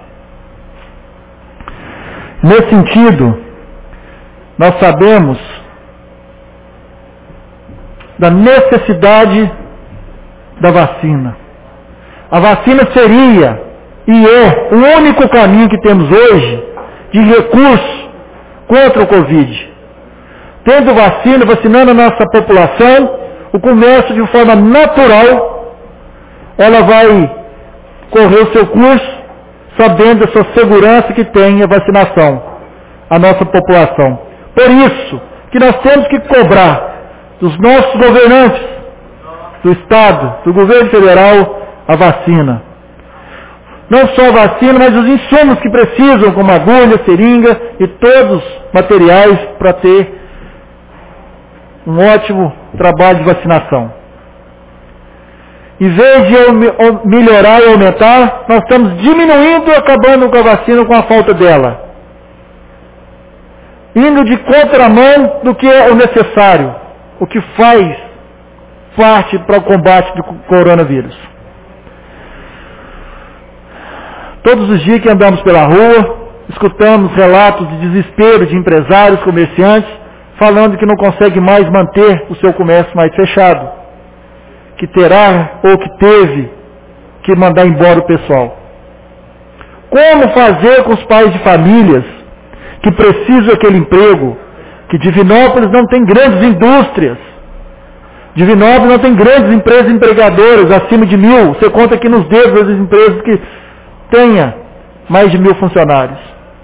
Nesse sentido, nós sabemos da necessidade da vacina. A vacina seria e é o único caminho que temos hoje de recurso contra o Covid. Tendo vacina, vacinando a nossa população, o comércio de forma natural, ela vai correr o seu curso, sabendo essa segurança que tem a vacinação, a nossa população. Por isso que nós temos que cobrar dos nossos governantes, do Estado, do governo federal, a vacina. Não só a vacina, mas os insumos que precisam, como agulha, seringa e todos os materiais para ter um ótimo trabalho de vacinação. Em vez de melhorar e aumentar, nós estamos diminuindo e acabando com a vacina, com a falta dela. Indo de contramão do que é o necessário, o que faz parte para o combate do coronavírus. Todos os dias que andamos pela rua, escutamos relatos de desespero de empresários, comerciantes, falando que não consegue mais manter o seu comércio mais fechado, que terá ou que teve que mandar embora o pessoal. Como fazer com os pais de famílias que precisam daquele emprego, que Divinópolis não tem grandes indústrias, Divinópolis não tem grandes empresas empregadoras, acima de 1.000, você conta aqui nos dedos as empresas que tenha mais de 1.000 funcionários.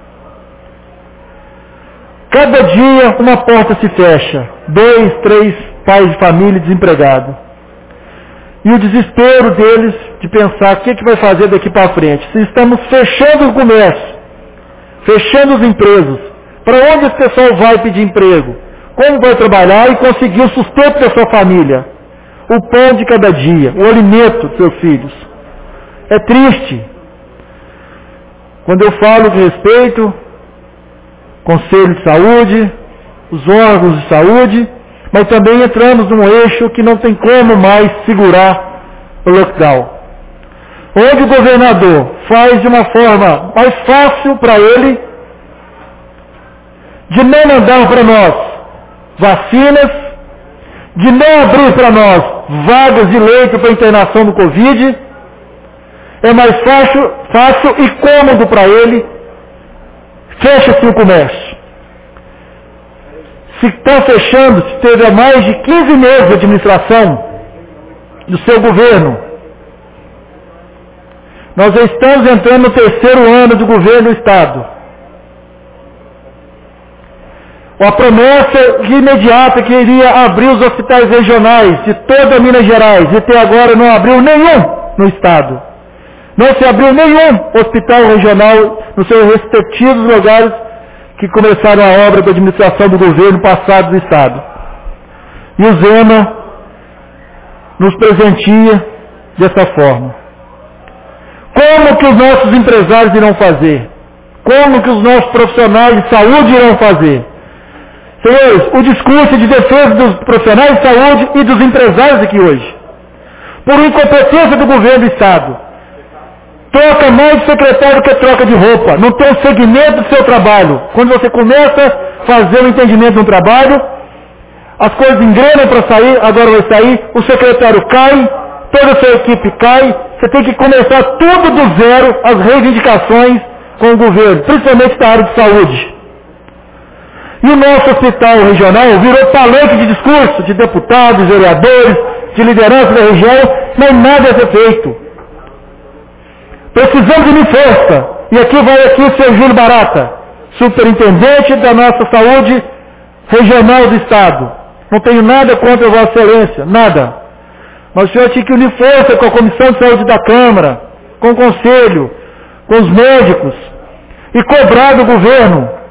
Cada dia uma porta se fecha, 2, 3 pais de família desempregados. E o desespero deles de pensar o que vai fazer daqui para frente. Se estamos fechando o comércio, fechando as empresas, para onde esse pessoal vai pedir emprego? Como vai trabalhar e conseguir o sustento da sua família? O pão de cada dia, o alimento dos seus filhos. É triste. Quando eu falo de respeito, Conselho de Saúde, os órgãos de saúde, mas também entramos num eixo que não tem como mais segurar o lockdown. Onde o governador faz de uma forma mais fácil para ele de não mandar para nós vacinas, de não abrir para nós vagas de leito para internação do Covid, é mais fácil e cômodo para ele, fecha-se o comércio. Se está fechando, se teve há mais de 15 meses de administração do seu governo, nós já estamos entrando no 3º ano do governo do Estado. A promessa imediata que iria abrir os hospitais regionais de toda Minas Gerais, e até agora não abriu nenhum no Estado. Não se abriu nenhum hospital regional nos seus respectivos lugares que começaram a obra da administração do governo passado do Estado. E o Zema nos presentia dessa forma. Como que os nossos empresários irão fazer? Como que os nossos profissionais de saúde irão fazer? Senhores, o discurso de defesa dos profissionais de saúde e dos empresários aqui hoje, por incompetência do governo do Estado, troca mais de secretário que troca de roupa, não tem o segmento do seu trabalho. Quando você começa a fazer o entendimento do trabalho, as coisas engrenam para sair, agora vai sair, o secretário cai, toda a sua equipe cai, você tem que começar tudo do zero, as reivindicações com o governo, principalmente da área de saúde. E o nosso hospital regional virou palanque de discurso de deputados, vereadores, de liderança da região, mas nada é feito. Precisamos de força. E aqui vai o senhor Júlio Barata, superintendente da nossa saúde regional do Estado. Não tenho nada contra a Vossa Excelência, nada. Mas o senhor tinha que unir força com a Comissão de Saúde da Câmara, com o Conselho, com os médicos, e cobrar do governo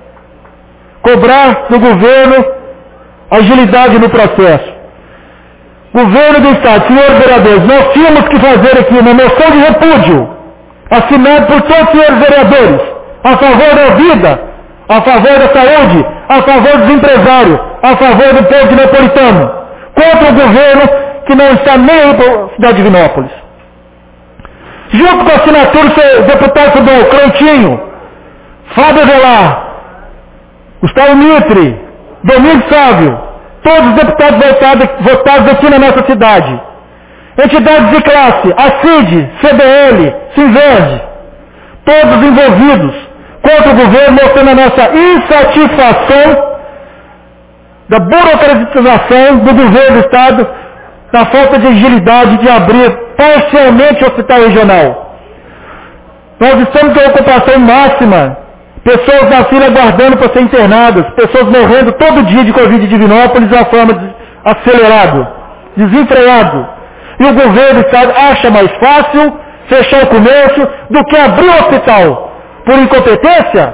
agilidade no processo. Governo do Estado, senhores vereadores, nós tínhamos que fazer aqui uma moção de repúdio, assinada por todos os senhores vereadores, a favor da vida, a favor da saúde, a favor dos empresários, a favor do povo de Napolitano, contra o governo que não está nem aí para a cidade de Divinópolis. Junto com a assinatura do seu deputado estadual, Cleitinho, Fábio Avelar, Gustavo Mitre, Domingos Sávio, todos os deputados votados aqui na nossa cidade. Entidades de classe, a CID, CBL, Sinverde, todos os envolvidos contra o governo, mostrando a nossa insatisfação da burocratização do governo do Estado, da falta de agilidade de abrir parcialmente o hospital regional. Nós estamos com a ocupação máxima, pessoas na fila aguardando para ser internadas, pessoas morrendo todo dia de Covid em Divinópolis de uma forma acelerada, desenfreado. E o governo do Estado acha mais fácil fechar o comércio do que abrir o hospital. Por incompetência?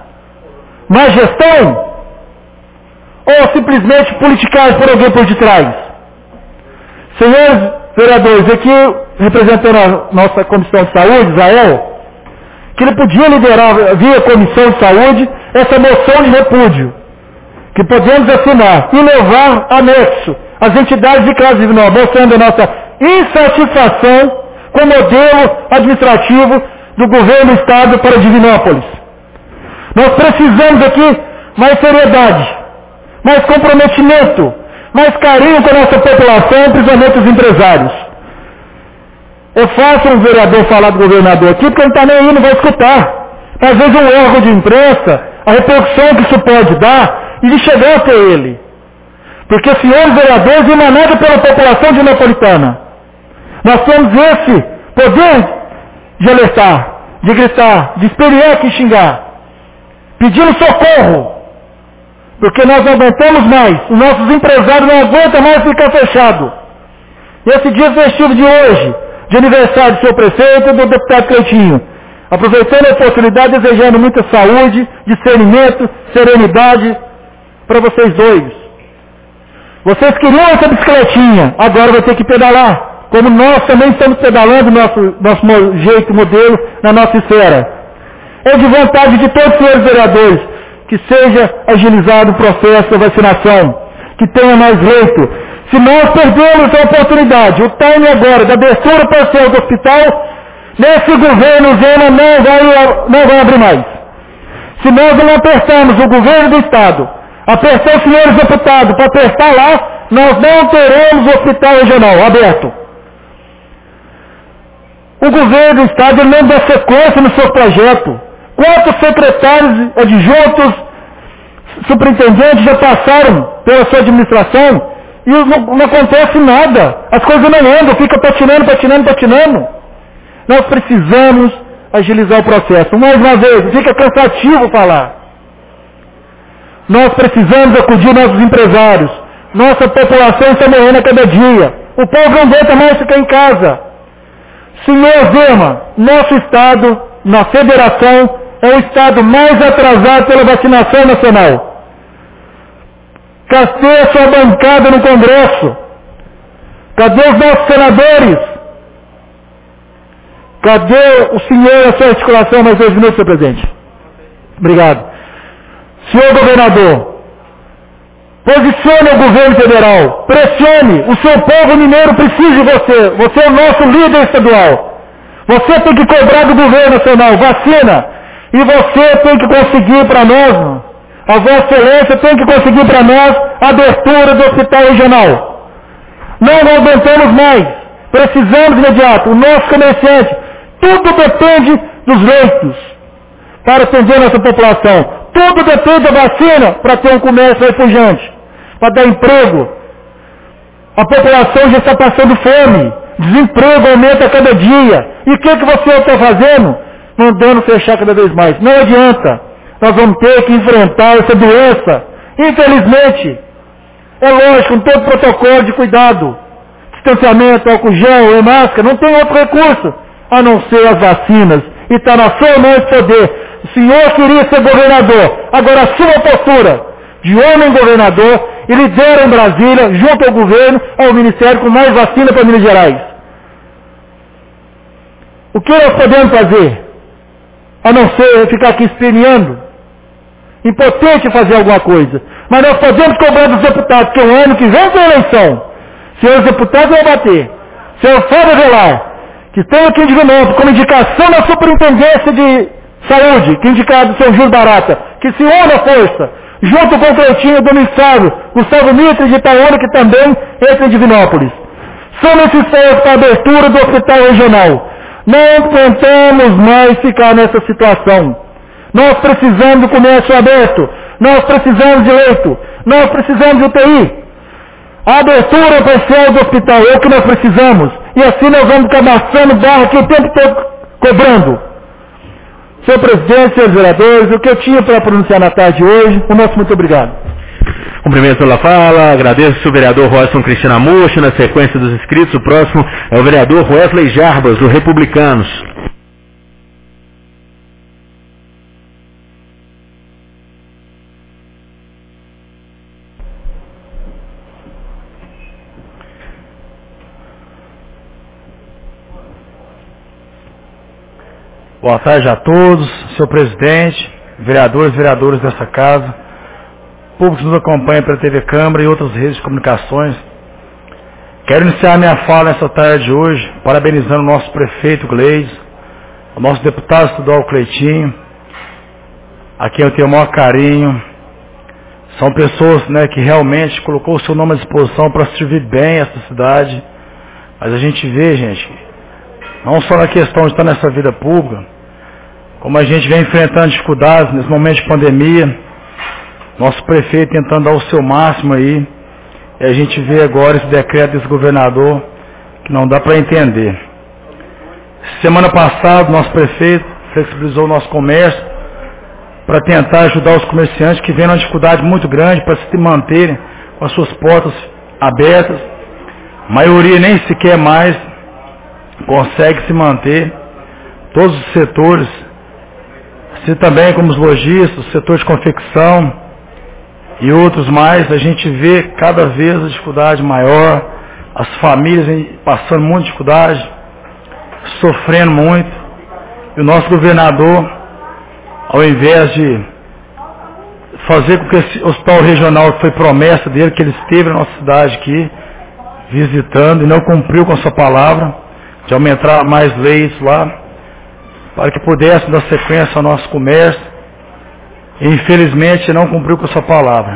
Má gestão? Ou simplesmente politicagem por alguém por detrás? Senhores vereadores, aqui representando a nossa Comissão de Saúde, Israel, que ele podia liderar via Comissão de Saúde essa moção de repúdio, que podemos assinar e levar anexo às entidades de classe Divinópolis, mostrando a nossa insatisfação com o modelo administrativo do governo do Estado para Divinópolis. Nós precisamos aqui mais seriedade, mais comprometimento, mais carinho com a nossa população, principalmente os empresários. É fácil um vereador falar do governador aqui, porque ele não está nem aí, não vai escutar. Às vezes um órgão de imprensa, a repercussão que isso pode dar, e de chegar até ele. Porque, senhores vereadores, emanados pela população dinapolitana, nós temos esse poder de alertar, de gritar, de espernear aqui e xingar, pedindo socorro, porque nós não aguentamos mais, os nossos empresários não aguentam mais ficar fechado. Esse dia festivo de hoje, de aniversário do seu prefeito e do deputado Cleitinho, aproveitando a oportunidade, desejando muita saúde, discernimento, serenidade para vocês dois. Vocês queriam essa bicicletinha, agora vai ter que pedalar. Como nós também estamos pedalando nosso jeito, modelo, na nossa esfera. É de vontade de todos os senhores vereadores que seja agilizado o processo da vacinação, que tenha mais leito. Se nós perdemos a oportunidade, o time agora da abertura parcial do hospital, nesse governo Zema não vai abrir mais. Se nós não apertarmos o governo do Estado, apertar os senhores deputados para apertar lá, nós não teremos o hospital regional aberto. O governo do Estado não dá sequência no seu projeto. Quantos secretários adjuntos, superintendentes já passaram pela sua administração e não acontece nada. As coisas não andam, fica patinando. Nós precisamos agilizar o processo. Mais uma vez, fica cansativo falar. Nós precisamos acudir nossos empresários. Nossa população está morrendo a cada dia. O povo não aguenta mais ficar em casa. Senhor Zema, nosso Estado, na federação, é o Estado mais atrasado pela vacinação nacional. Cadê a sua bancada no Congresso? Cadê os nossos senadores? Cadê o senhor, a sua articulação? Mais 2 minutos, senhor presidente. Obrigado. Senhor governador, posicione o governo federal, pressione, o seu povo mineiro precisa de você. Você é o nosso líder estadual. Você tem que cobrar do governo nacional vacina. E você tem que conseguir para nós, a Vossa Excelência tem que conseguir para nós a abertura do hospital regional. Não aguentamos mais. Precisamos imediato. O nosso comerciante, tudo depende dos leitos para atender a nossa população. Tudo depende da vacina para ter um comércio refugente, para dar emprego. A população já está passando fome. Desemprego aumenta a cada dia. E o que você está fazendo? Mandando fechar cada vez mais. Não adianta. Nós vamos ter que enfrentar essa doença. Infelizmente, é lógico, com todo protocolo de cuidado, distanciamento, álcool gel, e máscara, não tem outro recurso a não ser as vacinas. E está na sua mão esse poder. O senhor queria ser governador. Agora assuma a postura de homem governador e lidera em Brasília, junto ao governo, ao Ministério, com mais vacina para Minas Gerais. O que nós podemos fazer? A não ser ficar aqui esperneando. Impotente fazer alguma coisa. Mas nós podemos cobrar dos deputados, que o ano que vem tem eleição. Senhores deputados vão bater. Senhor Fábio Velar, que tem aqui em Divinópolis, como indicação na Superintendência de Saúde, que é indicado o seu Júlio Barata, que se une a força, junto com o Cleitinho do Ministério, Gustavo Mitre de Itaúna, que também entra em Divinópolis. São necessários para a abertura do hospital regional. Não tentamos mais ficar nessa situação. Nós precisamos do comércio aberto. Nós precisamos de leito. Nós precisamos de UTI. A abertura parcial do hospital é o que nós precisamos. E assim nós vamos ficar amassando barra aqui o tempo todo cobrando. Senhor presidente, senhores vereadores, o que eu tinha para pronunciar na tarde de hoje, o nosso muito obrigado. Cumprimento pela fala, agradeço o vereador Royston Cristina Mocha. Na sequência dos inscritos, o próximo é o vereador Wesley Jarbas, do Republicanos. Boa tarde a todos, senhor presidente, vereadores e vereadoras dessa casa, público que nos acompanha pela TV Câmara e outras redes de comunicações. Quero iniciar minha fala nessa tarde de hoje, parabenizando o nosso prefeito Gleides, o nosso deputado estadual Cleitinho, a quem eu tenho o maior carinho. São pessoas, né, que realmente colocou o seu nome à disposição para servir bem essa cidade. Mas a gente vê, gente, não só na questão de estar nessa vida pública, como a gente vem enfrentando dificuldades nesse momento de pandemia, nosso prefeito tentando dar o seu máximo aí, e a gente vê agora esse decreto desse governador que não dá para entender. Semana passada, nosso prefeito flexibilizou o nosso comércio para tentar ajudar os comerciantes que vêm numa dificuldade muito grande para se manterem com as suas portas abertas. A maioria nem sequer mais consegue se manter. Todos os setores, assim também como os lojistas, o setor de confecção e outros mais, a gente vê cada vez a dificuldade maior, as famílias passando muita dificuldade, sofrendo muito, e o nosso governador, ao invés de fazer com que esse hospital regional, que foi promessa dele, que ele esteve na nossa cidade aqui, visitando, e não cumpriu com a sua palavra, de aumentar mais leitos lá, para que pudesse dar sequência ao nosso comércio, e infelizmente não cumpriu com a sua palavra.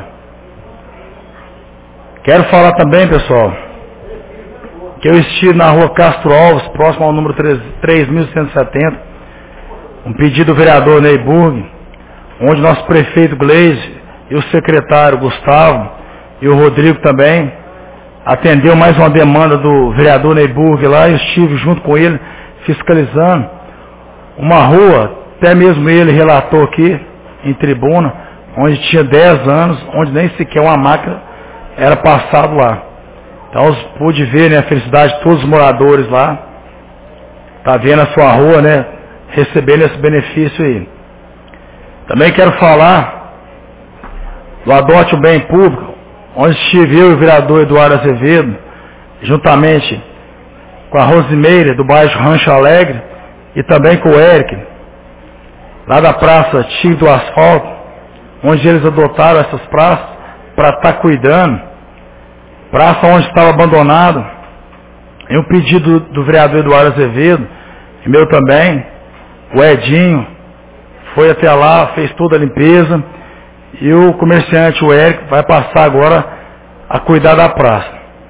Quero falar também, pessoal, que eu estive na rua Castro Alves, próximo ao número 3.170, um pedido do vereador Neyburg, onde nosso prefeito Gleise e o secretário Gustavo e o Rodrigo também atendeu mais uma demanda do vereador Neyburg lá, e eu estive junto com ele fiscalizando uma rua, até mesmo ele relatou aqui em tribuna, onde tinha 10 anos, onde nem sequer uma máquina era passado lá. Então eu pude ver, né, a felicidade de todos os moradores lá, tá vendo a sua rua, né, recebendo esse benefício aí. Também quero falar do Adote o Bem Público, onde estive eu e o vereador Eduardo Azevedo, juntamente com a Rosimeira, do bairro Rancho Alegre, e também com o Eric, lá da Praça Tigre do Asfalto, onde eles adotaram essas praças para estar cuidando, praça onde estava abandonado, em um pedido do vereador Eduardo Azevedo, e meu também, o Edinho, foi até lá, fez toda a limpeza, e o comerciante, o Eric, vai passar agora a cuidar da praça.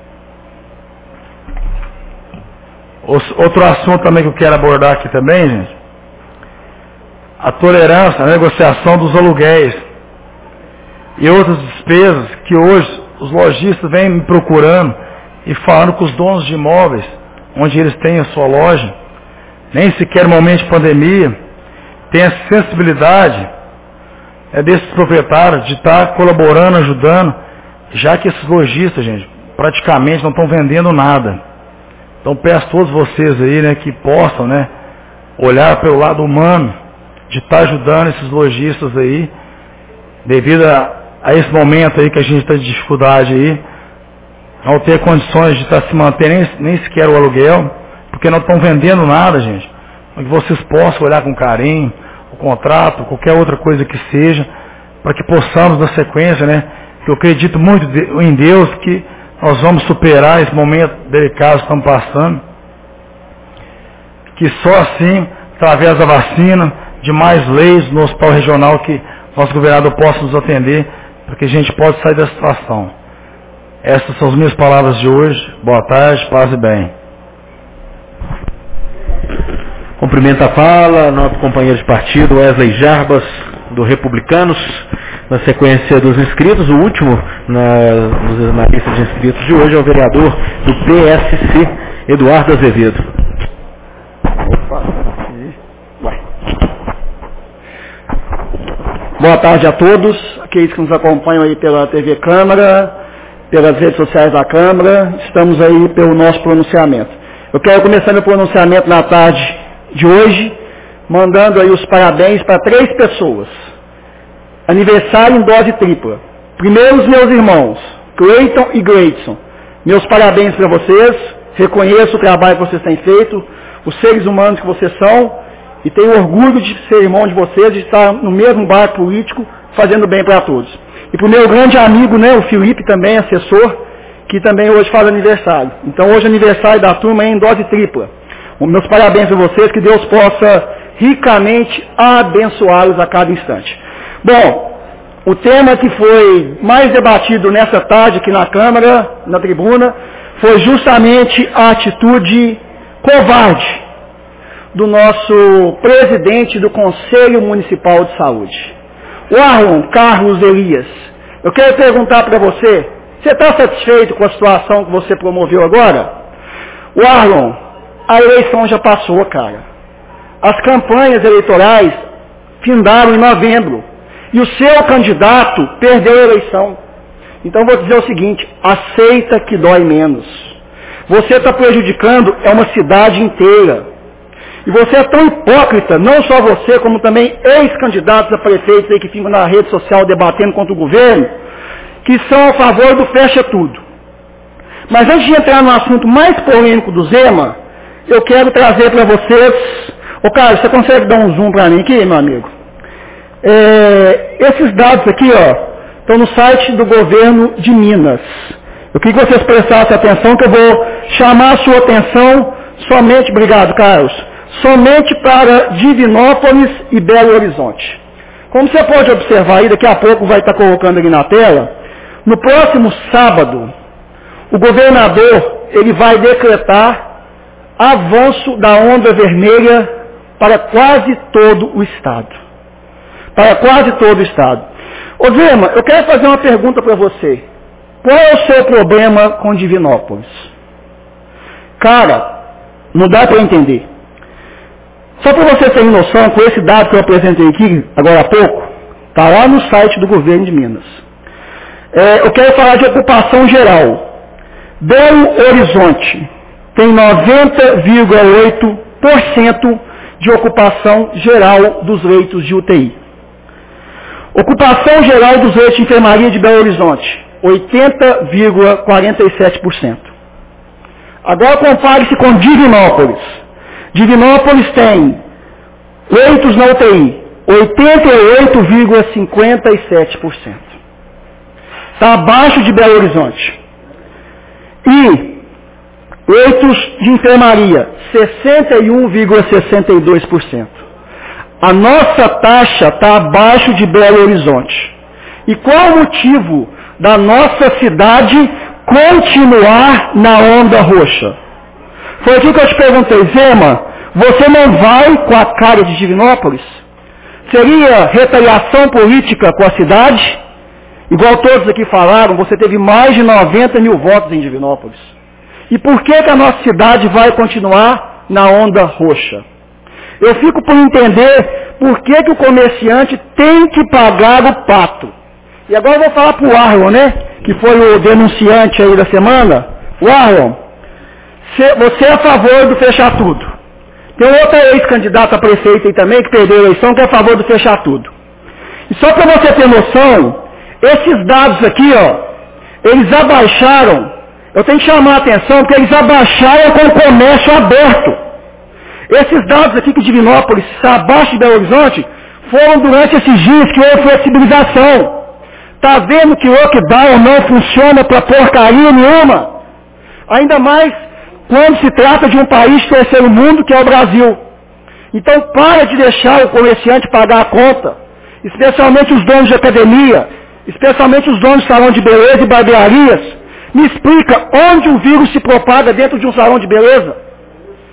Outro assunto também que eu quero abordar aqui também, gente, a tolerância, a negociação dos aluguéis e outras despesas que hoje os lojistas vêm me procurando e falando com os donos de imóveis, onde eles têm a sua loja, nem sequer no momento de pandemia, tem a sensibilidade desses proprietários de estar colaborando, ajudando, já que esses lojistas, gente, praticamente não estão vendendo nada. Então peço a todos vocês aí, né, que possam, né, olhar pelo lado humano, de estar ajudando esses lojistas aí, devido a esse momento aí que a gente está de dificuldade aí, não ter condições de estar se manter nem sequer o aluguel, porque não estão vendendo nada, gente. Para que vocês possam olhar com carinho o contrato, qualquer outra coisa que seja, para que possamos dar sequência, né? Que eu acredito muito em Deus que nós vamos superar esse momento delicado que estamos passando. Que só assim, através da vacina, de mais leis no hospital regional, que nosso governador possa nos atender, para que a gente possa sair dessa situação. Essas são as minhas palavras de hoje. Boa tarde, paz e bem. Cumprimento a fala, nosso companheiro de partido, Wesley Jarbas, do Republicanos. Na sequência dos inscritos, o último na lista de inscritos de hoje é o vereador do PSC, Eduardo Azevedo. Boa tarde a todos, aqueles que nos acompanham aí pela TV Câmara, pelas redes sociais da Câmara, estamos aí pelo nosso pronunciamento. Eu quero começar meu pronunciamento na tarde de hoje, mandando aí os parabéns para 3 pessoas. Aniversário em dose tripla. Primeiro os meus irmãos, Cleiton e Gleidson. Meus parabéns para vocês, reconheço o trabalho que vocês têm feito, os seres humanos que vocês são, e tenho orgulho de ser irmão de vocês, de estar no mesmo barco político, fazendo bem para todos. E para o meu grande amigo, né, o Felipe, também assessor, que também hoje faz aniversário. Então hoje é aniversário da turma em dose tripla. Meus parabéns a vocês, que Deus possa ricamente abençoá-los a cada instante. Bom, o tema que foi mais debatido nessa tarde aqui na Câmara, na tribuna, foi justamente a atitude covarde do nosso presidente do Conselho Municipal de Saúde, o Arlon Carlos Elias. Eu quero perguntar para você, você está satisfeito com a situação que você promoveu agora? O Arlon, a eleição já passou, cara. As campanhas eleitorais findaram em novembro. E o seu candidato perdeu a eleição. Então vou dizer o seguinte, aceita que dói menos. Você está prejudicando uma cidade inteira. E você é tão hipócrita, não só você, como também ex-candidatos a prefeitos aí que ficam na rede social debatendo contra o governo, que são a favor do fecha tudo. Mas antes de entrar no assunto mais polêmico do Zema, eu quero trazer para vocês... Ô Carlos, você consegue dar um zoom para mim aqui, meu amigo? Esses dados aqui, ó, estão no site do governo de Minas. Eu queria que vocês prestassem atenção, que eu vou chamar a sua atenção somente, obrigado Carlos, somente para Divinópolis e Belo Horizonte. Como você pode observar aí, daqui a pouco vai estar colocando ali na tela, no próximo sábado, o governador, ele vai decretar avanço da onda vermelha para quase todo o estado. Para quase todo o estado. Ô Zema, eu quero fazer uma pergunta para você. Qual é o seu problema com Divinópolis? Cara, não dá para entender. Só para você ter noção, com esse dado que eu apresentei aqui, agora há pouco, está lá no site do governo de Minas. Eu quero falar de ocupação geral. Belo Horizonte tem 90,8% de ocupação geral dos leitos de UTI. Ocupação geral dos leitos de enfermaria de Belo Horizonte, 80,47%. Agora compare-se com Divinópolis. Divinópolis tem leitos na UTI, 88,57%. Está abaixo de Belo Horizonte. E leitos de enfermaria, 61,62%. A nossa taxa está abaixo de Belo Horizonte. E qual o motivo da nossa cidade continuar na onda roxa? Foi aqui que eu te perguntei, Zema, você não vai com a cara de Divinópolis? Seria retaliação política com a cidade? Igual todos aqui falaram, você teve mais de 90 mil votos em Divinópolis. E por que a nossa cidade vai continuar na onda roxa? Eu fico por entender por que o comerciante tem que pagar o pato. E agora eu vou falar para o Arlon, né? Que foi o denunciante aí da semana. O Arlon, você é a favor do fechar tudo. Tem outra ex-candidata a prefeito aí também que perdeu a eleição que é a favor do fechar tudo. E só para você ter noção, esses dados aqui, ó, eles abaixaram, eu tenho que chamar a atenção porque eles abaixaram com o comércio aberto. Esses dados aqui que Divinópolis está abaixo de Belo Horizonte foram durante esses dias que houve flexibilização. Está vendo que o lockdown não funciona para porcaria nenhuma? Ainda mais quando se trata de um país de terceiro mundo que é o Brasil. Então para de deixar o comerciante pagar a conta, especialmente os donos de academia, especialmente os donos de salão de beleza e barbearias. Me explica onde o vírus se propaga dentro de um salão de beleza?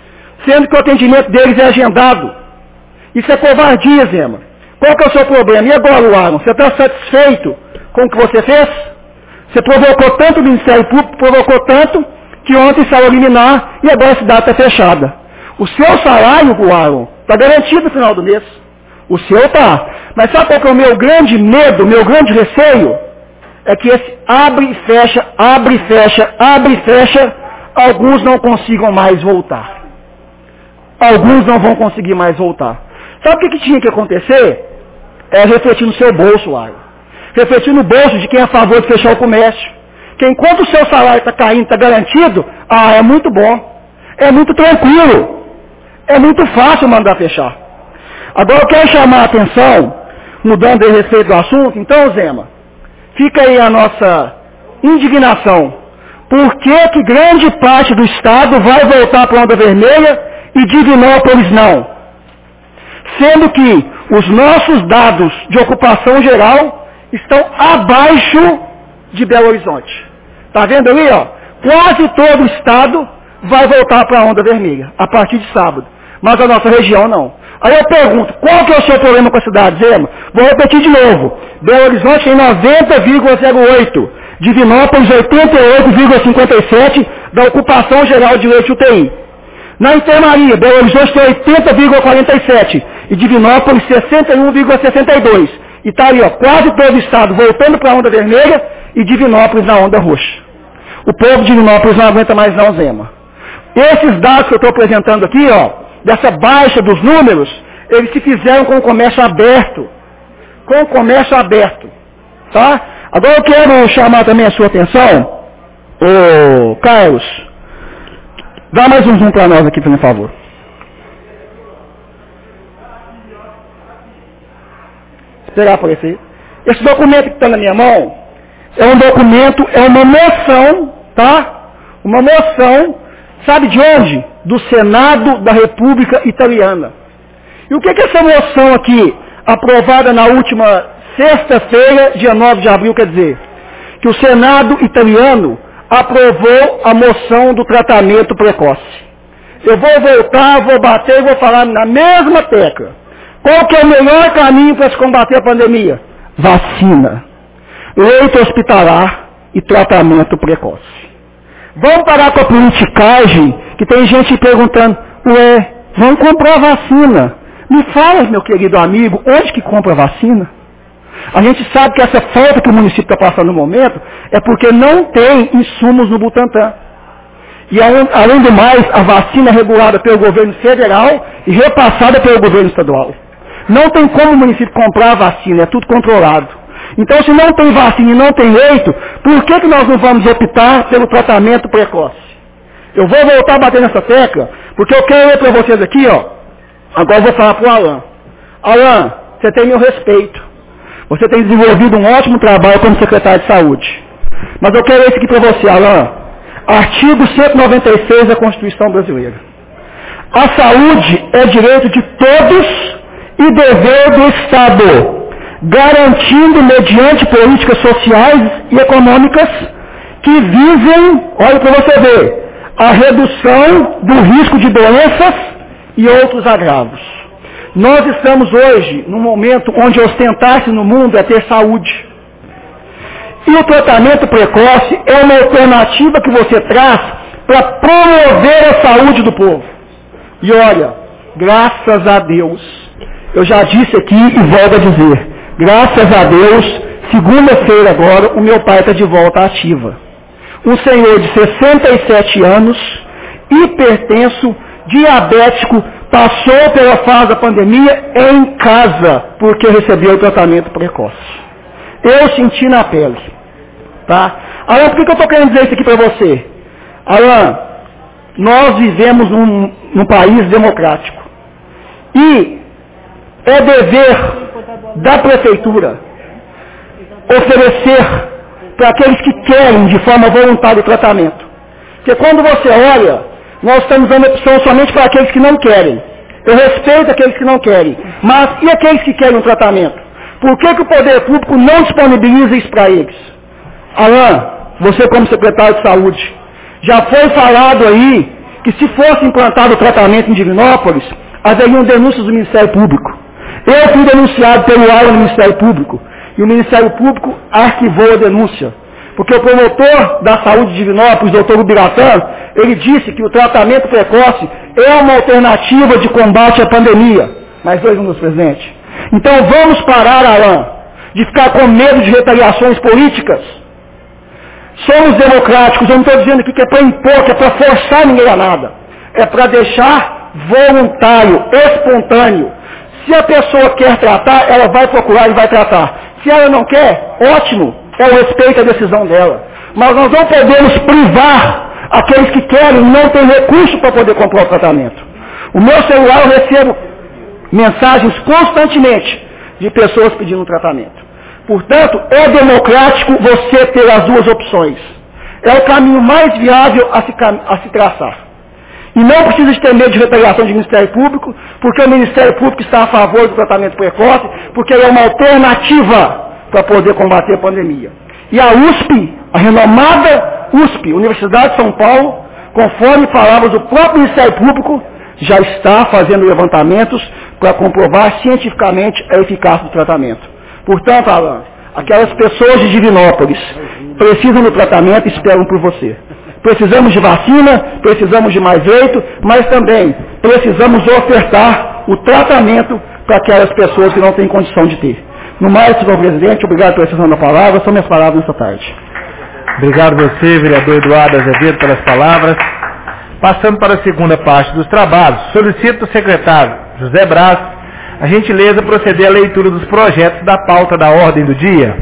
sendo que o atendimento deles é agendado. Isso é covardia, Zema. Qual que é o seu problema? E agora, Aaron, você está satisfeito com o que você fez? Você provocou tanto o Ministério Público, provocou tanto, que ontem saiu a liminar e agora a cidade está fechada. O seu salário, Aaron, está garantido no final do mês. O seu está. Mas sabe qual que é o meu grande medo, meu grande receio? É que esse abre e fecha, abre e fecha, abre e fecha, alguns não consigam mais voltar. Alguns não vão conseguir mais voltar. Sabe o que tinha que acontecer? É refletir no seu bolso, Aaron. Refletir no bolso de quem é a favor de fechar o comércio. Que enquanto o seu salário está caindo, está garantido, é muito bom. É muito tranquilo. É muito fácil mandar fechar. Agora eu quero chamar a atenção, mudando a respeito do assunto. Então, Zema, fica aí a nossa indignação. Por que grande parte do Estado vai voltar para a onda vermelha e Divinópolis não? Sendo que os nossos dados de ocupação geral estão abaixo de Belo Horizonte. Está vendo ali, ó? Quase todo o Estado vai voltar para a onda vermelha, a partir de sábado. Mas a nossa região não. Aí eu pergunto, qual que é o seu problema com a cidade, Zema? Vou repetir de novo. Belo Horizonte tem 90,08. Divinópolis 88,57 da ocupação geral de leite UTI. Na enfermaria, Belo Horizonte tem 80,47 e Divinópolis 61,62. E está ali, ó, quase todo o estado voltando para a onda vermelha e Divinópolis na onda roxa. O povo de Divinópolis não aguenta mais não, Zema. Esses dados que eu estou apresentando aqui, ó, dessa baixa dos números, eles se fizeram com o comércio aberto. Com o comércio aberto. Tá? Agora eu quero chamar também a sua atenção, ô Carlos, dá mais um zoom para nós aqui, por favor. Esperar aparecer. Esse documento que está na minha mão é um documento, é uma moção, tá? Uma moção, sabe de onde? Do Senado da República Italiana. E o que é essa moção aqui, aprovada na última sexta-feira, dia 9 de abril, quer dizer? Que o Senado italiano aprovou a moção do tratamento precoce. Eu vou voltar, vou bater e vou falar na mesma tecla. Qual que é o melhor caminho para se combater a pandemia? Vacina, leito hospitalar e tratamento precoce. Vamos parar com a politicagem, que tem gente perguntando, vamos comprar vacina. Me fala, meu querido amigo, onde que compra vacina? A gente sabe que essa falta que o município está passando no momento é porque não tem insumos no Butantã. E além do mais, a vacina é regulada pelo governo federal e repassada pelo governo estadual. Não tem como o município comprar a vacina, é tudo controlado. Então, se não tem vacina e não tem leito, por que nós não vamos optar pelo tratamento precoce? Eu vou voltar a bater nessa tecla, porque eu quero ler para vocês aqui, ó. Agora eu vou falar para o Alan. Alan, você tem meu respeito. Você tem desenvolvido um ótimo trabalho como secretário de saúde. Mas eu quero esse aqui para você, Alan. Artigo 196 da Constituição Brasileira. A saúde é direito de todos e dever do Estado, garantindo mediante políticas sociais e econômicas que visem, olha para você ver, a redução do risco de doenças e outros agravos. Nós estamos hoje num momento onde ostentar-se no mundo é ter saúde. E o tratamento precoce é uma alternativa que você traz para promover a saúde do povo. E olha, graças a Deus, eu já disse aqui e volto a dizer, graças a Deus, segunda-feira agora, o meu pai está de volta ativa. Um senhor de 67 anos, hipertenso, diabético, passou pela fase da pandemia em casa, porque recebeu o tratamento precoce. Eu senti na pele. Tá? Alan, por que eu estou querendo dizer isso aqui para você? Alan, nós vivemos num país democrático. E é dever da prefeitura oferecer para aqueles que querem de forma voluntária o tratamento. Porque quando você olha, nós estamos dando opção somente para aqueles que não querem. Eu respeito aqueles que não querem. Mas e aqueles que querem um tratamento? Por que o poder público não disponibiliza isso para eles? Alan, você como secretário de saúde, já foi falado aí que se fosse implantado o tratamento em Divinópolis, haveriam denúncias do Ministério Público. Eu fui denunciado pelo ARA no Ministério Público, e o Ministério Público arquivou a denúncia. Porque o promotor da saúde de Divinópolis, doutor Ubiratã, ele disse que o tratamento precoce é uma alternativa de combate à pandemia. Mais 2 minutos, presidente. Então vamos parar, Alain, de ficar com medo de retaliações políticas. Somos democráticos, eu não estou dizendo aqui que é para impor, que é para forçar ninguém a nada. É para deixar voluntário, espontâneo. Se a pessoa quer tratar, ela vai procurar e vai tratar. Se ela não quer, ótimo, é o respeito à decisão dela. Mas nós não podemos privar aqueles que querem e não têm recurso para poder comprar o tratamento. O meu celular eu recebo mensagens constantemente de pessoas pedindo tratamento. Portanto, é democrático você ter as duas opções. É o caminho mais viável a se traçar. E não precisa ter medo de retaliação de Ministério Público, porque o Ministério Público está a favor do tratamento precoce, porque ele é uma alternativa para poder combater a pandemia. E a USP, a renomada USP, Universidade de São Paulo, conforme palavras do próprio Ministério Público, já está fazendo levantamentos para comprovar cientificamente a eficácia do tratamento. Portanto, Alain, aquelas pessoas de Divinópolis precisam do tratamento e esperam por você. Precisamos de vacina, precisamos de mais leito, mas também precisamos ofertar o tratamento para aquelas pessoas que não têm condição de ter. No mais, senhor presidente, obrigado pela extensão da palavra, são minhas palavras nessa tarde. Obrigado a você, vereador Eduardo Azevedo, pelas palavras. Passando para a segunda parte dos trabalhos, solicito ao secretário José Braz a gentileza de proceder à leitura dos projetos da pauta da ordem do dia.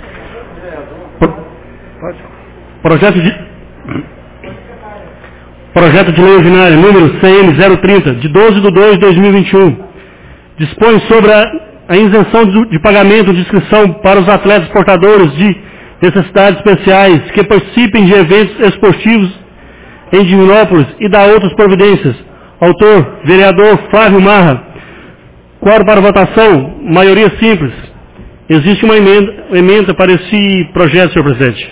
Projeto de lei ordinária número CM 030, de 12/2/2021, dispõe sobre a isenção de pagamento de inscrição para os atletas portadores de necessidades especiais que participem de eventos esportivos em Divinópolis e dá outras providências. Autor, vereador Flávio Marra. Quórum para votação, maioria simples. Existe uma emenda para esse projeto, senhor presidente.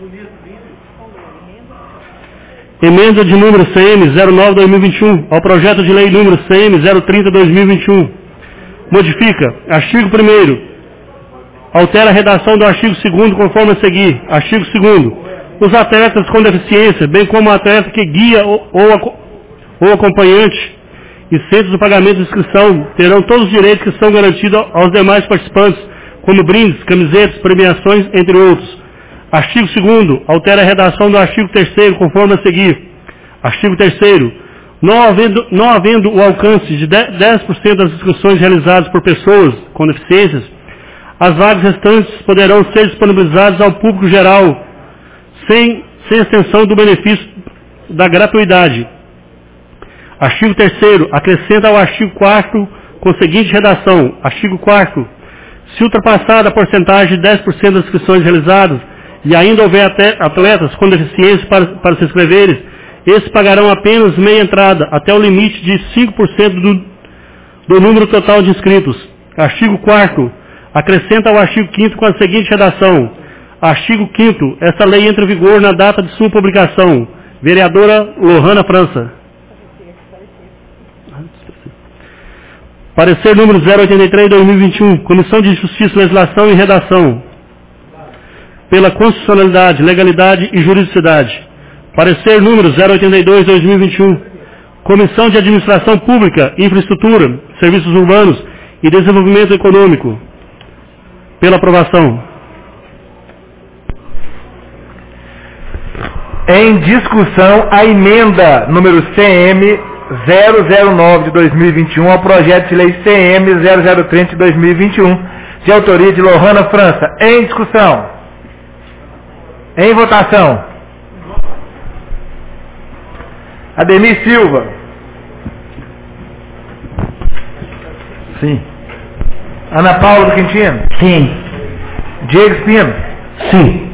Emenda de número CM 09/2021 ao projeto de lei número CM 030/2021. Modifica artigo 1º. Altera a redação do artigo 2º conforme a seguir. Artigo 2º. Os atletas com deficiência, bem como o atleta que guia ou acompanhante e centros do pagamento de inscrição, terão todos os direitos que são garantidos aos demais participantes, como brindes, camisetas, premiações, entre outros. Artigo 2º. Altera a redação do artigo 3º conforme a seguir. Artigo 3º. Não havendo o alcance de 10% das inscrições realizadas por pessoas com deficiências, as vagas restantes poderão ser disponibilizadas ao público geral, sem extensão do benefício da gratuidade. Artigo 3º. Acrescenta ao artigo 4º com a seguinte redação. Artigo 4º. Se ultrapassada a porcentagem de 10% das inscrições realizadas e ainda houver atletas com deficiência para se inscreverem, esses pagarão apenas meia entrada, até o limite de 5% do número total de inscritos. Artigo 4º. Acrescenta ao artigo 5º com a seguinte redação. Artigo 5º. Essa lei entra em vigor na data de sua publicação. Vereadora Lohana França. Parecer número 083/2021. Comissão de Justiça, Legislação e Redação. Pela constitucionalidade, legalidade e juridicidade. Parecer número 082/2021. Comissão de Administração Pública, Infraestrutura, Serviços Urbanos e Desenvolvimento Econômico. Pela aprovação. Em discussão, a emenda número CM 009 de 2021 ao projeto de lei CM 0030 de 2021, de autoria de Lohana França. Em discussão. Em votação. Ademir Silva. Sim. Ana Paula do Quintino. Sim. Diego Espino. Sim.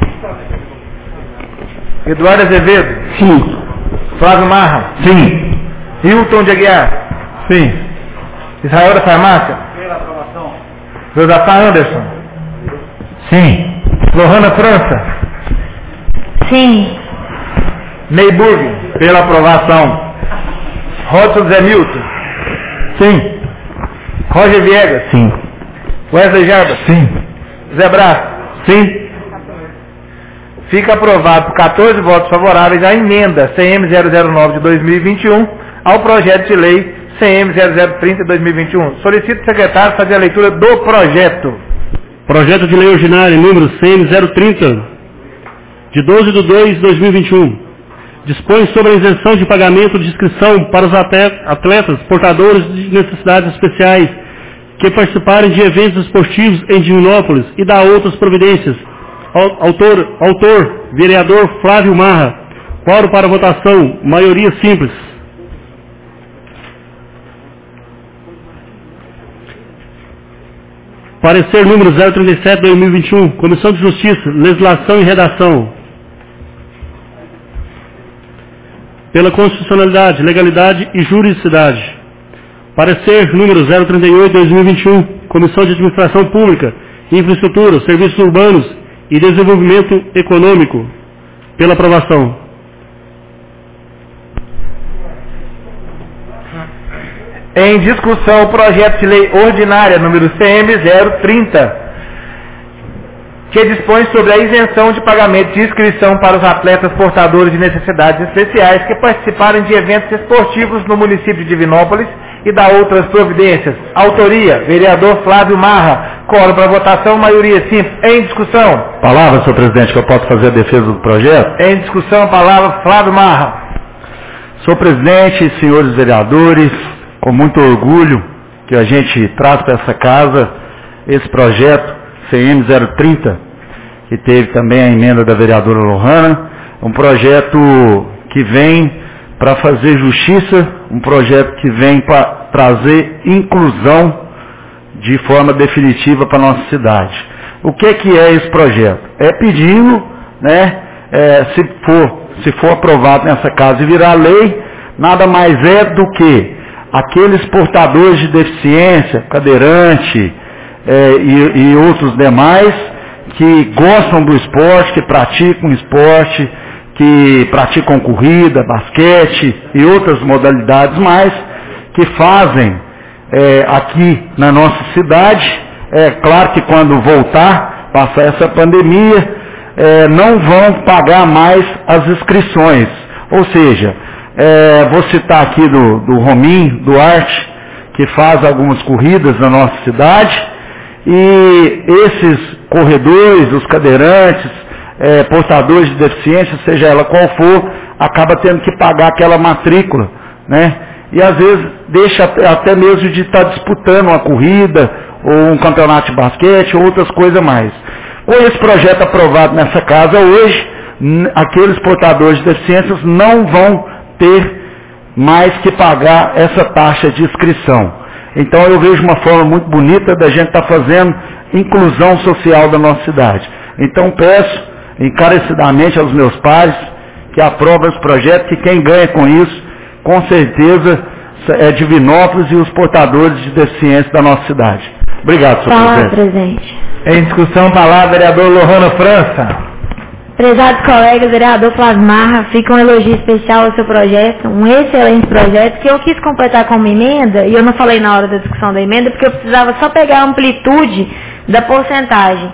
Eduardo Azevedo. Sim. Flávio Marra. Sim. Hilton de Aguiar. Sim. Israel da Farmácia. Josafá Anderson. Sim. Lohana França. Sim. Neyburg. Pela aprovação. Rodson Zé Milton. Sim. Roger Viegas. Sim. Wesley Jarbas. Sim. Zé Brás. Sim. Fica aprovado por 14 votos favoráveis a emenda CM 009 de 2021 ao projeto de lei CM 0030 de 2021. Solicito o secretário fazer a leitura do projeto. Projeto de lei ordinária número CM 030 de 12 de 2 de 2021. Dispõe sobre a isenção de pagamento de inscrição para os atletas portadores de necessidades especiais que participarem de eventos esportivos em Divinópolis e dá outras providências. Autor, vereador Flávio Marra. Quórum para votação, maioria simples. Parecer número 037 de 2021, Comissão de Justiça, Legislação e Redação. Pela constitucionalidade, legalidade e juridicidade. Parecer número 038 de 2021, Comissão de Administração Pública, Infraestrutura, Serviços Urbanos e Desenvolvimento Econômico. Pela aprovação. Em discussão, o projeto de lei ordinária número CM 030, que dispõe sobre a isenção de pagamento de inscrição para os atletas portadores de necessidades especiais que participarem de eventos esportivos no município de Divinópolis e da outras providências. Autoria, vereador Flávio Marra. Quórum para votação, maioria simples. Em discussão. Palavra, senhor presidente, que eu posso fazer a defesa do projeto? Em discussão, palavra Flávio Marra. Senhor presidente, senhores vereadores, com muito orgulho que a gente traz para essa casa esse projeto CM 030, que teve também a emenda da vereadora Lohana, um projeto que vem para fazer justiça, um projeto que vem para trazer inclusão de forma definitiva para a nossa cidade. O que é esse projeto? É pedindo, né, se for aprovado nessa casa e virar lei, nada mais é do que aqueles portadores de deficiência, cadeirante e outros demais, que gostam do esporte, que praticam esporte, que praticam corrida, basquete e outras modalidades mais, que fazem aqui na nossa cidade. É claro que quando voltar, passar essa pandemia, não vão pagar mais as inscrições. Ou seja, vou citar aqui do Romim Duarte, que faz algumas corridas na nossa cidade, e esses corredores, os cadeirantes, portadores de deficiência, seja ela qual for, acaba tendo que pagar aquela matrícula, né? E às vezes deixa até mesmo de estar disputando uma corrida, ou um campeonato de basquete, ou outras coisas mais. Com esse projeto aprovado nessa casa hoje, aqueles portadores de deficiências não vão ter mais que pagar essa taxa de inscrição. Então eu vejo uma forma muito bonita da gente estar fazendo inclusão social da nossa cidade. Então peço encarecidamente aos meus pares que aprovem esse projeto, que quem ganha com isso, com certeza, é Divinópolis e os portadores de deficiência da nossa cidade. Obrigado, senhor presidente. Em discussão, palavra, vereador Lohana França. Prezados colegas, vereador Flávio Marra, fica um elogio especial ao seu projeto, um excelente projeto, que eu quis completar com uma emenda, e eu não falei na hora da discussão da emenda, porque eu precisava só pegar a amplitude da porcentagem.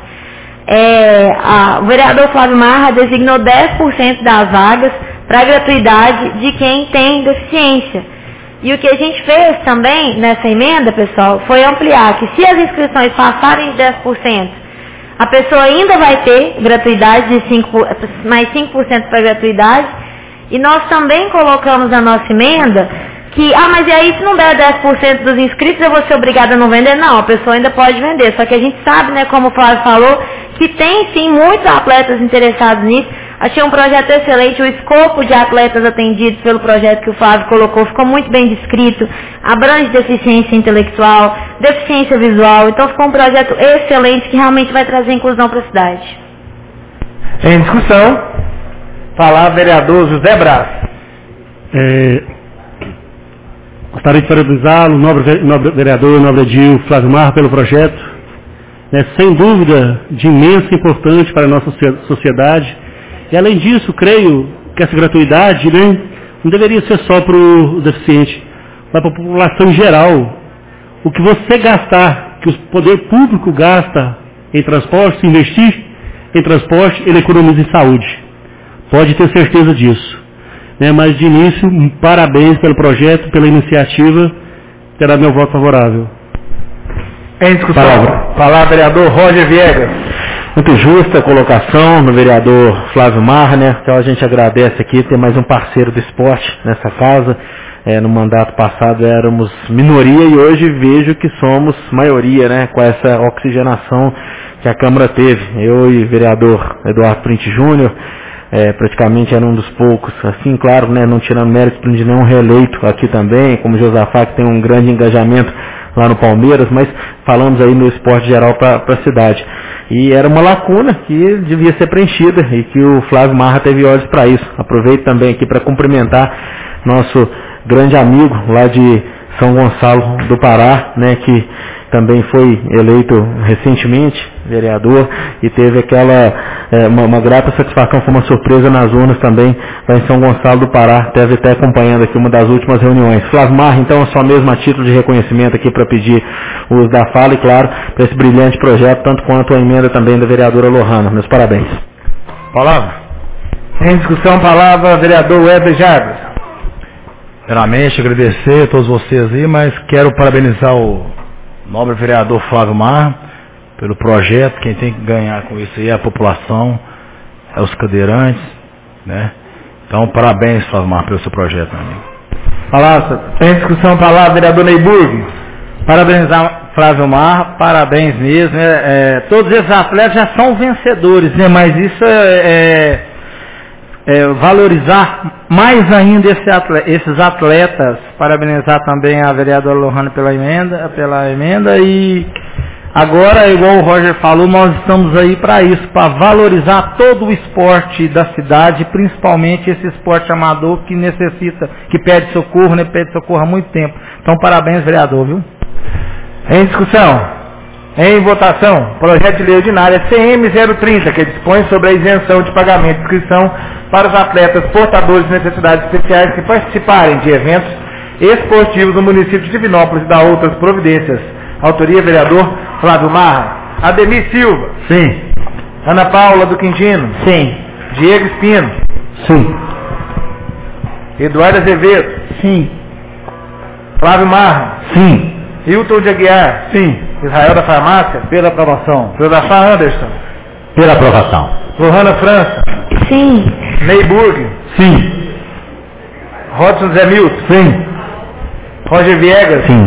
O vereador Flávio Marra designou 10% das vagas para gratuidade de quem tem deficiência. E o que a gente fez também nessa emenda, pessoal, foi ampliar que se as inscrições passarem de 10%, a pessoa ainda vai ter gratuidade de mais 5% para gratuidade. E nós também colocamos na nossa emenda que, mas e aí se não der 10% dos inscritos, eu vou ser obrigada a não vender? Não, a pessoa ainda pode vender. Só que a gente sabe, né, como o Flávio falou, que tem sim muitos atletas interessados nisso. Achei um projeto excelente, o escopo de atletas atendidos pelo projeto que o Flávio colocou ficou muito bem descrito, abrange deficiência intelectual, deficiência visual, então ficou um projeto excelente que realmente vai trazer inclusão para a cidade. Em discussão, palavra vereador José Brás. Gostaria de parabenizá-lo, nobre vereador, nobre edil Flávio Marra, pelo projeto, sem dúvida de imensa importância para a nossa sociedade. E além disso, creio que essa gratuidade, não deveria ser só para o deficiente, mas para a população em geral. O que você gastar, que o poder público gasta em transporte, se investir em transporte, ele economiza em saúde. Pode ter certeza disso. Mas de início, parabéns pelo projeto, pela iniciativa, terá meu voto favorável. Em discussão, palavra vereador Roger Viegas. Muito justa a colocação do vereador Flávio Marra, né? Então a gente agradece aqui ter mais um parceiro do esporte nessa casa. No mandato passado éramos minoria e hoje vejo que somos maioria, né? Com essa oxigenação que a Câmara teve. Eu e o vereador Eduardo Print Júnior, praticamente era um dos poucos, assim, claro, né? Não tirando mérito de nenhum reeleito aqui também, como Josafá, que tem um grande engajamento lá no Palmeiras, mas falamos aí no esporte geral para a cidade. E era uma lacuna que devia ser preenchida e que o Flávio Marra teve olhos para isso. Aproveito também aqui para cumprimentar nosso grande amigo lá de São Gonçalo do Pará, né, que também foi eleito recentemente vereador e teve aquela uma grata satisfação, foi uma surpresa nas urnas também lá em São Gonçalo do Pará, deve até acompanhando aqui uma das últimas reuniões. Flávio Marra, então, só mesmo a título de reconhecimento aqui para pedir o uso da fala e, claro, para esse brilhante projeto, tanto quanto a emenda também da vereadora Lohana. Meus parabéns. Palavra. Em discussão, palavra vereador Wesley Jarbas. Primeiramente, agradecer a todos vocês aí, mas quero parabenizar o nobre vereador Flávio Marra pelo projeto. Quem tem que ganhar com isso aí é a população, é os cadeirantes, né? Então, parabéns, Flávio Marra, pelo seu projeto, meu amigo. Palavra. Em discussão, palavra vereador Neyburg. Parabenizar Flávio Marra, parabéns mesmo. Todos esses atletas já são vencedores, né? Mas isso valorizar mais ainda esses atletas. Parabenizar também a vereadora Lohana pela emenda e agora, igual o Roger falou, nós estamos aí para isso, para valorizar todo o esporte da cidade, principalmente esse esporte amador que necessita, que pede socorro, né? Pede socorro há muito tempo. Então, parabéns, vereador, viu? Em discussão, em votação, projeto de lei ordinária CM 030, que dispõe sobre a isenção de pagamento de inscrição para os atletas portadores de necessidades especiais que participarem de eventos esportivos no município de Divinópolis e da outras providências. Autoria, vereador Flávio Marra. Ademir Silva. Sim. Ana Paula do Quintino. Sim. Diego Espino. Sim. Eduardo Azevedo. Sim. Flávio Marra. Sim. Hilton de Aguiar. Sim. Israel da Farmácia. Pela aprovação. Josafá Anderson. Pela aprovação. Lohana França. Sim. Neyburg. Sim. Rodson Zé Milton. Sim. Roger Viegas. Sim.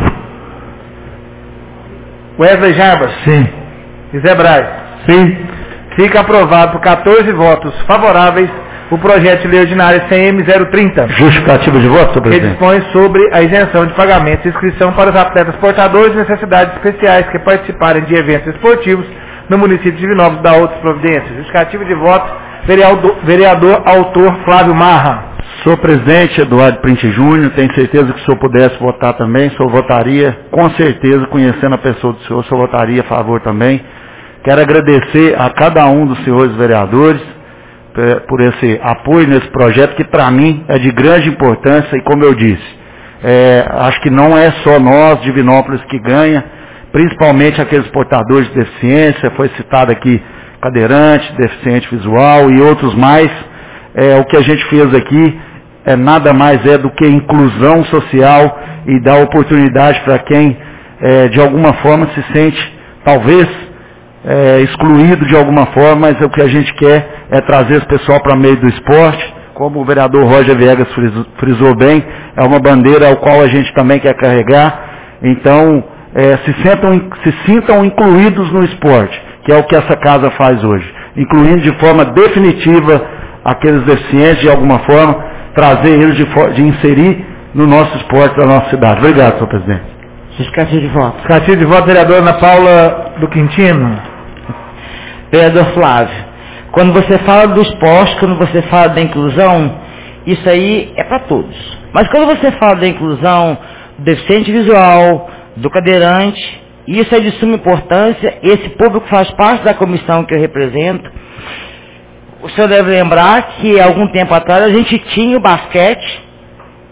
Wesley Jarbas. Sim. E Zé Braz. Sim. Fica aprovado por 14 votos favoráveis o projeto de lei ordinária CM 030. Justificativo de voto, senhor que presidente. dispõe sobre a isenção de pagamento e inscrição para os atletas portadores de necessidades especiais que participarem de eventos esportivos no município de Divinópolis da outras providências. Justificativo de voto, vereador autor Flávio Marra. Senhor presidente Eduardo Print Júnior, tenho certeza que se o senhor pudesse votar também, o senhor votaria, com certeza, conhecendo a pessoa do senhor, o senhor votaria a favor também. Quero agradecer a cada um dos senhores vereadores por esse apoio nesse projeto, que para mim é de grande importância e, como eu disse, acho que não é só nós, Divinópolis, que ganha, principalmente aqueles portadores de deficiência, foi citado aqui cadeirante, deficiente visual e outros mais. O que a gente fez aqui nada mais do que inclusão social e dar oportunidade para quem de alguma forma se sente talvez excluído de alguma forma, mas o que a gente quer é trazer esse pessoal para meio do esporte, como o vereador Roger Viegas frisou bem, é uma bandeira ao qual a gente também quer carregar. Então se sintam incluídos no esporte, que é o que essa casa faz hoje, incluindo de forma definitiva aqueles deficientes, de alguma forma, trazer eles de inserir no nosso esporte da nossa cidade. Obrigado, senhor presidente. Justificativo de voto. Justificativo de voto, vereadora Ana Paula do Quintino. Vereador Flávio, quando você fala do esporte, quando você fala da inclusão, isso aí é para todos. Mas quando você fala da inclusão do deficiente visual, do cadeirante, isso é de suma importância. Esse público faz parte da comissão que eu represento. O senhor deve lembrar que há algum tempo atrás a gente tinha o basquete,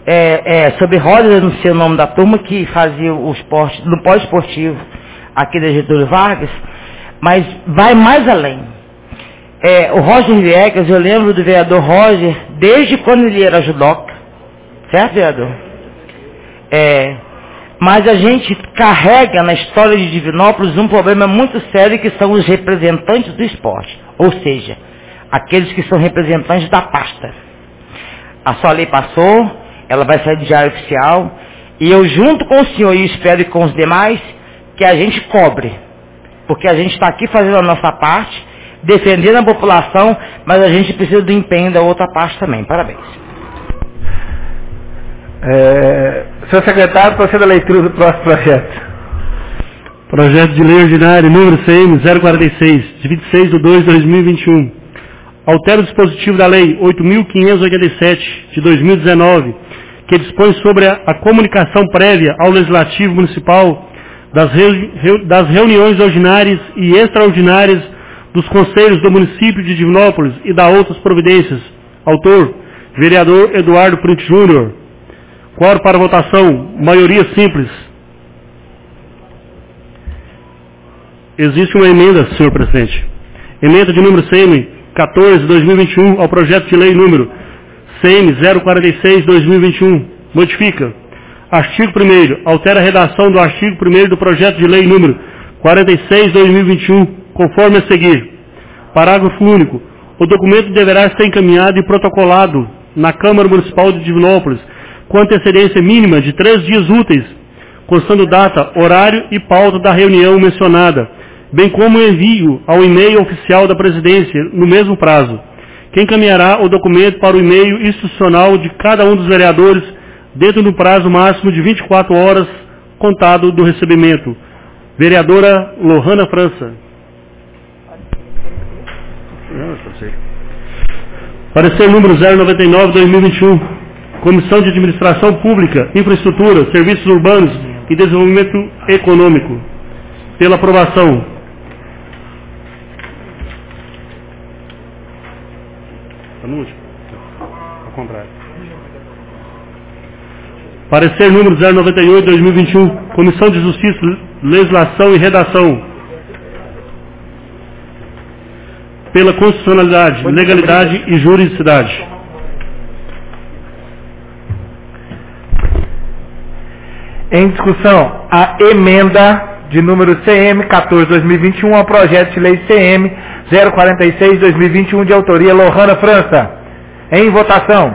sobre rodas, eu não sei o nome da turma que fazia o esporte, no pós-esportivo aqui da Getúlio Vargas, mas vai mais além. O Roger Viegas, eu lembro do vereador Roger, desde quando ele era judoca, certo, vereador? Mas a gente carrega na história de Divinópolis um problema muito sério, que são os representantes do esporte, ou seja, aqueles que são representantes da pasta. A sua lei passou, ela vai sair do diário oficial, e eu junto com o senhor e espero e com os demais, que a gente cobre, porque a gente está aqui fazendo a nossa parte, defendendo a população, mas a gente precisa do empenho da outra parte também. Parabéns. Senhor secretário, proceda a leitura do próximo projeto. Projeto de lei ordinário número CM 046, de 26 de 2 de 2021. Altera o dispositivo da lei 8.587, de 2019, que dispõe sobre a comunicação prévia ao Legislativo Municipal das reuniões ordinárias e extraordinárias dos conselhos do município de Divinópolis e da outras providências. Autor, vereador Eduardo Print Júnior. Quórum para votação, maioria simples. Existe uma emenda, senhor presidente. Emenda de número CM 14 de 2021 ao projeto de lei número CM 046 de 2021. Modifica. Artigo 1º. Altera a redação do artigo 1º do projeto de lei número 46 de 2021, conforme a seguir. Parágrafo único. O documento deverá ser encaminhado e protocolado na Câmara Municipal de Divinópolis com antecedência mínima de 3 dias úteis, constando data, horário e pauta da reunião mencionada, bem como envio ao e-mail oficial da presidência no mesmo prazo, que encaminhará o documento para o e-mail institucional de cada um dos vereadores dentro do prazo máximo de 24 horas contado do recebimento. Vereadora Lohana França. Parecer número 099/2021. Comissão de Administração Pública, Infraestrutura, Serviços Urbanos e Desenvolvimento Econômico. Pela aprovação. Está no último. Ao contrário. Parecer número 098/2021. Comissão de Justiça, Legislação e Redação. Pela constitucionalidade, legalidade e juridicidade. Em discussão, a emenda de número CM 14/2021 ao projeto de lei CM 046/2021 de autoria Lohana França. Em votação.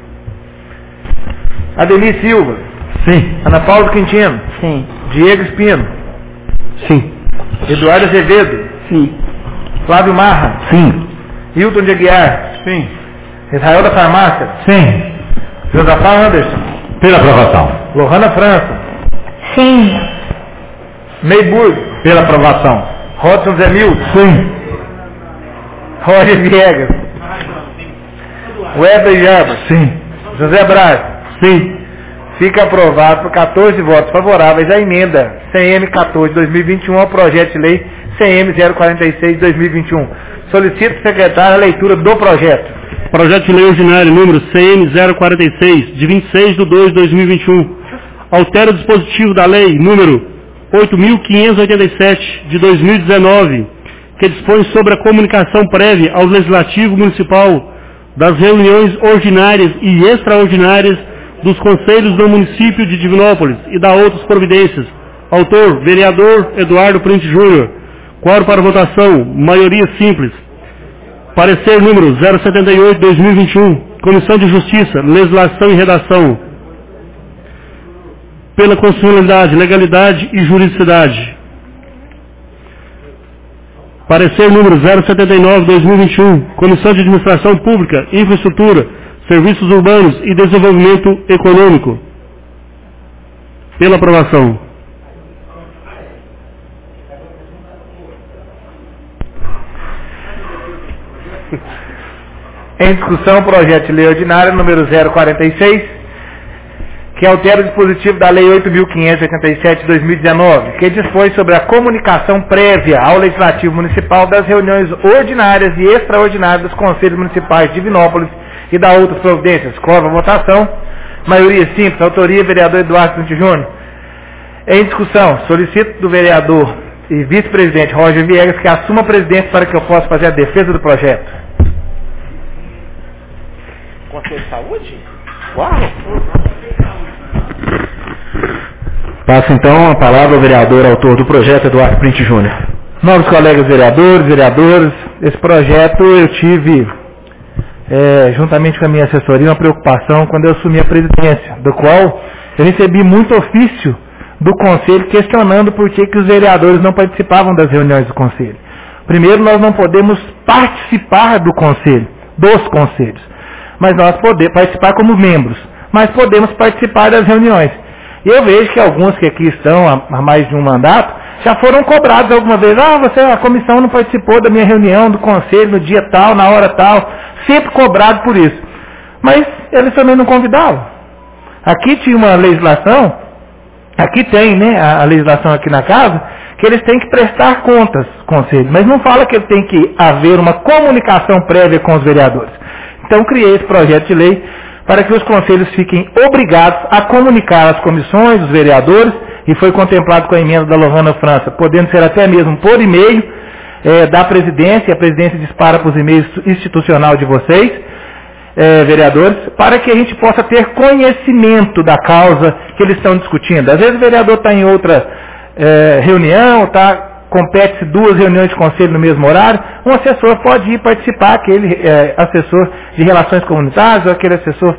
Ademir Silva. Sim. Ana Paula Quintino. Sim. Diego Espino. Sim. Eduardo Azevedo. Sim. Flávio Marra. Sim. Hilton de Aguiar. Sim. Israel da Farmácia. Sim. Josafá Anderson. Pela aprovação. Lohana França. Sim. Meiburg. Pela aprovação. Rodson Zé Milton. Sim. Roger Viegas. Weber Jarbas. Sim. José Braz. Sim. Fica aprovado por 14 votos favoráveis a emenda CM 14/2021 ao projeto de lei CM 046/2021. Solicito, secretário, a leitura do projeto. Projeto de lei ordinário número CM 046, de 26 de 2 de 2021. Altera o dispositivo da lei número 8.587, de 2019, que dispõe sobre a comunicação prévia ao Legislativo Municipal das reuniões ordinárias e extraordinárias dos conselhos do município de Divinópolis e da outras providências. Autor, vereador Eduardo Print Júnior. Quórum para votação, maioria simples. Parecer número 078/2021, Comissão de Justiça, Legislação e Redação. Pela constitucionalidade, legalidade e juridicidade. Parecer número 079/2021, Comissão de Administração Pública, Infraestrutura, Serviços Urbanos e Desenvolvimento Econômico. Pela aprovação. Em discussão, o projeto de lei ordinária número 046, que altera o dispositivo da Lei 8.587 de 2019, que dispõe sobre a comunicação prévia ao Legislativo Municipal das reuniões ordinárias e extraordinárias dos Conselhos Municipais de Divinópolis e da outras providências. Coloco a votação. Maioria simples, autoria vereador Eduardo Pinto Júnior. Em discussão, solicito do vereador e vice-presidente Roger Viegas que assuma a presidência para que eu possa fazer a defesa do projeto. Conselho de Saúde? Uau! Passa então a palavra ao vereador autor do projeto, Eduardo Pinto Júnior. Novos colegas vereadoras, esse projeto eu tive, juntamente com a minha assessoria, uma preocupação quando eu assumi a presidência, do qual eu recebi muito ofício do Conselho questionando por que os vereadores não participavam das reuniões do Conselho. Primeiro, nós não podemos participar do Conselho, dos Conselhos, mas nós podemos participar como membros, mas podemos participar das reuniões. E eu vejo que alguns que aqui estão há mais de um mandato já foram cobrados alguma vez. A comissão não participou da minha reunião do Conselho no dia tal, na hora tal, sempre cobrado por isso. Mas eles também não convidavam. Aqui tinha uma legislação, aqui tem, né, a legislação aqui na casa, que eles têm que prestar contas, Conselho, mas não fala que tem que haver uma comunicação prévia com os vereadores. Então criei esse projeto de lei para que os conselhos fiquem obrigados a comunicar às comissões, os vereadores, e foi contemplado com a emenda da Lohana França, podendo ser até mesmo por e-mail da presidência, e a presidência dispara para os e-mails institucional de vocês, vereadores, para que a gente possa ter conhecimento da causa que eles estão discutindo. Às vezes o vereador está em outra reunião, compete-se 2 reuniões de conselho no mesmo horário, um assessor pode ir participar, aquele assessor de relações comunitárias, ou aquele assessor,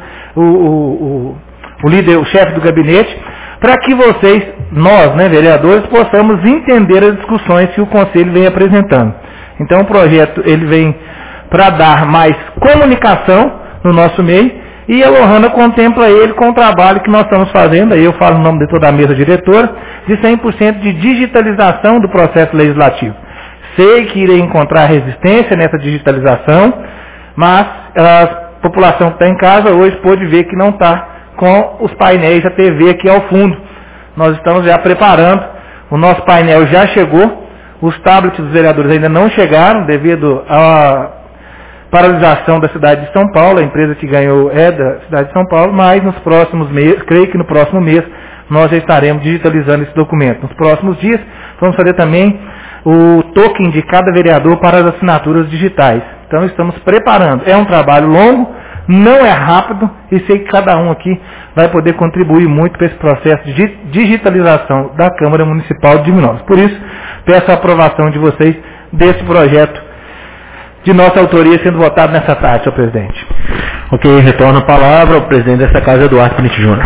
o líder, o chefe do gabinete, para que vocês, nós, né, vereadores, possamos entender as discussões que o conselho vem apresentando. Então o projeto ele vem para dar mais comunicação no nosso meio, e a Lohana contempla ele com o trabalho que nós estamos fazendo, aí eu falo o nome de toda a mesa diretora, de 100% de digitalização do processo legislativo. Sei que irei encontrar resistência nessa digitalização, mas a população que está em casa hoje pôde ver que não está com os painéis da TV aqui ao fundo. Nós estamos já preparando, o nosso painel já chegou, os tablets dos vereadores ainda não chegaram, devido à paralisação da cidade de São Paulo, a empresa que ganhou é da cidade de São Paulo, mas nos próximos meses, creio que no próximo mês, nós já estaremos digitalizando esse documento. Nos próximos dias, vamos fazer também o token de cada vereador para as assinaturas digitais. Então, estamos preparando. É um trabalho longo, não é rápido, e sei que cada um aqui vai poder contribuir muito para esse processo de digitalização da Câmara Municipal de Divinópolis. Por isso, peço a aprovação de vocês desse projeto de nossa autoria sendo votado nessa tarde, senhor presidente. Ok, retorno a palavra ao presidente dessa casa, Eduardo Pinto Júnior.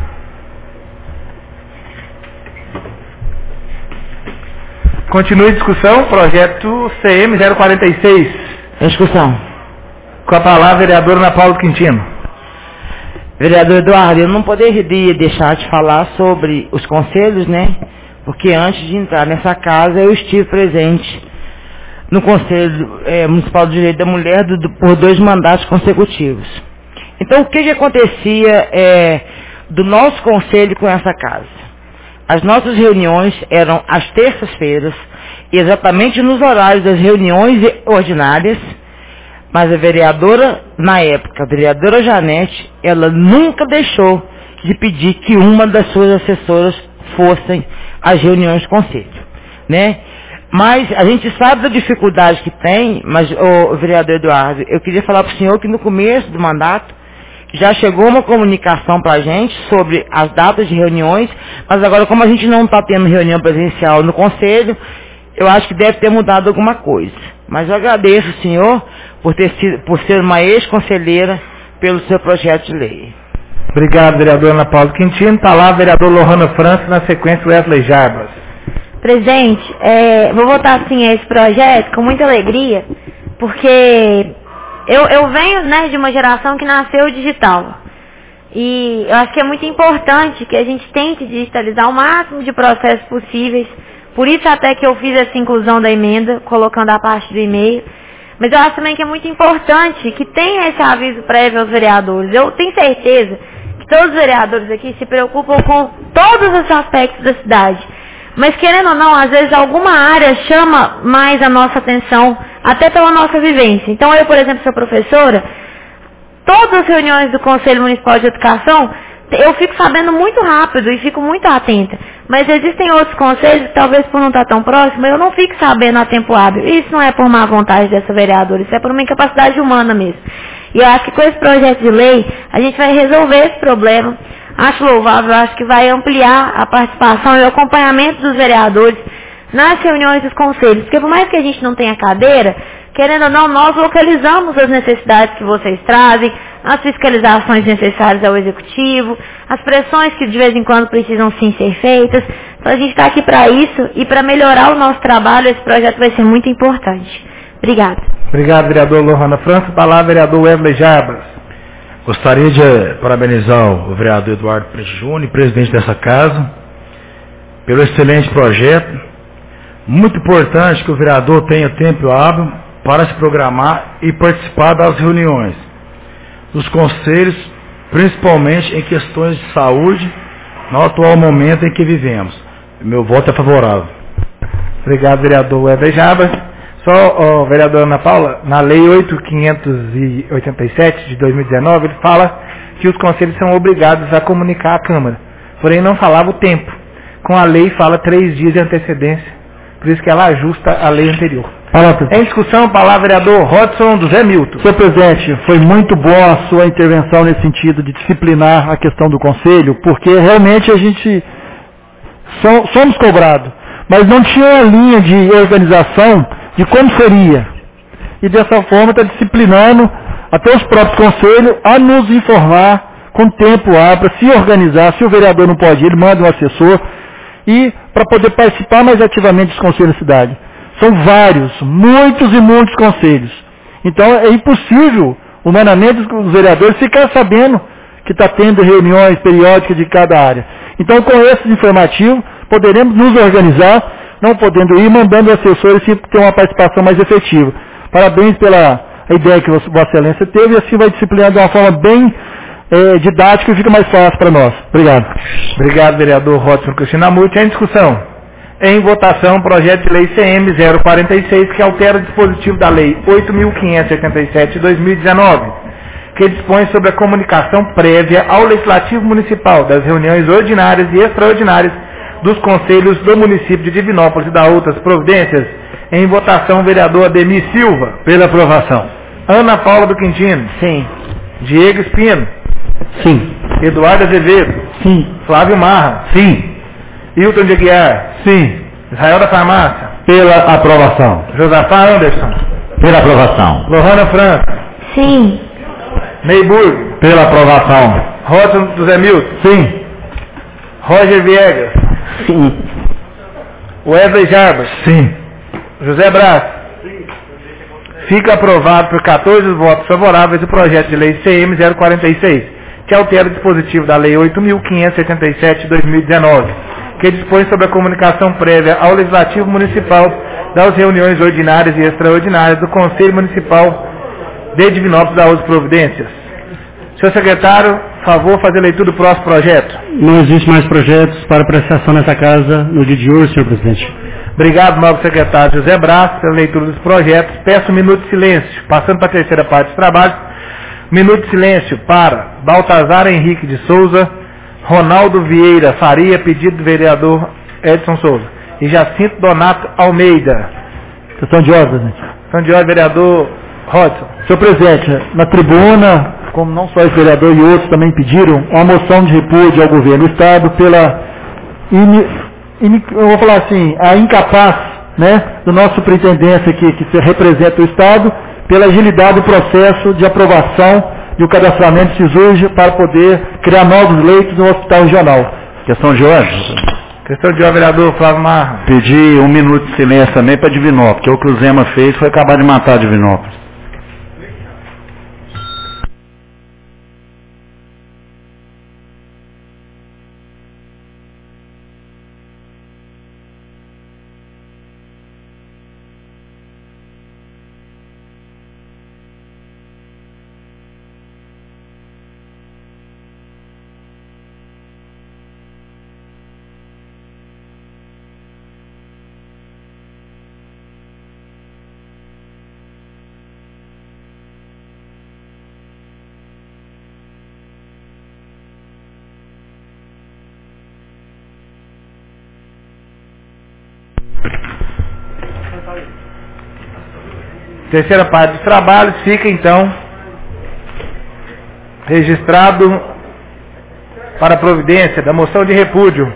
Continue a discussão, projeto CM 046. Em discussão. Com a palavra, vereadora Ana Paula Quintino. Vereador Eduardo, eu não poderia deixar de falar sobre os conselhos, né? Porque antes de entrar nessa casa, eu estive presente no Conselho Municipal de Direito da Mulher por 2 mandatos consecutivos. Então, o que acontecia do nosso conselho com essa casa? As nossas reuniões eram às terças-feiras, exatamente nos horários das reuniões ordinárias, mas a vereadora, na época, a vereadora Janete, ela nunca deixou de pedir que uma das suas assessoras fossem às reuniões do conselho, né? Mas a gente sabe da dificuldade que tem, mas, vereador Eduardo, eu queria falar para o senhor que no começo do mandato já chegou uma comunicação para a gente sobre as datas de reuniões, mas agora como a gente não está tendo reunião presencial no conselho, eu acho que deve ter mudado alguma coisa. Mas eu agradeço o senhor por ser uma ex-conselheira pelo seu projeto de lei. Obrigado, vereadora Ana Paula Quintino. Está lá, vereador Lohana França, na sequência, Wesley Jarbas. Presidente, vou votar sim a esse projeto com muita alegria, porque eu venho, né, de uma geração que nasceu digital. E eu acho que é muito importante que a gente tente digitalizar o máximo de processos possíveis. Por isso até que eu fiz essa inclusão da emenda, colocando a parte do e-mail. Mas eu acho também que é muito importante que tenha esse aviso prévio aos vereadores. Eu tenho certeza que todos os vereadores aqui se preocupam com todos os aspectos da cidade. Mas querendo ou não, às vezes alguma área chama mais a nossa atenção, até pela nossa vivência. Então eu, por exemplo, sou professora, todas as reuniões do Conselho Municipal de Educação, eu fico sabendo muito rápido e fico muito atenta. Mas existem outros conselhos que talvez por não estar tão próximo, eu não fico sabendo a tempo hábil. Isso não é por má vontade dessa vereadora, isso é por uma incapacidade humana mesmo. E eu acho que com esse projeto de lei, a gente vai resolver esse problema. Acho louvável, acho que vai ampliar a participação e o acompanhamento dos vereadores nas reuniões dos conselhos. Porque por mais que a gente não tenha cadeira, querendo ou não, nós localizamos as necessidades que vocês trazem, as fiscalizações necessárias ao executivo, as pressões que de vez em quando precisam sim ser feitas. Então a gente está aqui para isso e para melhorar o nosso trabalho, esse projeto vai ser muito importante. Obrigada. Obrigado, vereador Lohana França. Palavra, vereador Wesley Jarbas. Gostaria de parabenizar o vereador Eduardo Preto Júnior, presidente dessa casa, pelo excelente projeto. Muito importante que o vereador tenha tempo hábil para se programar e participar das reuniões dos conselhos, principalmente em questões de saúde, no atual momento em que vivemos. Meu voto é favorável. Obrigado, vereador Wesley Jarbas. Só, vereadora Ana Paula, na Lei 8.587 de 2019, ele fala que os conselhos são obrigados a comunicar à Câmara. Porém, não falava o tempo. Com a lei, fala 3 dias de antecedência. Por isso que ela ajusta a lei anterior. Em discussão, palavra, vereador Rodson do Zé Milton. Senhor presidente, foi muito boa a sua intervenção nesse sentido de disciplinar a questão do conselho, porque realmente a gente somos cobrados, mas não tinha uma linha de organização de como seria. E dessa forma está disciplinando até os próprios conselhos a nos informar com tempo para se organizar. Se o vereador não pode ir, ele manda um assessor e para poder participar mais ativamente dos conselhos da cidade. São vários, muitos e muitos conselhos. Então é impossível, humanamente, os vereadores ficar sabendo que está tendo reuniões periódicas de cada área. Então, com esses informativos, poderemos nos organizar, não podendo ir, mandando assessores e ter uma participação mais efetiva. Parabéns pela ideia que Vossa Excelência teve, e assim vai disciplinando de uma forma bem didática e fica mais fácil para nós. Obrigado. Obrigado, vereador Rodson Krishnamurti. Em discussão. Em votação, projeto de lei CM 046, que altera o dispositivo da lei 8.587 de 2019, que dispõe sobre a comunicação prévia ao Legislativo Municipal das reuniões ordinárias e extraordinárias dos conselhos do município de Divinópolis e da outras providências. Em votação, vereador Ademir Silva. Pela aprovação. Ana Paula do Quintino. Sim. Diego Espino. Sim. Eduardo Azevedo. Sim. Flávio Marra. Sim. Hilton de Aguiar. Sim. Israel da Farmácia. Pela aprovação. Josafá Anderson. Pela aprovação. Lohana França. Sim. Neyburg. Pela aprovação. Rodson do Zé Milton. Sim. Roger Viegas. Sim. Wesley Jarbas. Sim. José Brás. Sim. Fica aprovado por 14 votos favoráveis o projeto de lei CM 046, que altera o dispositivo da lei 8.577 de 2019, que dispõe sobre a comunicação prévia ao Legislativo Municipal das reuniões ordinárias e extraordinárias do Conselho Municipal de Divinópolis da Outras Providências. Senhor secretário, favor fazer leitura do próximo projeto. Não existe mais projetos para apreciação nessa casa no dia de hoje, senhor presidente. Obrigado, novo secretário José Brás, pela leitura dos projetos. Peço um minuto de silêncio. Passando para a terceira parte dos trabalhos. Minuto de silêncio para Baltazar Henrique de Souza, Ronaldo Vieira Faria, pedido do vereador Edson Souza, e Jacinto Donato Almeida. Questão de ordem, gente. Questão de ordem, vereador Rodson. Senhor presidente, na tribuna, como não só esse vereador e outros também pediram, uma moção de repúdio ao governo do Estado pela, eu vou falar assim, a incapaz, né, do nosso superintendência que representa o Estado, pela agilidade do processo de aprovação e o cadastramento de SISURG para poder criar novos leitos no hospital regional. Questão de ordem. Questão de ordem, vereador Flávio Marra. Pedi um minuto de silêncio também para Divinópolis, porque o que o Zema fez foi acabar de matar Divinópolis. Terceira parte dos trabalhos fica, então, registrado para a providência da moção de repúdio.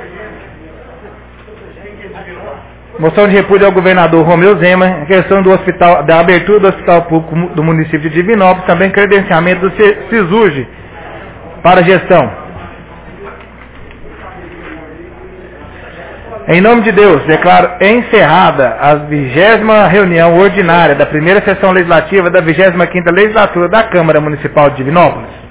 Moção de repúdio ao governador Romeu Zema, a questão do hospital, da abertura do hospital público do município de Divinópolis, também credenciamento do SISURG para a gestão. Em nome de Deus, declaro encerrada a 20ª reunião ordinária da primeira sessão legislativa da 25ª legislatura da Câmara Municipal de Divinópolis.